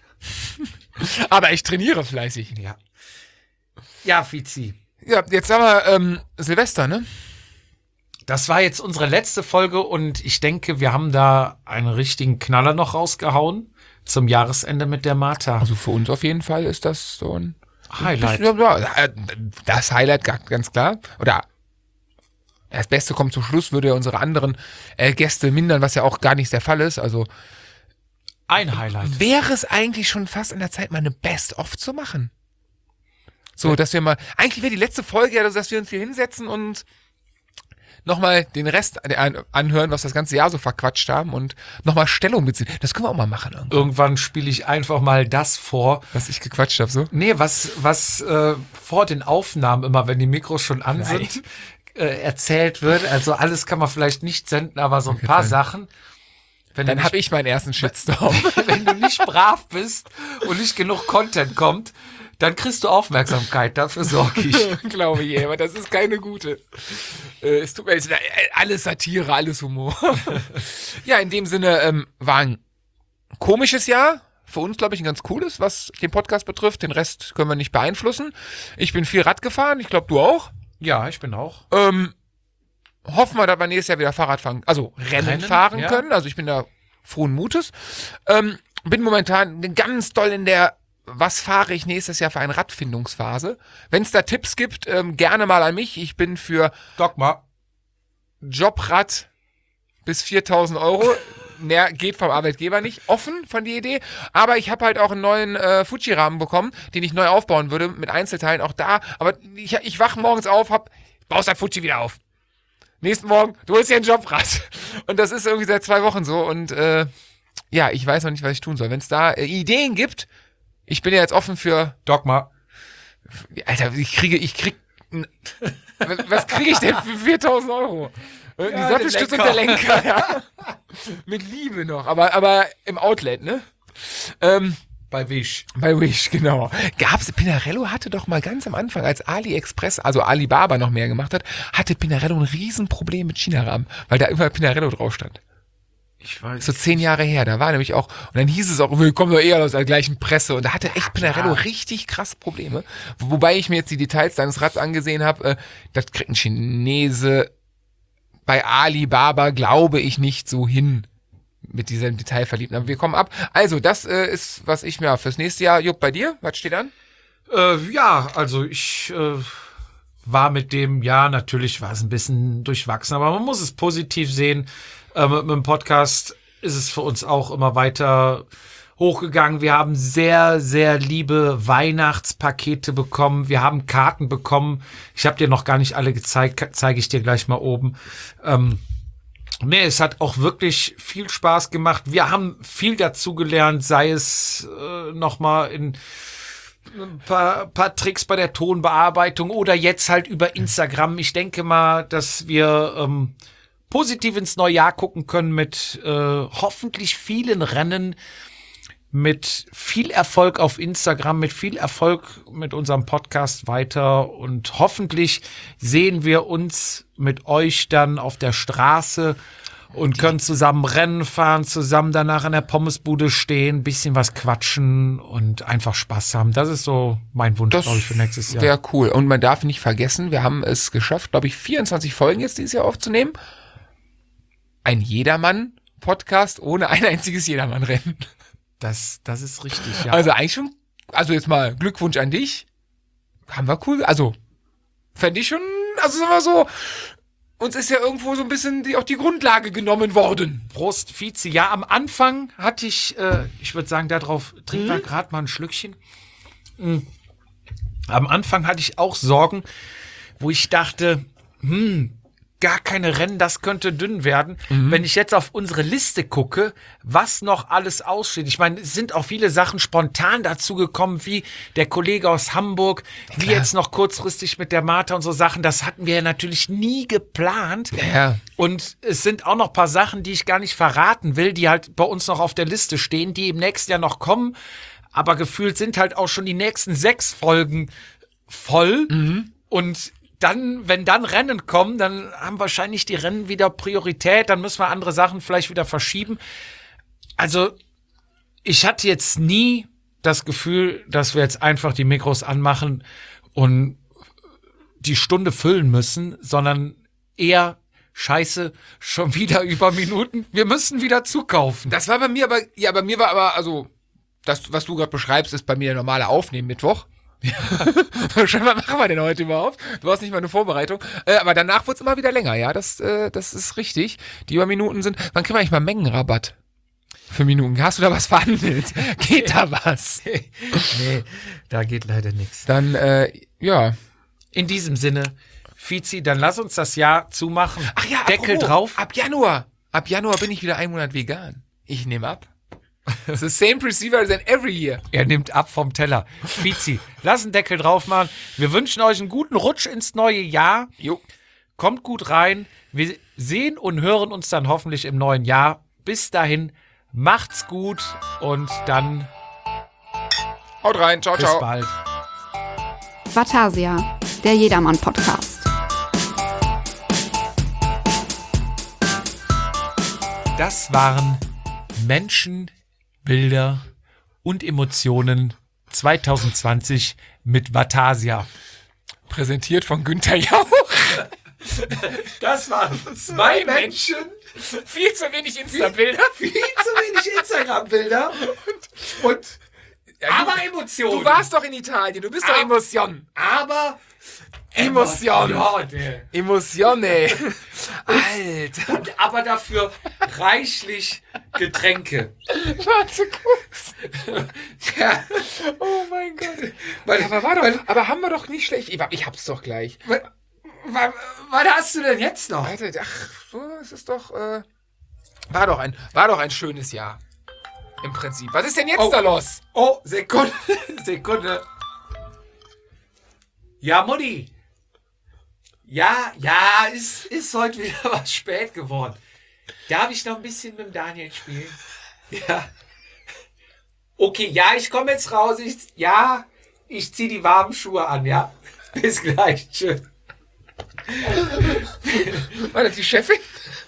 Aber ich trainiere fleißig. Ja. Ja, Fizi. Ja, jetzt haben wir ähm, Silvester, ne? Das war jetzt unsere letzte Folge und ich denke, wir haben da einen richtigen Knaller noch rausgehauen zum Jahresende mit der Martha. Also für uns auf jeden Fall ist das so ein Highlight. Ja, ja, das Highlight, ga- ganz klar. Oder das Beste kommt zum Schluss, würde ja unsere anderen äh, Gäste mindern, was ja auch gar nicht der Fall ist. Also Ein Highlight. wäre es eigentlich schon fast an der Zeit, mal eine Best-of zu machen. So, dass wir mal, eigentlich wäre die letzte Folge ja, dass wir uns hier hinsetzen und nochmal den Rest an- anhören, was das ganze Jahr so verquatscht haben und nochmal Stellung beziehen. Das können wir auch mal machen. Irgendwann. Irgendwann spiele ich einfach mal das vor. Was ich gequatscht habe, so. Nee, was, was äh, vor den Aufnahmen immer, wenn die Mikros schon an Nein. sind, äh, erzählt wird. Also alles kann man vielleicht nicht senden, aber so ein paar sein. Sachen. Wenn Dann du, habe ich meinen ersten Shitstorm. nicht, wenn du nicht brav bist und nicht genug Content kommt, dann kriegst du Aufmerksamkeit. Dafür sorge ich. Glaube ich, aber das ist keine gute. Äh, es tut mir leid, alles Satire, alles Humor. Ja, in dem Sinne ähm, war ein komisches Jahr. Für uns, glaube ich, ein ganz cooles, was den Podcast betrifft. Den Rest können wir nicht beeinflussen. Ich bin viel Rad gefahren, ich glaube, du auch. Ja, ich bin auch. Ähm, hoffen wir, dass wir nächstes Jahr wieder Fahrrad fahren, also Rennen, Rennen, fahren ja. können. Also ich bin da frohen Mutes. Ähm, bin momentan ganz doll in der was fahre ich nächstes Jahr für eine Radfindungsphase. Wenn es da Tipps gibt, ähm, gerne mal an mich. Ich bin für Dogma. Jobrad bis viertausend Euro. Mehr geht vom Arbeitgeber nicht. Offen von die Idee. Aber ich habe halt auch einen neuen äh, Fuji-Rahmen bekommen, den ich neu aufbauen würde, mit Einzelteilen auch da. Aber ich, ich wach morgens auf, hab, baust das Fuji wieder auf. Nächsten Morgen, du holst dir ein Jobrad. Und das ist irgendwie seit zwei Wochen so. Und äh, ja, ich weiß noch nicht, was ich tun soll. Wenn es da äh, Ideen gibt, ich bin ja jetzt offen für, Dogma. Alter, ich kriege, ich krieg Was kriege ich denn für viertausend Euro? Die Ja, Sattelstütze den und der Lenker, ja. Mit Liebe noch, aber, aber im Outlet, ne? Ähm, Bei Wish. bei Wish, genau. Gab's, Pinarello hatte doch mal ganz am Anfang, als AliExpress, also Alibaba noch mehr gemacht hat, hatte Pinarello ein Riesenproblem mit China-Rahmen, weil da überall Pinarello drauf stand. Ich weiß. So zehn Jahre her, da war nämlich auch, und dann hieß es auch, wir kommen doch eher aus der gleichen Presse, und da hatte echt Pinarello richtig krass Probleme. Wobei ich mir jetzt die Details deines Rads angesehen habe, äh, das kriegt ein Chinese bei Alibaba, glaube ich, nicht so hin mit diesem Detailverliebten. Aber wir kommen ab. Also, das äh, ist, was ich mir fürs nächste Jahr, Jupp, bei dir, was steht an? Äh, ja, also ich äh, war mit dem, ja, natürlich war es ein bisschen durchwachsen, aber man muss es positiv sehen. Äh, mit, mit dem Podcast ist es für uns auch immer weiter hochgegangen. Wir haben sehr, sehr liebe Weihnachtspakete bekommen. Wir haben Karten bekommen. Ich habe dir noch gar nicht alle gezeigt, zeige ich dir gleich mal oben. Ähm, nee, es hat auch wirklich viel Spaß gemacht. Wir haben viel dazugelernt, sei es äh, nochmal in ein paar, paar Tricks bei der Tonbearbeitung oder jetzt halt über Instagram. Ich denke mal, dass wir ähm, positiv ins neue Jahr gucken können mit äh, hoffentlich vielen Rennen, mit viel Erfolg auf Instagram, mit viel Erfolg mit unserem Podcast weiter und hoffentlich sehen wir uns mit euch dann auf der Straße und können zusammen Rennen fahren, zusammen danach an der Pommesbude stehen, bisschen was quatschen und einfach Spaß haben. Das ist so mein Wunsch, glaube ich, für nächstes Jahr. Wäre cool. Und man darf nicht vergessen, wir haben es geschafft, glaube ich, vierundzwanzig Folgen jetzt dieses Jahr aufzunehmen. Ein Jedermann-Podcast ohne ein einziges Jedermann-Rennen. Das, das ist richtig, ja. Also eigentlich schon, also jetzt mal Glückwunsch an dich. Haben wir cool, also fände ich schon, also sagen wir so, uns ist ja irgendwo so ein bisschen die, auch die Grundlage genommen worden. Prost, Vize. Ja, am Anfang hatte ich, äh, ich würde sagen, darauf trinken wir gerade mal ein Schlückchen. Mhm. Am Anfang hatte ich auch Sorgen, wo ich dachte, hm, gar keine Rennen, das könnte dünn werden. Mhm. Wenn ich jetzt auf unsere Liste gucke, was noch alles aussteht. Ich meine, es sind auch viele Sachen spontan dazu gekommen, wie der Kollege aus Hamburg, ja, wie jetzt noch kurzfristig mit der Martha und so Sachen. Das hatten wir ja natürlich nie geplant. Ja. Und es sind auch noch ein paar Sachen, die ich gar nicht verraten will, die halt bei uns noch auf der Liste stehen, die im nächsten Jahr noch kommen. Aber gefühlt sind halt auch schon die nächsten sechs Folgen voll. Mhm. Und dann, wenn dann Rennen kommen, dann haben wahrscheinlich die Rennen wieder Priorität, dann müssen wir andere Sachen vielleicht wieder verschieben. Also, ich hatte jetzt nie das Gefühl, dass wir jetzt einfach die Mikros anmachen und die Stunde füllen müssen, sondern eher, scheiße, schon wieder über Minuten, wir müssen wieder zukaufen. Das war bei mir aber, ja, bei mir war aber, also, das, was du gerade beschreibst, ist bei mir der normale Aufnehmen-Mittwoch. Ja. Schon, was machen wir denn heute überhaupt? Du hast nicht mal eine Vorbereitung. Äh, aber danach wird es immer wieder länger, ja. Das, äh, das ist richtig. Die über Minuten sind. Wann kriegen wir eigentlich mal Mengenrabatt? Für Minuten. Hast du da was verhandelt? Geht da was? Nee, da geht leider nichts. Dann, äh, ja. In diesem Sinne, Vizi, dann lass uns das Jahr zumachen. Ach ja, Deckel apropos, drauf. Ab Januar. Ab Januar bin ich wieder einen Monat vegan. Ich nehme ab. The same procedure than every year. Er nimmt ab vom Teller. Vizi, lass einen Deckel drauf machen. Wir wünschen euch einen guten Rutsch ins neue Jahr. Jo. Kommt gut rein. Wir sehen und hören uns dann hoffentlich im neuen Jahr. Bis dahin, macht's gut und dann haut rein. Ciao, bis ciao. bald. Vatasia, der Jedermann-Podcast. Das waren Menschen, Bilder und Emotionen zwanzig zwanzig mit Vatasia. Präsentiert von Günther Jauch. Das waren zwei Menschen. Viel zu wenig Insta-Bilder. Viel zu wenig Instagram-Bilder. Und, und ja, aber du, Emotionen. Du warst doch in Italien. Du bist doch Emotion. Aber Emotion. Emotion. Emotion, ey. Alter. Und aber dafür reichlich Getränke. Warte kurz. Ja. Oh mein Gott. Weil, aber, war doch, weil, aber haben wir doch nicht schlecht. Ich, ich hab's doch gleich. Was, was, was hast du denn jetzt noch? Alter, ach, so, es ist doch, äh, war doch ein, war doch ein schönes Jahr. Im Prinzip. Was ist denn jetzt oh. da los? Oh, Sekunde. Sekunde. Ja, Mutti. Ja, ja, ist, ist heute wieder was spät geworden. Darf ich noch ein bisschen mit dem Daniel spielen? Ja. Okay, ja, ich komme jetzt raus. Ich, ja, ich ziehe die warmen Schuhe an, ja. Bis gleich. Tschüss. War das die Chefin?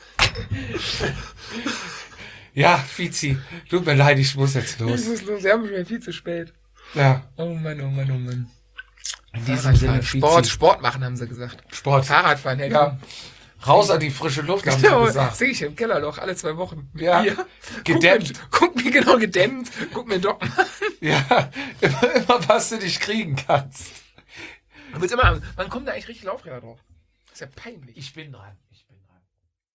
Ja, Fizi, tut mir leid, ich muss jetzt los. Ich muss los, wir haben schon viel zu spät. Ja, Oh Mann, oh Mann, oh Mann. in diesem Sinne, Sport, Fizi. Sport machen, haben sie gesagt. Sport. Fahrradfahren, hey, Ja. Raus an die frische Luft, haben sie Genau, gesagt. sehe ich im Kellerloch alle zwei Wochen. Ja. Hier. Gedämmt. Guck mir, guck mir genau gedämmt. Guck mir doch an. Ja, immer, immer was du nicht kriegen kannst. Du willst immer, man kommt da eigentlich richtig Laufräder drauf. Das ist ja peinlich. Ich bin dran.